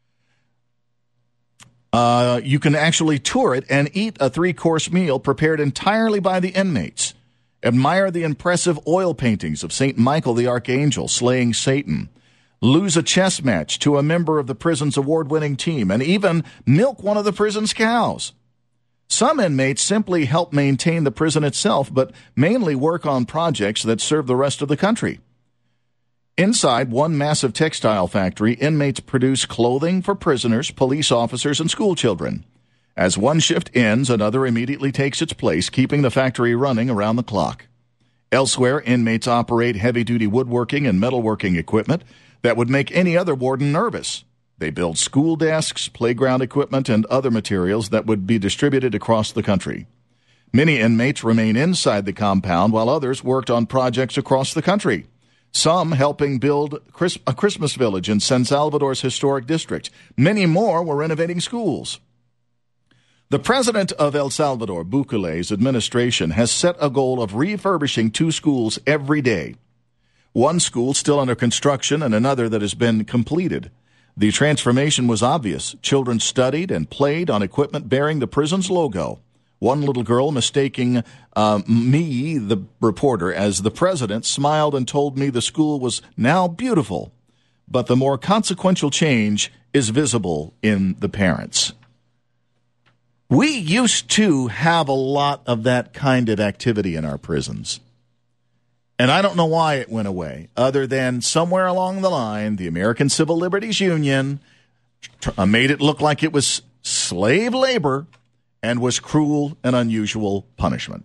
Uh, you can actually tour it and eat a three-course meal prepared entirely by the inmates. Admire the impressive oil paintings of Saint Michael the Archangel slaying Satan. lose a chess match to a member of the prison's award-winning team, and even milk one of the prison's cows. Some inmates simply help maintain the prison itself, but mainly work on projects that serve the rest of the country. Inside one massive textile factory, inmates produce clothing for prisoners, police officers, and school children. As one shift ends, another immediately takes its place, keeping the factory running around the clock. Elsewhere, inmates operate heavy-duty woodworking and metalworking equipment that would make any other warden nervous. They build school desks, playground equipment, and other materials that would be distributed across the country. Many inmates remain inside the compound, while others worked on projects across the country. Some helping build a Christmas village in San Salvador's historic district. Many more were renovating schools. The president of El Salvador, Bukele's administration, has set a goal of refurbishing two schools every day. One school still under construction and another that has been completed. The transformation was obvious. Children studied and played on equipment bearing the prison's logo. One little girl, mistaking uh, me, the reporter, as the president, smiled and told me the school was now beautiful. But the more consequential change is visible in the parents. We used to have a lot of that kind of activity in our prisons. And I don't know why it went away, other than somewhere along the line, the American Civil Liberties Union made it look like it was slave labor and was cruel and unusual punishment.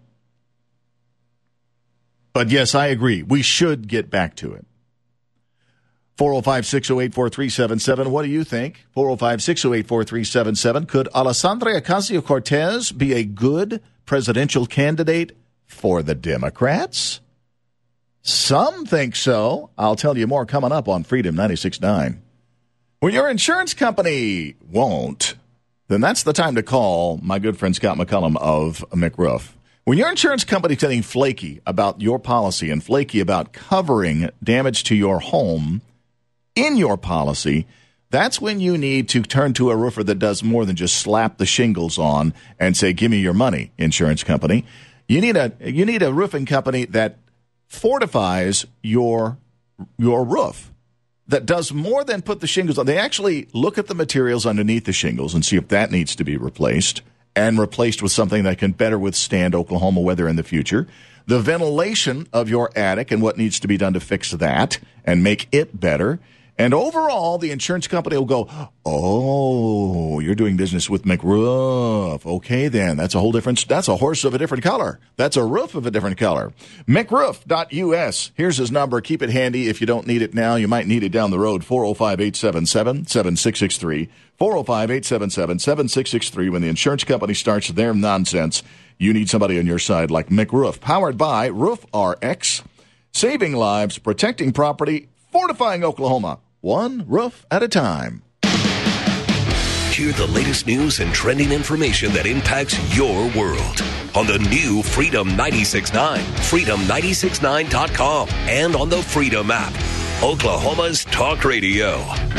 But yes, I agree. We should get back to it. four oh five, six oh eight, four three seven seven. What do you think? four oh five, six oh eight, four three seven seven. Could Alexandria Ocasio-Cortez be a good presidential candidate for the Democrats? Some think so. I'll tell you more coming up on Freedom ninety-six point nine. When your insurance company won't, then that's the time to call my good friend Scott McCullum of McRoof. When your insurance company is getting flaky about your policy and flaky about covering damage to your home in your policy, that's when you need to turn to a roofer that does more than just slap the shingles on and say, give me your money, insurance company. You need a you need a roofing company that fortifies your your roof, that does more than put the shingles on. They actually look at the materials underneath the shingles and see if that needs to be replaced and replaced with something that can better withstand Oklahoma weather in the future. The ventilation of your attic and what needs to be done to fix that and make it better. And overall, the insurance company will go, oh, you're doing business with McRoof. Okay, then. That's a whole different, that's a horse of a different color. That's a roof of a different color. McRoof dot U S. Here's his number. Keep it handy. If you don't need it now, you might need it down the road. four oh five, eight seven seven, seven six six three. four oh five, eight seven seven, seven six six three. When the insurance company starts their nonsense, you need somebody on your side like McRoof. Powered by Roof R X. Saving lives, protecting property, fortifying Oklahoma. One roof at a time. Hear the latest news and trending information that impacts your world on the new Freedom ninety-six point nine, freedom nine six nine dot com, and on the Freedom app, Oklahoma's talk radio.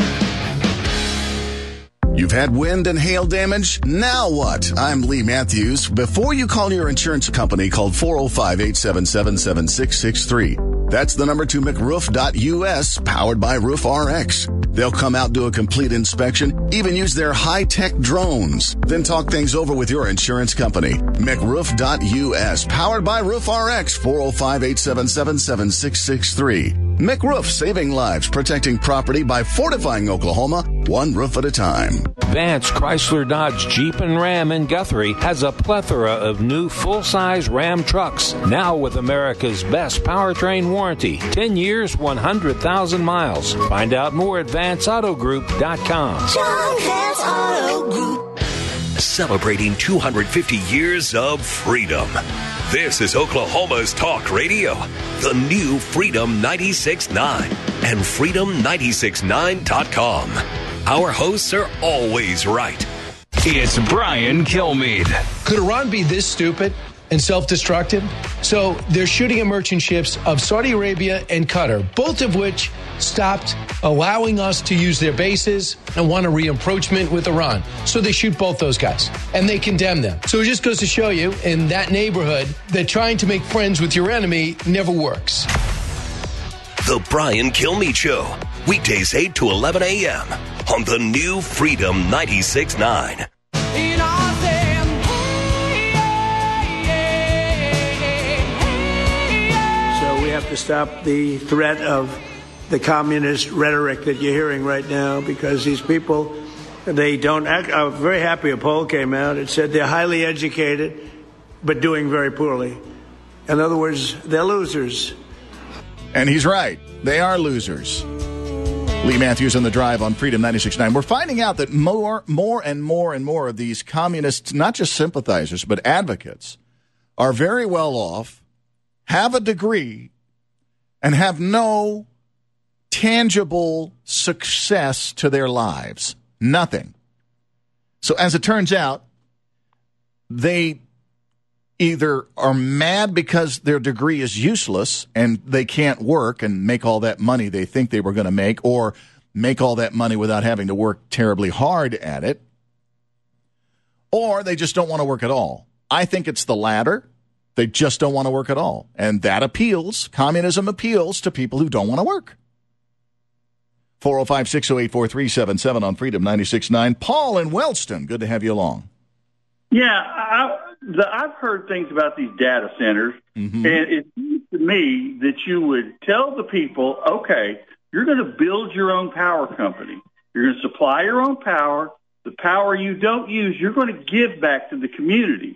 You've had wind and hail damage? Now what? I'm Lee Matthews. Before you call your insurance company, call four oh five, eight seven seven, seven six six three. That's the number to McRoof dot U S, powered by Roof R X. They'll come out, do a complete inspection, even use their high-tech drones. Then talk things over with your insurance company. McRoof dot U S, powered by Roof R X, four oh five, eight seven seven, seven six six three. McRoof, saving lives, protecting property by fortifying Oklahoma, one roof at a time. Vance Chrysler Dodge Jeep and Ram in Guthrie has a plethora of new full-size Ram trucks, now with America's best powertrain warranty, ten years, one hundred thousand miles. Find out more at vance auto group dot com. John Vance Auto Group. Celebrating two hundred fifty years of freedom. This is Oklahoma's talk radio, the new Freedom ninety-six point nine and freedom nine six nine dot com. Our hosts are always right. It's Brian Kilmeade. Could Iran be this stupid and self-destructive? So they're shooting at merchant ships of Saudi Arabia and Qatar, both of which stopped allowing us to use their bases and want a re-approachment with Iran. So they shoot both those guys and they condemn them. So it just goes to show you in that neighborhood that trying to make friends with your enemy never works. The Brian Kilmeade Show. Weekdays eight to eleven a.m. on the new Freedom ninety-six point nine. So we have to stop the threat of the communist rhetoric that you're hearing right now, because these people, they don't act. I'm very happy a poll came out. It said they're highly educated, but doing very poorly. In other words, they're losers. And he's right. They are losers. Lee Matthews on The Drive on Freedom ninety-six point nine. We're finding out that more, more and more and more of these communists, not just sympathizers, but advocates, are very well off, have a degree, and have no tangible success to their lives. Nothing. So as it turns out, they either are mad because their degree is useless and they can't work and make all that money they think they were going to make, or make all that money without having to work terribly hard at it, or they just don't want to work at all. I think it's the latter. They just don't want to work at all. And that appeals, communism appeals to people who don't want to work. four oh five, six oh eight, four three seven seven on Freedom ninety-six point nine. Paul in Wellston, good to have you along. Yeah, I, the, I've heard things about these data centers, mm-hmm. and it seems to me that you would tell the people, okay, you're going to build your own power company. You're going to supply your own power. The power you don't use, you're going to give back to the community.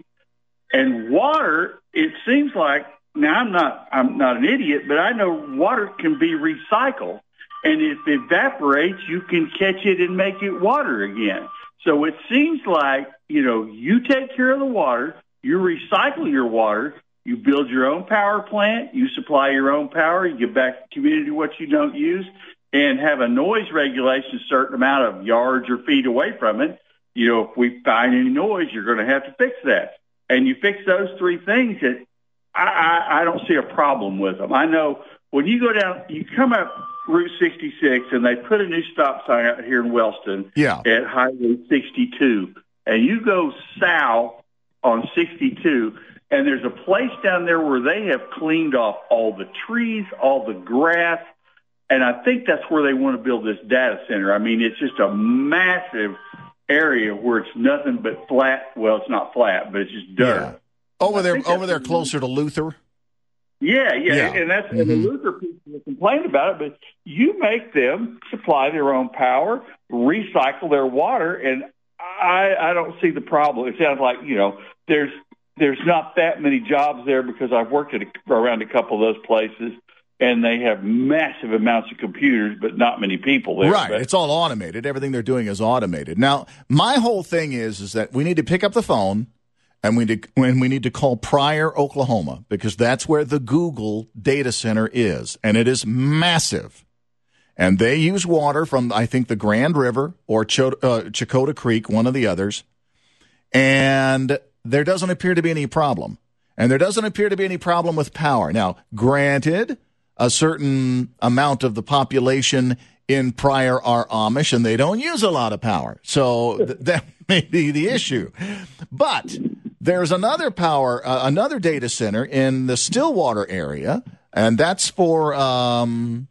And water, it seems like, now I'm not, I'm not an idiot, but I know water can be recycled. And if it evaporates, you can catch it and make it water again. So it seems like, you know, you take care of the water, you recycle your water, you build your own power plant, you supply your own power, you give back to the community what you don't use, and have a noise regulation a certain amount of yards or feet away from it. You know, if we find any noise, you're going to have to fix that. And you fix those three things, that I, I, I don't see a problem with them. I know when you go down, you come up Route sixty-six, and they put a new stop sign out here in Wellston yeah. at Highway sixty-two. And you go south on sixty-two, and there's a place down there where they have cleaned off all the trees, all the grass, and I think that's where they want to build this data center. I mean, it's just a massive area where it's nothing but flat. Well, it's not flat, but it's just dirt. Yeah. Over there, over there closer to Luther? Yeah, yeah, yeah. and that's mm-hmm. and the Luther people complain about it, but you make them supply their own power, recycle their water, and I, I don't see the problem. It sounds like, you know, there's there's not that many jobs there, because I've worked at a, around a couple of those places, and they have massive amounts of computers, but not many people there. Right, but, it's all automated. Everything they're doing is automated. Now, my whole thing is is that we need to pick up the phone, and we need, when we need to call Pryor, Oklahoma, because that's where the Google data center is, and it is massive. And they use water from, I think, the Grand River or Ch- uh, Chakotah Creek, one of the others. And there doesn't appear to be any problem. And there doesn't appear to be any problem with power. Now, granted, a certain amount of the population in Pryor are Amish, and they don't use a lot of power. So th- that may be the issue. But there's another power, uh, another data center in the Stillwater area, and that's for, um,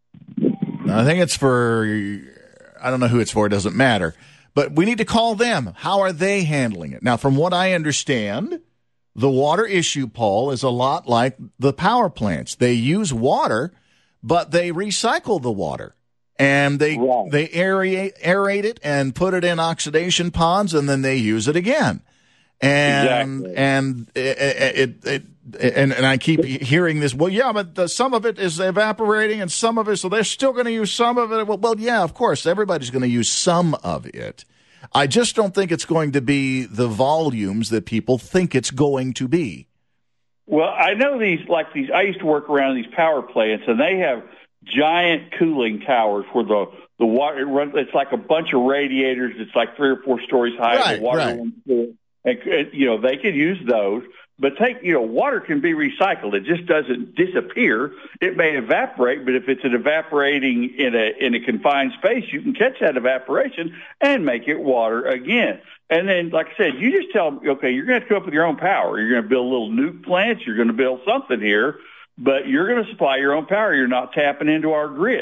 I think it's for, I don't know who it's for, it doesn't matter. But we need to call them. How are they handling it? Now, from what I understand, the water issue, Paul, is a lot like the power plants. They use water, but they recycle the water. And they right. they aerate, aerate it and put it in oxidation ponds, and then they use it again. And exactly. and it, it, it, it and, and I keep hearing this. Well, yeah, but the, some of it is evaporating, and some of it, so they're still going to use some of it. Well, well, yeah, of course, everybody's going to use some of it. I just don't think it's going to be the volumes that people think it's going to be. Well, I know these, like these, I used to work around these power plants, and they have giant cooling towers where the, the water, it runs, it's like a bunch of radiators. It's like three or four stories high. Right, the water right. runs through it. And, you know, they could use those. But take, you know, water can be recycled. It just doesn't disappear. It may evaporate, but if it's an evaporating in a in a confined space, you can catch that evaporation and make it water again. And then, like I said, you just tell them, okay, you're going to have to come up with your own power. You're going to build little nuke plants. You're going to build something here, but you're going to supply your own power. You're not tapping into our grid.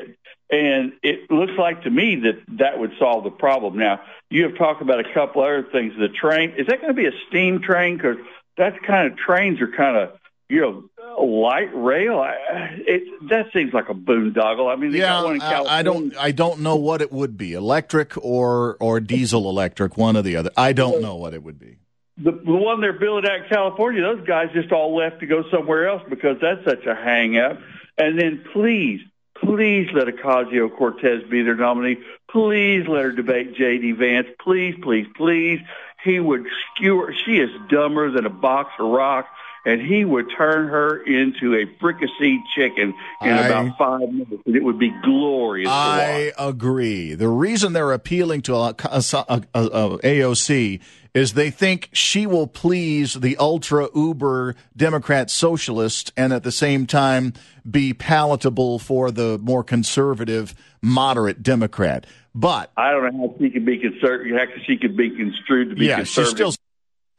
And it looks like to me that that would solve the problem. Now, you have talked about a couple other things. The train, is that going to be a steam train? Because that's kind of, trains are kind of, you know, light rail. I, it, that seems like a boondoggle. I mean, they yeah, got one in California. I don't, I don't know what it would be, electric or or diesel electric, one or the other. I don't know what it would be. The, the one they're building out in California, those guys just all left to go somewhere else because that's such a hang-up. And then please, please let Ocasio-Cortez be their nominee. Please let her debate J D. Vance. Please, please, please. He would skewer. She is dumber than a box of rocks, and he would turn her into a fricasseed chicken in I, about five minutes, and it would be glorious I to watch. agree. The reason they're appealing to uh, uh, uh, A O C is they think she will please the ultra-uber Democrat socialist and at the same time be palatable for the more conservative, moderate Democrat. But I don't know how she could be conservative. How she could be construed to be yeah, conservative. She's still.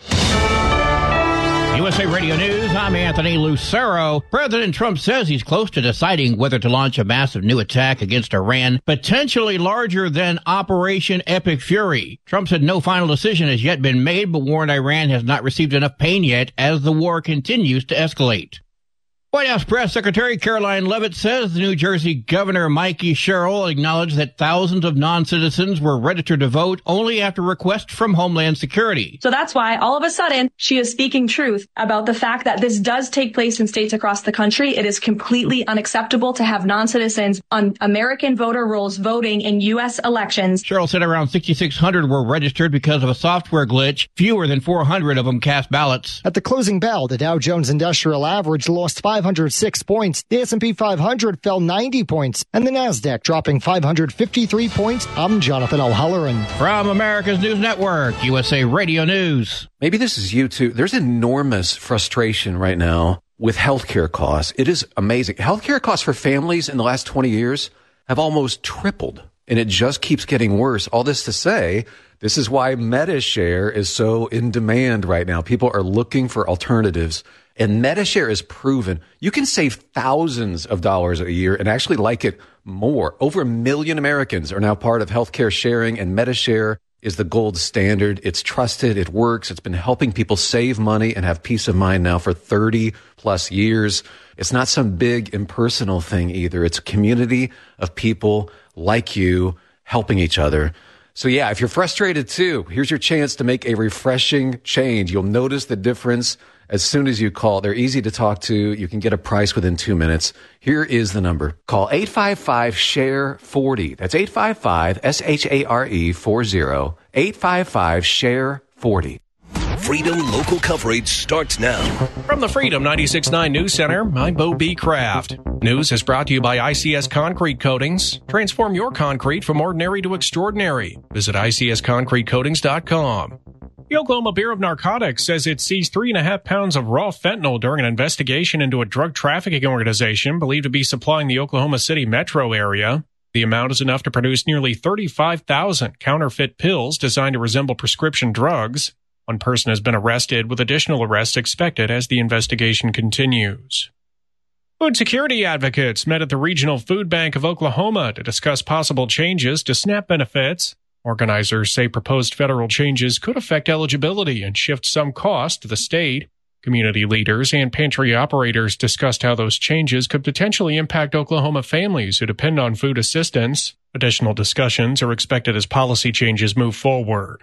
U S A Radio News, I'm Anthony Lucero. President Trump says he's close to deciding whether to launch a massive new attack against Iran, potentially larger than Operation Epic Fury. Trump said no final decision has yet been made, but warned Iran has not received enough pain yet as the war continues to escalate. White House Press Secretary Caroline Leavitt says the New Jersey Governor Mikey Sherrill acknowledged that thousands of non-citizens were registered to vote only after request from Homeland Security. So that's why all of a sudden she is speaking truth about the fact that this does take place in states across the country. It is completely unacceptable to have non-citizens on American voter rolls voting in U S elections. Sherrill said around sixty-six hundred were registered because of a software glitch. Fewer than four hundred of them cast ballots. At the closing bell, the Dow Jones Industrial Average lost five hundred six points. The S and P five hundred fell ninety points, and the NASDAQ dropping five hundred fifty-three points. I'm Jonathan O'Halloran. From America's News Network, U S A Radio News. Maybe this is you too. There's enormous frustration right now with healthcare costs. It is amazing. Healthcare costs for families in the last twenty years have almost tripled, and it just keeps getting worse. All this to say, this is why MediShare is so in demand right now. People are looking for alternatives. And MediShare is proven you can save thousands of dollars a year and actually like it more. Over a million Americans are now part of healthcare sharing, and MediShare is the gold standard. It's trusted. It works. It's been helping people save money and have peace of mind now for thirty plus years. It's not some big impersonal thing either. It's a community of people like you helping each other. So yeah, if you're frustrated too, here's your chance to make a refreshing change. You'll notice the difference as soon as you call. They're easy to talk to. You can get a price within two minutes. Here is the number. Call eight five five, S H A R E, forty. That's eight five five, S H A R E, forty. eight five five, S H A R E, forty. Freedom local coverage starts now. From the Freedom ninety-six point nine News Center, I'm Bo B. Kraft. News is brought to you by I C S Concrete Coatings. Transform your concrete from ordinary to extraordinary. Visit I C S concrete coatings dot com. The Oklahoma Bureau of Narcotics says it seized three and a half pounds of raw fentanyl during an investigation into a drug trafficking organization believed to be supplying the Oklahoma City metro area. The amount is enough to produce nearly thirty-five thousand counterfeit pills designed to resemble prescription drugs. One person has been arrested, with additional arrests expected as the investigation continues. Food security advocates met at the Regional Food Bank of Oklahoma to discuss possible changes to SNAP benefits. Organizers say proposed federal changes could affect eligibility and shift some cost to the state. Community leaders and pantry operators discussed how those changes could potentially impact Oklahoma families who depend on food assistance. Additional discussions are expected as policy changes move forward.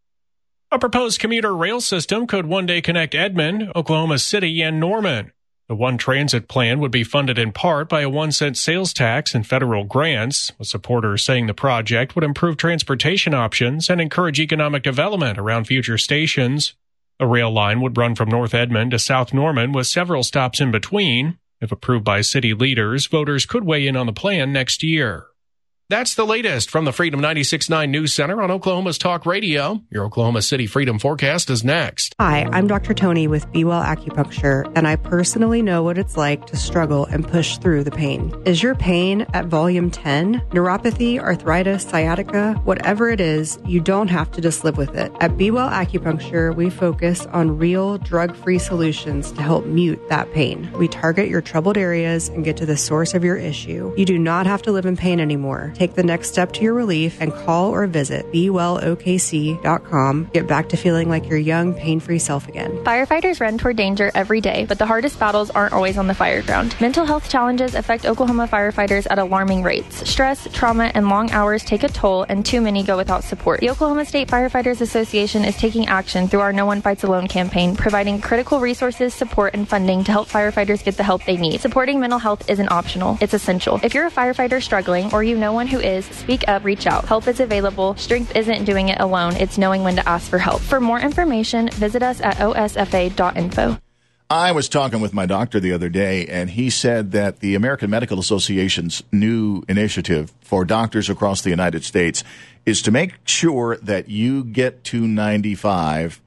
A proposed commuter rail system could one day connect Edmond, Oklahoma City, and Norman. The One Transit plan would be funded in part by a one cent sales tax and federal grants, with supporters saying the project would improve transportation options and encourage economic development around future stations. The rail line would run from North Edmond to South Norman with several stops in between. If approved by city leaders, voters could weigh in on the plan next year. That's the latest from the Freedom ninety-six point nine News Center on Oklahoma's Talk Radio. Your Oklahoma City Freedom Forecast is next. Hi, I'm Doctor Tony with Be Well Acupuncture, and I personally know what it's like to struggle and push through the pain. Is your pain at volume ten? Neuropathy, arthritis, sciatica, whatever it is, you don't have to just live with it. At Be Well Acupuncture, we focus on real, drug-free solutions to help mute that pain. We target your troubled areas and get to the source of your issue. You do not have to live in pain anymore. Take the next step to your relief and call or visit be well o k c dot com. Get back to feeling like your young, pain-free self again. Firefighters run toward danger every day, but the hardest battles aren't always on the fire ground. Mental health challenges affect Oklahoma firefighters at alarming rates. Stress, trauma, and long hours take a toll, and too many go without support. The Oklahoma State Firefighters Association is taking action through our No One Fights Alone campaign, providing critical resources, support, and funding to help firefighters get the help they need. Supporting mental health isn't optional. It's essential. If you're a firefighter struggling, or you know one who is, speak up, reach out. Help is available. Strength isn't doing it alone. It's knowing when to ask for help. For more information, visit us at o s f a dot info. I was talking with my doctor the other day, and he said that the American Medical Association's new initiative for doctors across the United States is to make sure that you get to ninety-five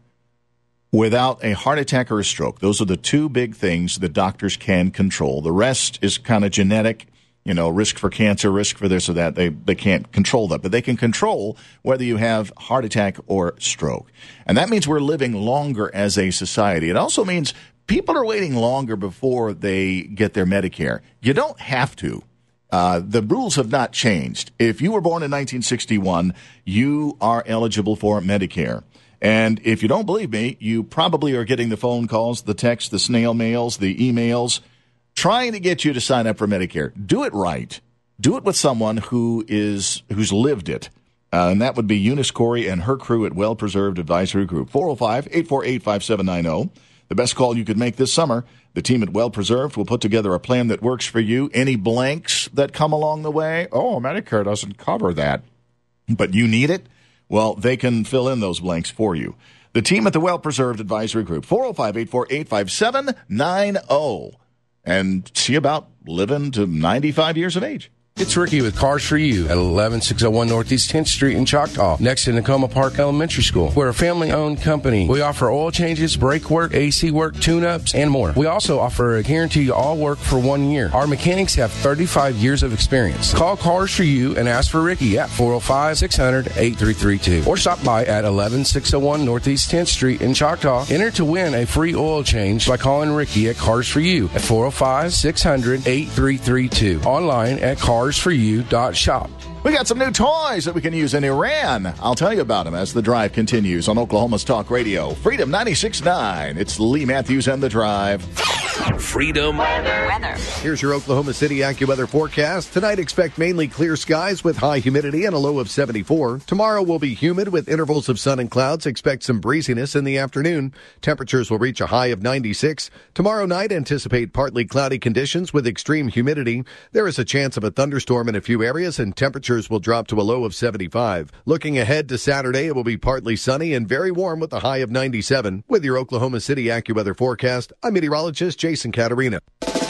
without a heart attack or a stroke. Those are the two big things that doctors can control. The rest is kind of genetic. You know, risk for cancer, risk for this or that. They they can't control that, but they can control whether you have heart attack or stroke. And that means we're living longer as a society. It also means people are waiting longer before they get their Medicare. You don't have to. Uh, the rules have not changed. If you were born in nineteen sixty-one, you are eligible for Medicare. And if you don't believe me, you probably are getting the phone calls, the texts, the snail mails, the emails, trying to get you to sign up for Medicare. Do it right. Do it with someone who is who's lived it. Uh, and that would be Eunice Corey and her crew at Well Preserved Advisory Group. four oh five, eight four eight, five seven nine oh. The best call you could make this summer. The team at Well Preserved will put together a plan that works for you. Any blanks that come along the way? Oh, Medicare doesn't cover that. But you need it? Well, they can fill in those blanks for you. The team at the Well Preserved Advisory Group. four oh five, eight four eight, five seven nine oh. And see about living to ninety-five years of age. It's Ricky with Cars for You at eleven six oh one Northeast tenth Street in Choctaw, next to Nakoma Park Elementary School. We're a family-owned company. We offer oil changes, brake work, A C work, tune-ups, and more. We also offer a guarantee all work for one year. Our mechanics have thirty-five years of experience. Call Cars for You and ask for Ricky at four oh five, six hundred, eight three three two or stop by at eleven six oh one Northeast tenth Street in Choctaw. Enter to win a free oil change by calling Ricky at Cars for You at four oh five, six hundred, eight three three two. Online at cars for you dot shop. We got some new toys that we can use in Iran. I'll tell you about them as the drive continues on Oklahoma's Talk Radio. Freedom ninety-six point nine. It's Lee Matthews and the Drive. Freedom weather. weather. Here's your Oklahoma City AccuWeather forecast. Tonight, expect mainly clear skies with high humidity and a low of seventy-four. Tomorrow will be humid with intervals of sun and clouds. Expect some breeziness in the afternoon. Temperatures will reach a high of ninety-six. Tomorrow night, anticipate partly cloudy conditions with extreme humidity. There is a chance of a thunderstorm in a few areas, and temperatures will drop to a low of seventy-five. Looking ahead to Saturday, it will be partly sunny and very warm with a high of ninety-seven. With your Oklahoma City AccuWeather forecast, I'm meteorologist Jason Caterina.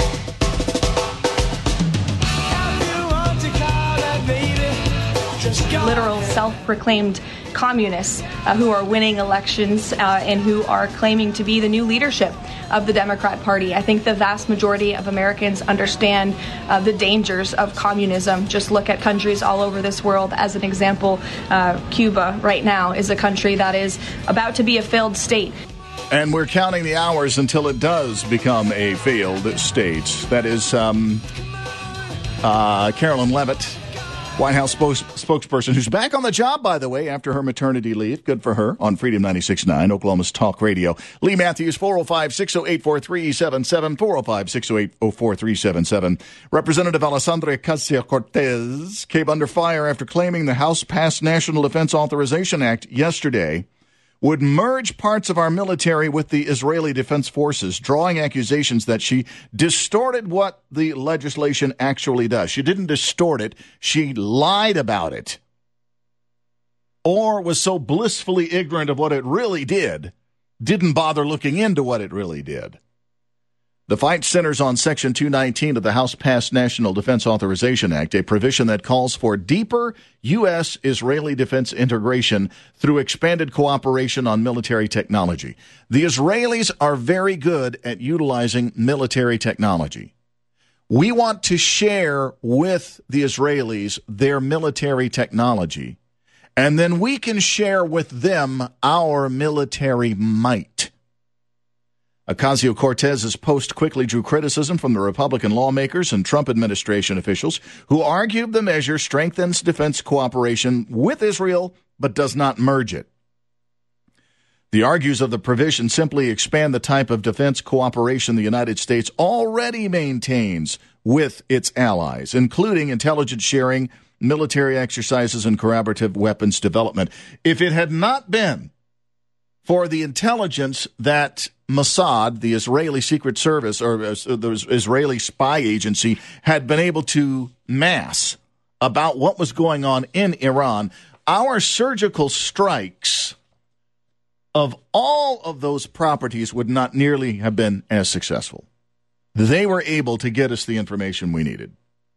Literal self-proclaimed communists uh, who are winning elections uh, and who are claiming to be the new leadership of the Democrat Party. I think the vast majority of Americans understand uh, the dangers of communism. Just look at countries all over this world. As an example, uh, Cuba right now is a country that is about to be a failed state. And we're counting the hours until it does become a failed state. That is um, uh, Carolyn Levitt, White House spokes- spokesperson, who's back on the job, by the way, after her maternity leave. Good for her. On Freedom ninety-six point nine, Oklahoma's Talk Radio. Lee Matthews, four oh five, six oh eight, four three seven seven, four oh five, six oh eight, four three seven seven. Representative Alessandra Ocasio-Cortez came under fire after claiming the House passed National Defense Authorization Act yesterday would merge parts of our military with the Israeli Defense Forces, drawing accusations that she distorted what the legislation actually does. She didn't distort it. She lied about it. Or was so blissfully ignorant of what it really did, didn't bother looking into what it really did. The fight centers on Section two nineteen of the House-passed National Defense Authorization Act, a provision that calls for deeper U S Israeli defense integration through expanded cooperation on military technology. The Israelis are very good at utilizing military technology. We want to share with the Israelis their military technology, and then we can share with them our military might. Ocasio-Cortez's post quickly drew criticism from the Republican lawmakers and Trump administration officials who argued the measure strengthens defense cooperation with Israel but does not merge it. The argues of the provision simply expand the type of defense cooperation the United States already maintains with its allies, including intelligence sharing, military exercises, and collaborative weapons development. If it had not been for the intelligence that Mossad, the Israeli Secret Service, or uh, the Israeli spy agency, had been able to mass about what was going on in Iran, our surgical strikes of all of those properties would not nearly have been as successful. They were able to get us the information we needed.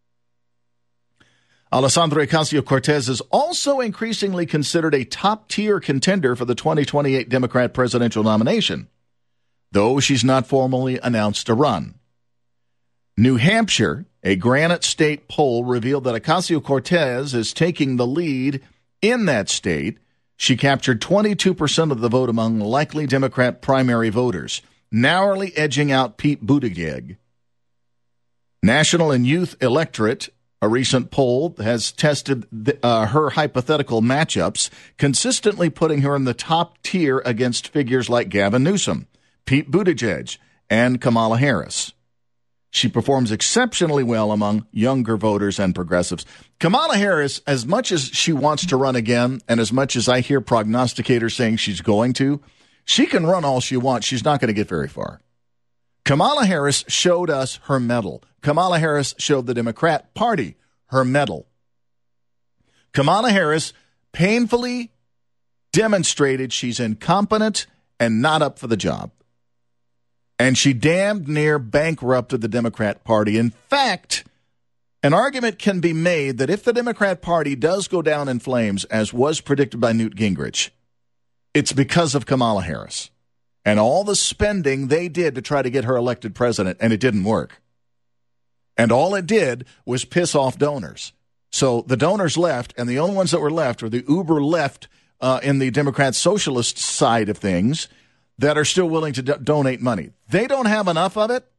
Alessandra Ocasio-Cortez is also increasingly considered a top-tier contender for the twenty twenty-eight Democrat presidential nomination, though she's not formally announced a run. New Hampshire, a Granite State poll revealed that Ocasio-Cortez is taking the lead in that state. She captured twenty-two percent of the vote among likely Democrat primary voters, narrowly edging out Pete Buttigieg. National and Youth Electorate, a recent poll, has tested the, uh, her hypothetical matchups, consistently putting her in the top tier against figures like Gavin Newsom, Pete Buttigieg, and Kamala Harris. She performs exceptionally well among younger voters and progressives. Kamala Harris, as much as she wants to run again, and as much as I hear prognosticators saying she's going to, she can run all she wants. She's not going to get very far. Kamala Harris showed us her mettle. Kamala Harris showed the Democrat Party her mettle. Kamala Harris painfully demonstrated she's incompetent and not up for the job. And she damned near bankrupted the Democrat Party. In fact, an argument can be made that if the Democrat Party does go down in flames, as was predicted by Newt Gingrich, it's because of Kamala Harris and all the spending they did to try to get her elected president, and it didn't work. And all it did was piss off donors. So the donors left, and the only ones that were left were the uber left uh, in the Democrat socialist side of things that are still willing to do- donate money. They don't have enough of it.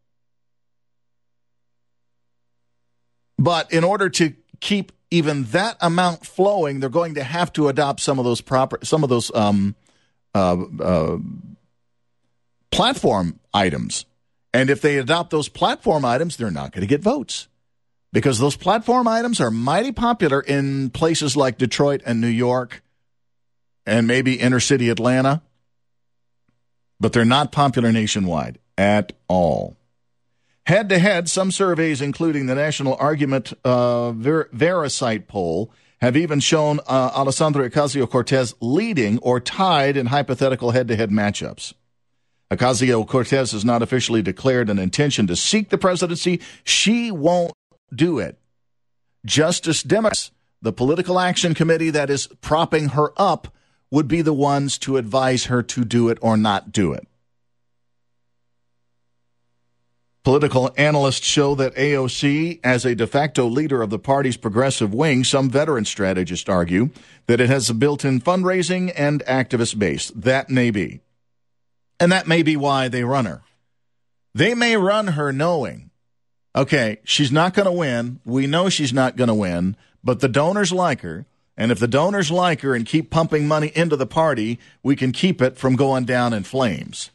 But in order to keep even that amount flowing, they're going to have to adopt some of those proper, some of those um, uh, uh, platform items. And if they adopt those platform items, they're not going to get votes, because those platform items are mighty popular in places like Detroit and New York and maybe inner city Atlanta, but they're not popular nationwide at all. Head-to-head, some surveys, including the National Argument uh, Ver- Vericite poll, have even shown uh, Alessandra Ocasio-Cortez leading or tied in hypothetical head-to-head matchups. Ocasio-Cortez has not officially declared an intention to seek the presidency. She won't do it. Justice Democrats, the political action committee that is propping her up, would be the ones to advise her to do it or not do it. Political analysts show that A O C, as a de facto leader of the party's progressive wing, some veteran strategists argue that it has a built-in fundraising and activist base. That may be. And that may be why they run her. They may run her knowing, okay, she's not going to win. We know she's not going to win, but the donors like her. And if the donors like her and keep pumping money into the party, we can keep it from going down in flames.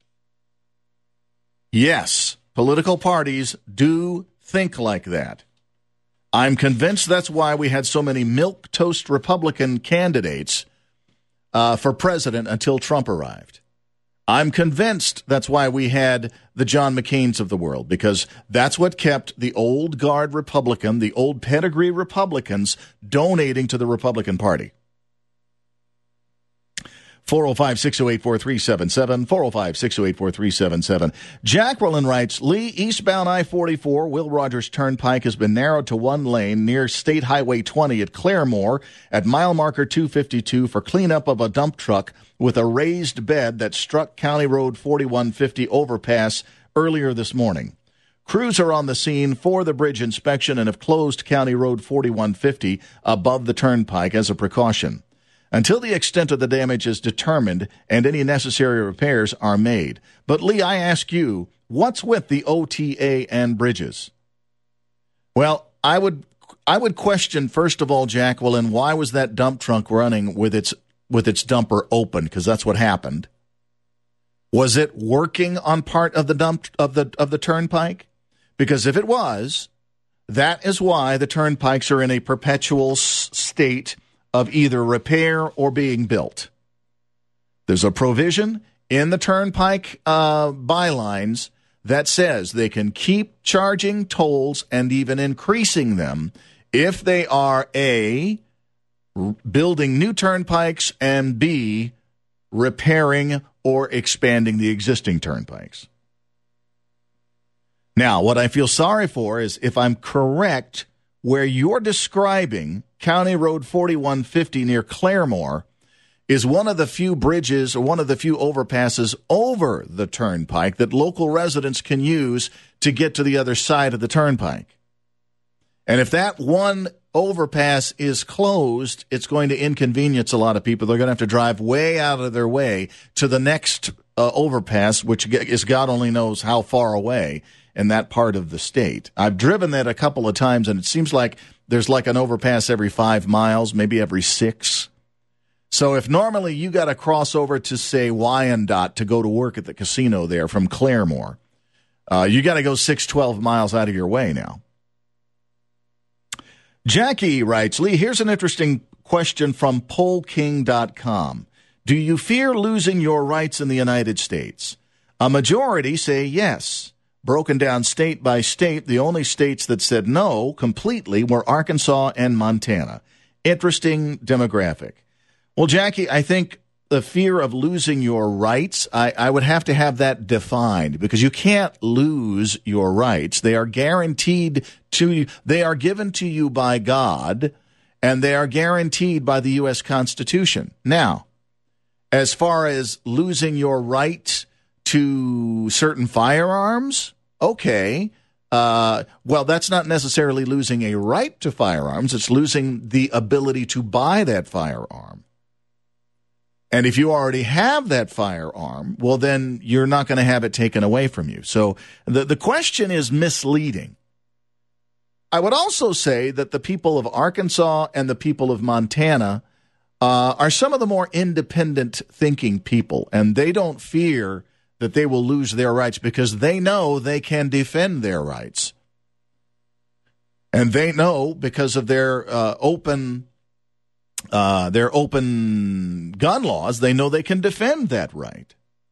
Yes, political parties do think like that. I'm convinced that's why we had so many milquetoast Republican candidates uh, for president until Trump arrived. I'm convinced that's why we had the John McCains of the world, because that's what kept the old guard Republican, the old pedigree Republicans donating to the Republican Party. four oh five, six oh eight, four three seven seven, four oh five, six oh eight, four three seven seven. Jacqueline writes, Lee, eastbound I forty-four, Will Rogers Turnpike has been narrowed to one lane near State Highway twenty at Claremore at mile marker two fifty-two for cleanup of a dump truck with a raised bed that struck County Road forty-one fifty overpass earlier this morning. Crews are on the scene for the bridge inspection and have closed County Road forty-one fifty above the turnpike as a precaution until the extent of the damage is determined and any necessary repairs are made. But, Lee, I ask you, what's with the O T A and bridges? Well, I would I would question, first of all, Jacqueline, why was that dump truck running with its with its dumper open? Because that's what happened. Was it working on part of the dump of the of the turnpike? Because if it was, that is why the turnpikes are in a perpetual s- state of either repair or being built. There's a provision in the turnpike uh, bylines that says they can keep charging tolls and even increasing them if they are A, building new turnpikes, and B, repairing or expanding the existing turnpikes. Now, what I feel sorry for is if I'm correct, where you're describing County Road forty-one fifty near Claremore is one of the few bridges or one of the few overpasses over the turnpike that local residents can use to get to the other side of the turnpike. And if that one overpass is closed, it's going to inconvenience a lot of people. They're going to have to drive way out of their way to the next uh, overpass, which is God only knows how far away in that part of the state. I've driven that a couple of times, and it seems like there's like an overpass every five miles, maybe every six. So if normally you got to cross over to, say, Wyandotte to go to work at the casino there from Claremore, uh, you got to go six, twelve miles out of your way now. Jackie writes, Lee, here's an interesting question from poll king dot com. Do you fear losing your rights in the United States? A majority say yes. Broken down state by state, the only states that said no completely were Arkansas and Montana. Interesting demographic. Well, Jackie, I think the fear of losing your rights, I, I would have to have that defined, because you can't lose your rights. They are guaranteed to you. They are given to you by God, and they are guaranteed by the U S Constitution. Now, as far as losing your right to certain firearms, okay. Uh, well, that's not necessarily losing a right to firearms. It's losing the ability to buy that firearm. And if you already have that firearm, well, then you're not going to have it taken away from you. So the, the question is misleading. I would also say that the people of Arkansas and the people of Montana uh, are some of the more independent thinking people, and they don't fear that they will lose their rights because they know they can defend their rights. And they know, because of their uh, open uh, their open gun laws, they know they can defend that right.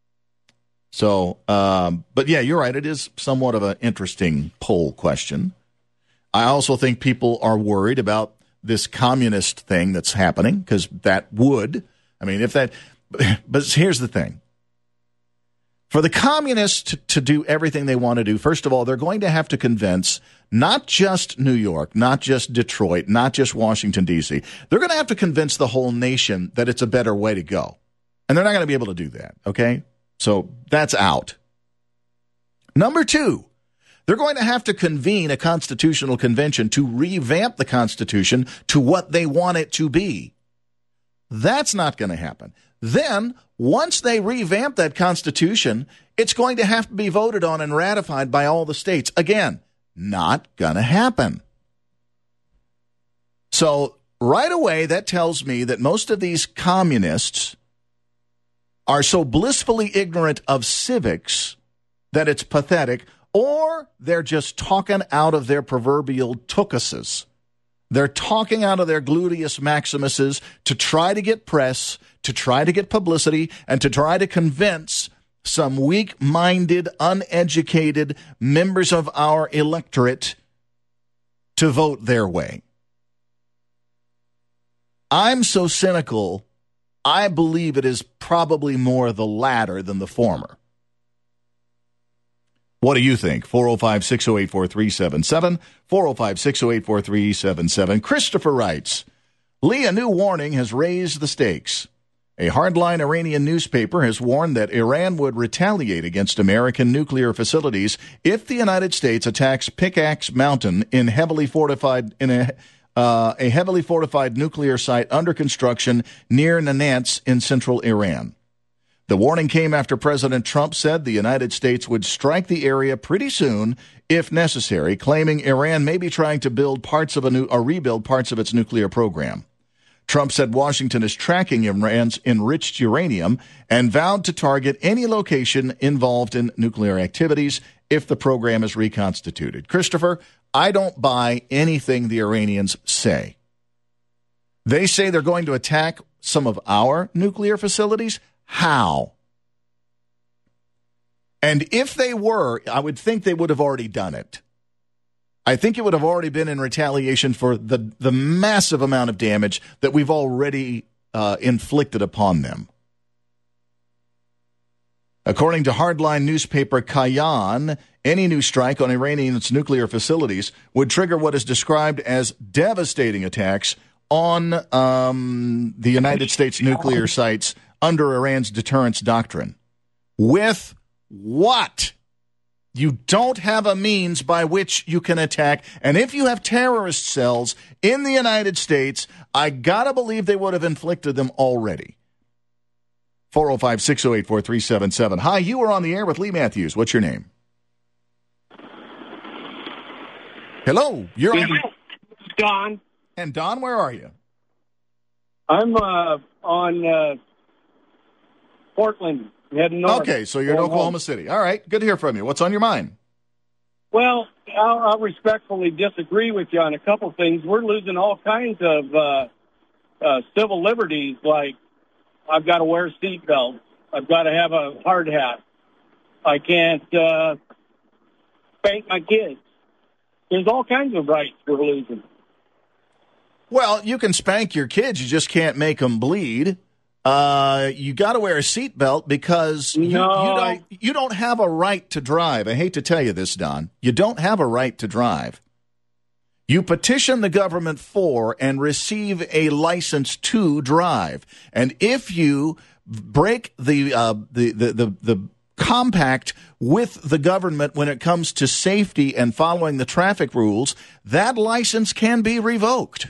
So, um, but yeah, you're right. It is somewhat of an interesting poll question. I also think people are worried about this communist thing that's happening, because that would, I mean, if that, but here's the thing. For the communists to, to do everything they want to do, first of all, they're going to have to convince not just New York, not just Detroit, not just Washington, D C. They're going to have to convince the whole nation that it's a better way to go. And they're not going to be able to do that, okay? So that's out. Number two, they're going to have to convene a constitutional convention to revamp the Constitution to what they want it to be. That's not going to happen. Then, once they revamp that Constitution, it's going to have to be voted on and ratified by all the states. Again, not going to happen. So, right away, that tells me that most of these communists are so blissfully ignorant of civics that it's pathetic, or they're just talking out of their proverbial tuchuses. They're talking out of their gluteus maximuses to try to get press, to try to get publicity, and to try to convince some weak-minded, uneducated members of our electorate to vote their way. I'm so cynical I believe it is probably more the latter than the former. What do you think? four oh five, six oh eight, four three seven seven, four oh five, six oh eight, four three seven seven. Christopher writes, Lee, a new warning has raised the stakes. A hardline Iranian newspaper has warned that Iran would retaliate against American nuclear facilities if the United States attacks Pickaxe Mountain in heavily fortified in a uh, a heavily fortified nuclear site under construction near Nanance in central Iran. The warning came after President Trump said the United States would strike the area pretty soon if necessary, claiming Iran may be trying to build parts of a new or rebuild parts of its nuclear program. Trump said Washington is tracking Iran's enriched uranium and vowed to target any location involved in nuclear activities if the program is reconstituted. Christopher, I don't buy anything the Iranians say. They say they're going to attack some of our nuclear facilities. How? And if they were, I would think they would have already done it. I think it would have already been in retaliation for the, the massive amount of damage that we've already uh, inflicted upon them. According to hardline newspaper Kayan, any new strike on Iranian's nuclear facilities would trigger what is described as devastating attacks on um, the United States nuclear sites under Iran's deterrence doctrine. With what? You don't have a means by which you can attack. And if you have terrorist cells in the United States, I gotta believe they would have inflicted them already. four oh five, six oh eight, four three seven seven. Hi, you are on the air with Lee Matthews. What's your name? Hello. You're on. Don. And Don, where are you? I'm uh, on uh, Portland, heading north. Okay, so you're in Oklahoma home. City. All right, good to hear from you. What's on your mind? Well, I'll, I'll respectfully disagree with you on a couple things. We're losing all kinds of uh, uh, civil liberties, like I've got to wear a seatbelt. I've got to have a hard hat. I can't uh, spank my kids. There's all kinds of rights we're losing. Well, you can spank your kids. You just can't make them bleed. Uh, you got to wear a seatbelt because you, no. you, don't, you don't have a right to drive. I hate to tell you this, Don. You don't have a right to drive. You petition the government for and receive a license to drive. And if you break the uh, the, the, the, the compact with the government when it comes to safety and following the traffic rules, that license can be revoked.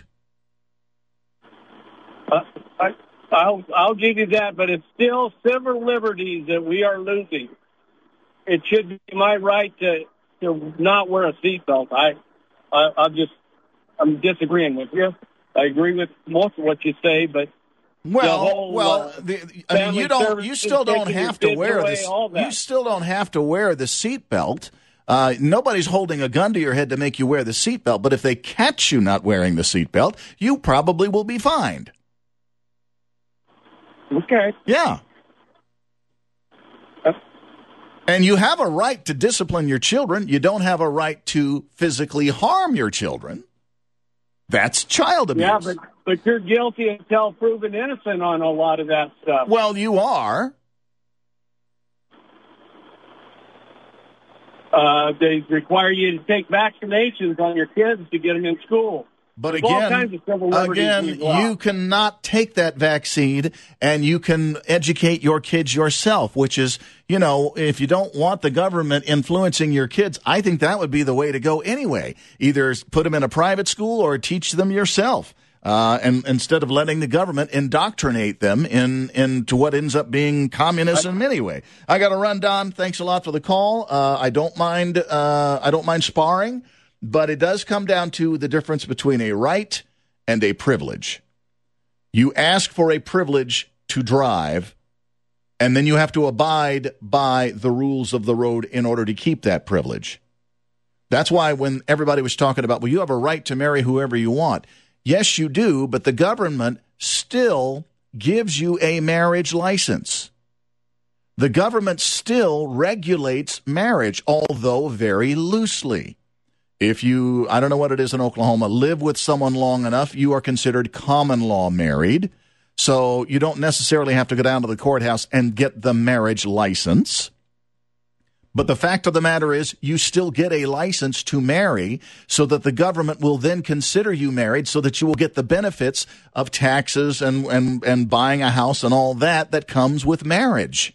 Uh, I, I'll, I'll give you that, but it's still civil liberties that we are losing. It should be my right to, to not wear a seatbelt. I, I, I'm just, I'm disagreeing with you. I agree with most of what you say, but well, the whole, well, uh, the, I mean, you don't, you still don't have to wear this. You still don't have to wear the seatbelt. Uh, nobody's holding a gun to your head to make you wear the seatbelt, but if they catch you not wearing the seatbelt, you probably will be fined. Okay. Yeah. And you have a right to discipline your children. You don't have a right to physically harm your children. That's child abuse. Yeah, but, but you're guilty until proven innocent on a lot of that stuff. Well, you are. Uh, they require you to take vaccinations on your kids to get them in school. But There's again, again, you cannot take that vaccine and you can educate your kids yourself, which is, you know, if you don't want the government influencing your kids, I think that would be the way to go anyway. Either put them in a private school or teach them yourself. Uh, and instead of letting the government indoctrinate them in into what ends up being communism anyway. I got to run, Don. Thanks a lot for the call. Uh, I don't mind. Uh, I don't mind sparring. But it does come down to the difference between a right and a privilege. You ask for a privilege to drive, and then you have to abide by the rules of the road in order to keep that privilege. That's why when everybody was talking about, well, you have a right to marry whoever you want. Yes, you do, but the government still gives you a marriage license. The government still regulates marriage, although very loosely. If you, I don't know what it is in Oklahoma, live with someone long enough, you are considered common law married. So you don't necessarily have to go down to the courthouse and get the marriage license. But the fact of the matter is you still get a license to marry so that the government will then consider you married so that you will get the benefits of taxes and, and, and buying a house and all that that comes with marriage.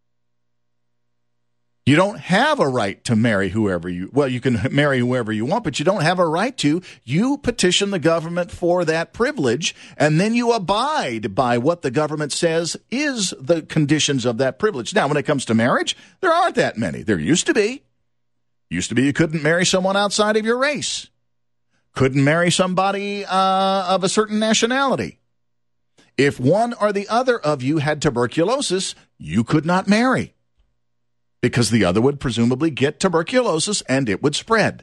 You don't have a right to marry whoever you, well, you can marry whoever you want, but you don't have a right to. You petition the government for that privilege, and then you abide by what the government says is the conditions of that privilege. Now, when it comes to marriage, there aren't that many. There used to be. Used to be you couldn't marry someone outside of your race. Couldn't marry somebody uh, of a certain nationality. If one or the other of you had tuberculosis, you could not marry, because the other would presumably get tuberculosis and it would spread.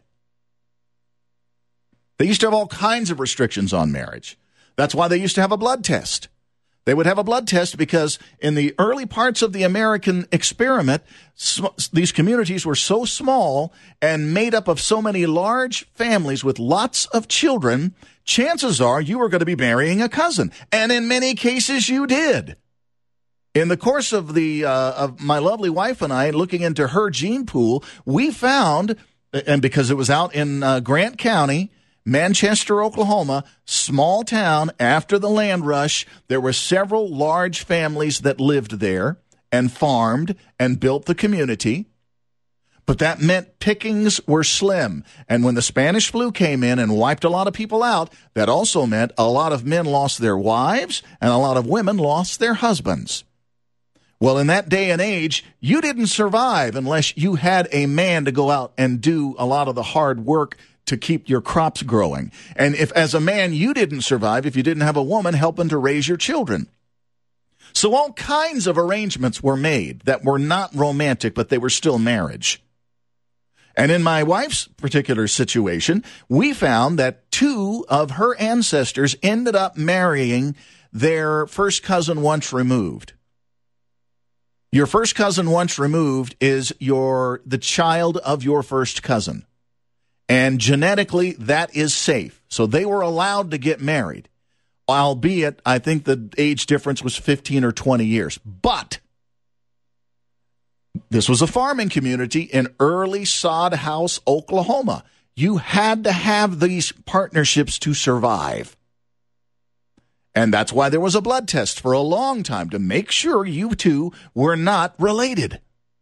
They used to have all kinds of restrictions on marriage. That's why they used to have a blood test. They would have a blood test because in the early parts of the American experiment, sm- these communities were so small and made up of so many large families with lots of children, chances are you were going to be marrying a cousin. And in many cases, you did. In the course of the uh, of my lovely wife and I looking into her gene pool, we found, and because it was out in uh, Grant County, Manchester, Oklahoma, small town after the land rush, there were several large families that lived there and farmed and built the community. But that meant pickings were slim. And when the Spanish flu came in and wiped a lot of people out, that also meant a lot of men lost their wives and a lot of women lost their husbands. Well, in that day and age, you didn't survive unless you had a man to go out and do a lot of the hard work to keep your crops growing. And if, as a man, you didn't survive if you didn't have a woman helping to raise your children. So all kinds of arrangements were made that were not romantic, but they were still marriage. And in my wife's particular situation, we found that two of her ancestors ended up marrying their first cousin once removed. Your first cousin once removed is your the child of your first cousin. And genetically, that is safe. So they were allowed to get married, albeit I think the age difference was fifteen or twenty years. But this was a farming community in early Sod House, Oklahoma. You had to have these partnerships to survive. And that's why there was a blood test for a long time to make sure you two were not related.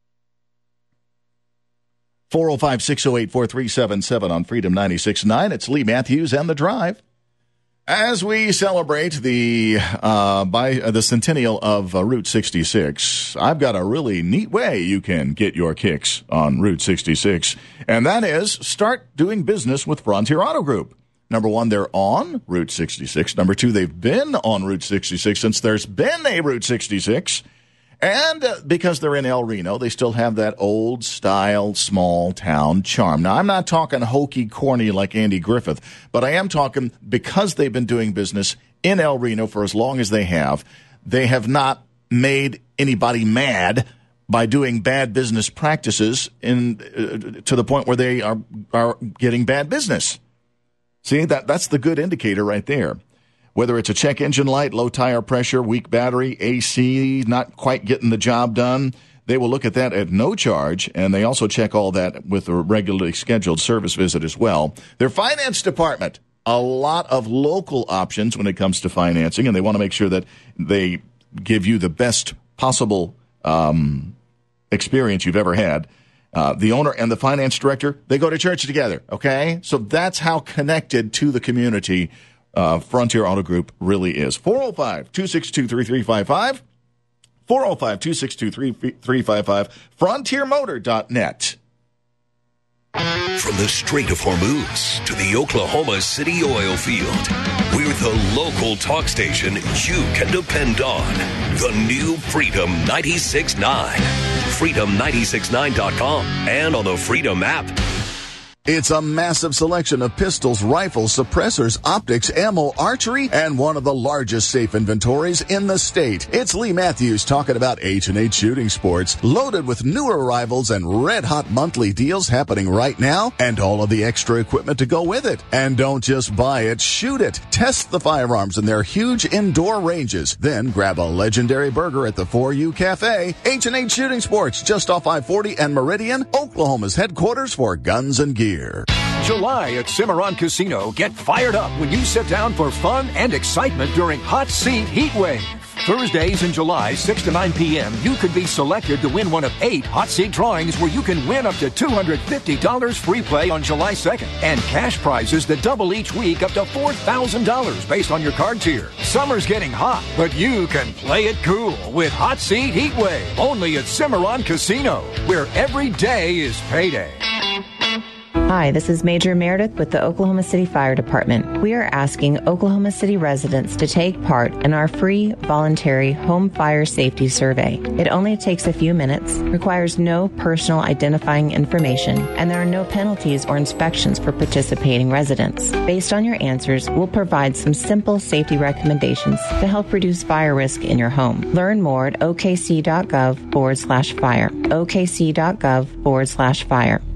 four oh five, six oh eight, four three seven seven on Freedom ninety-six point nine. It's Lee Matthews and The Drive. As we celebrate the uh, by uh, the centennial of uh, Route sixty-six, I've got a really neat way you can get your kicks on Route sixty-six, and that is start doing business with Frontier Auto Group. Number one, they're on Route sixty-six. Number two, they've been on Route sixty-six since there's been a Route sixty-six. And uh, because they're in El Reno, they still have that old-style, small-town charm. Now, I'm not talking hokey, corny like Andy Griffith, but I am talking because they've been doing business in El Reno for as long as they have, they have not made anybody mad by doing bad business practices in uh, to the point where they are are getting bad business. See, that that's the good indicator right there. Whether it's a check engine light, low tire pressure, weak battery, A C, not quite getting the job done, they will look at that at no charge, and they also check all that with a regularly scheduled service visit as well. Their finance department, a lot of local options when it comes to financing, and they want to make sure that they give you the best possible um, experience you've ever had. Uh, the owner and the finance director, they go to church together, okay? So that's how connected to the community uh, Frontier Auto Group really is. four oh five, two six two, three three five five, four oh five, two six two, three three five five, frontier motor dot net. From the Strait of Hormuz to the Oklahoma City oil field, we're the local talk station you can depend on. The new Freedom ninety-six point nine. freedom nine six nine dot com and on the Freedom app. It's a massive selection of pistols, rifles, suppressors, optics, ammo, archery, and one of the largest safe inventories in the state. It's Lee Matthews talking about H and H Shooting Sports, loaded with new arrivals and red-hot monthly deals happening right now, and all of the extra equipment to go with it. And don't just buy it, shoot it. Test the firearms in their huge indoor ranges. Then grab a legendary burger at the For You Cafe. H and H Shooting Sports, just off I forty and Meridian, Oklahoma's headquarters for guns and gear. July at Cimarron Casino. Get fired up when you sit down for fun and excitement during Hot Seat Heat Wave. Thursdays in July, six to nine p.m., you could be selected to win one of eight hot seat drawings where you can win up to two hundred fifty dollars free play on July second. And cash prizes that double each week up to four thousand dollars based on your card tier. Summer's getting hot, but you can play it cool with Hot Seat Heat Wave. Only at Cimarron Casino, where every day is payday. Hi, this is Major Meredith with the Oklahoma City Fire Department. We are asking Oklahoma City residents to take part in our free voluntary home fire safety survey. It only takes a few minutes, requires no personal identifying information, and there are no penalties or inspections for participating residents. Based on your answers, we'll provide some simple safety recommendations to help reduce fire risk in your home. Learn more at okc.gov forward slash fire. okc.gov forward slash fire.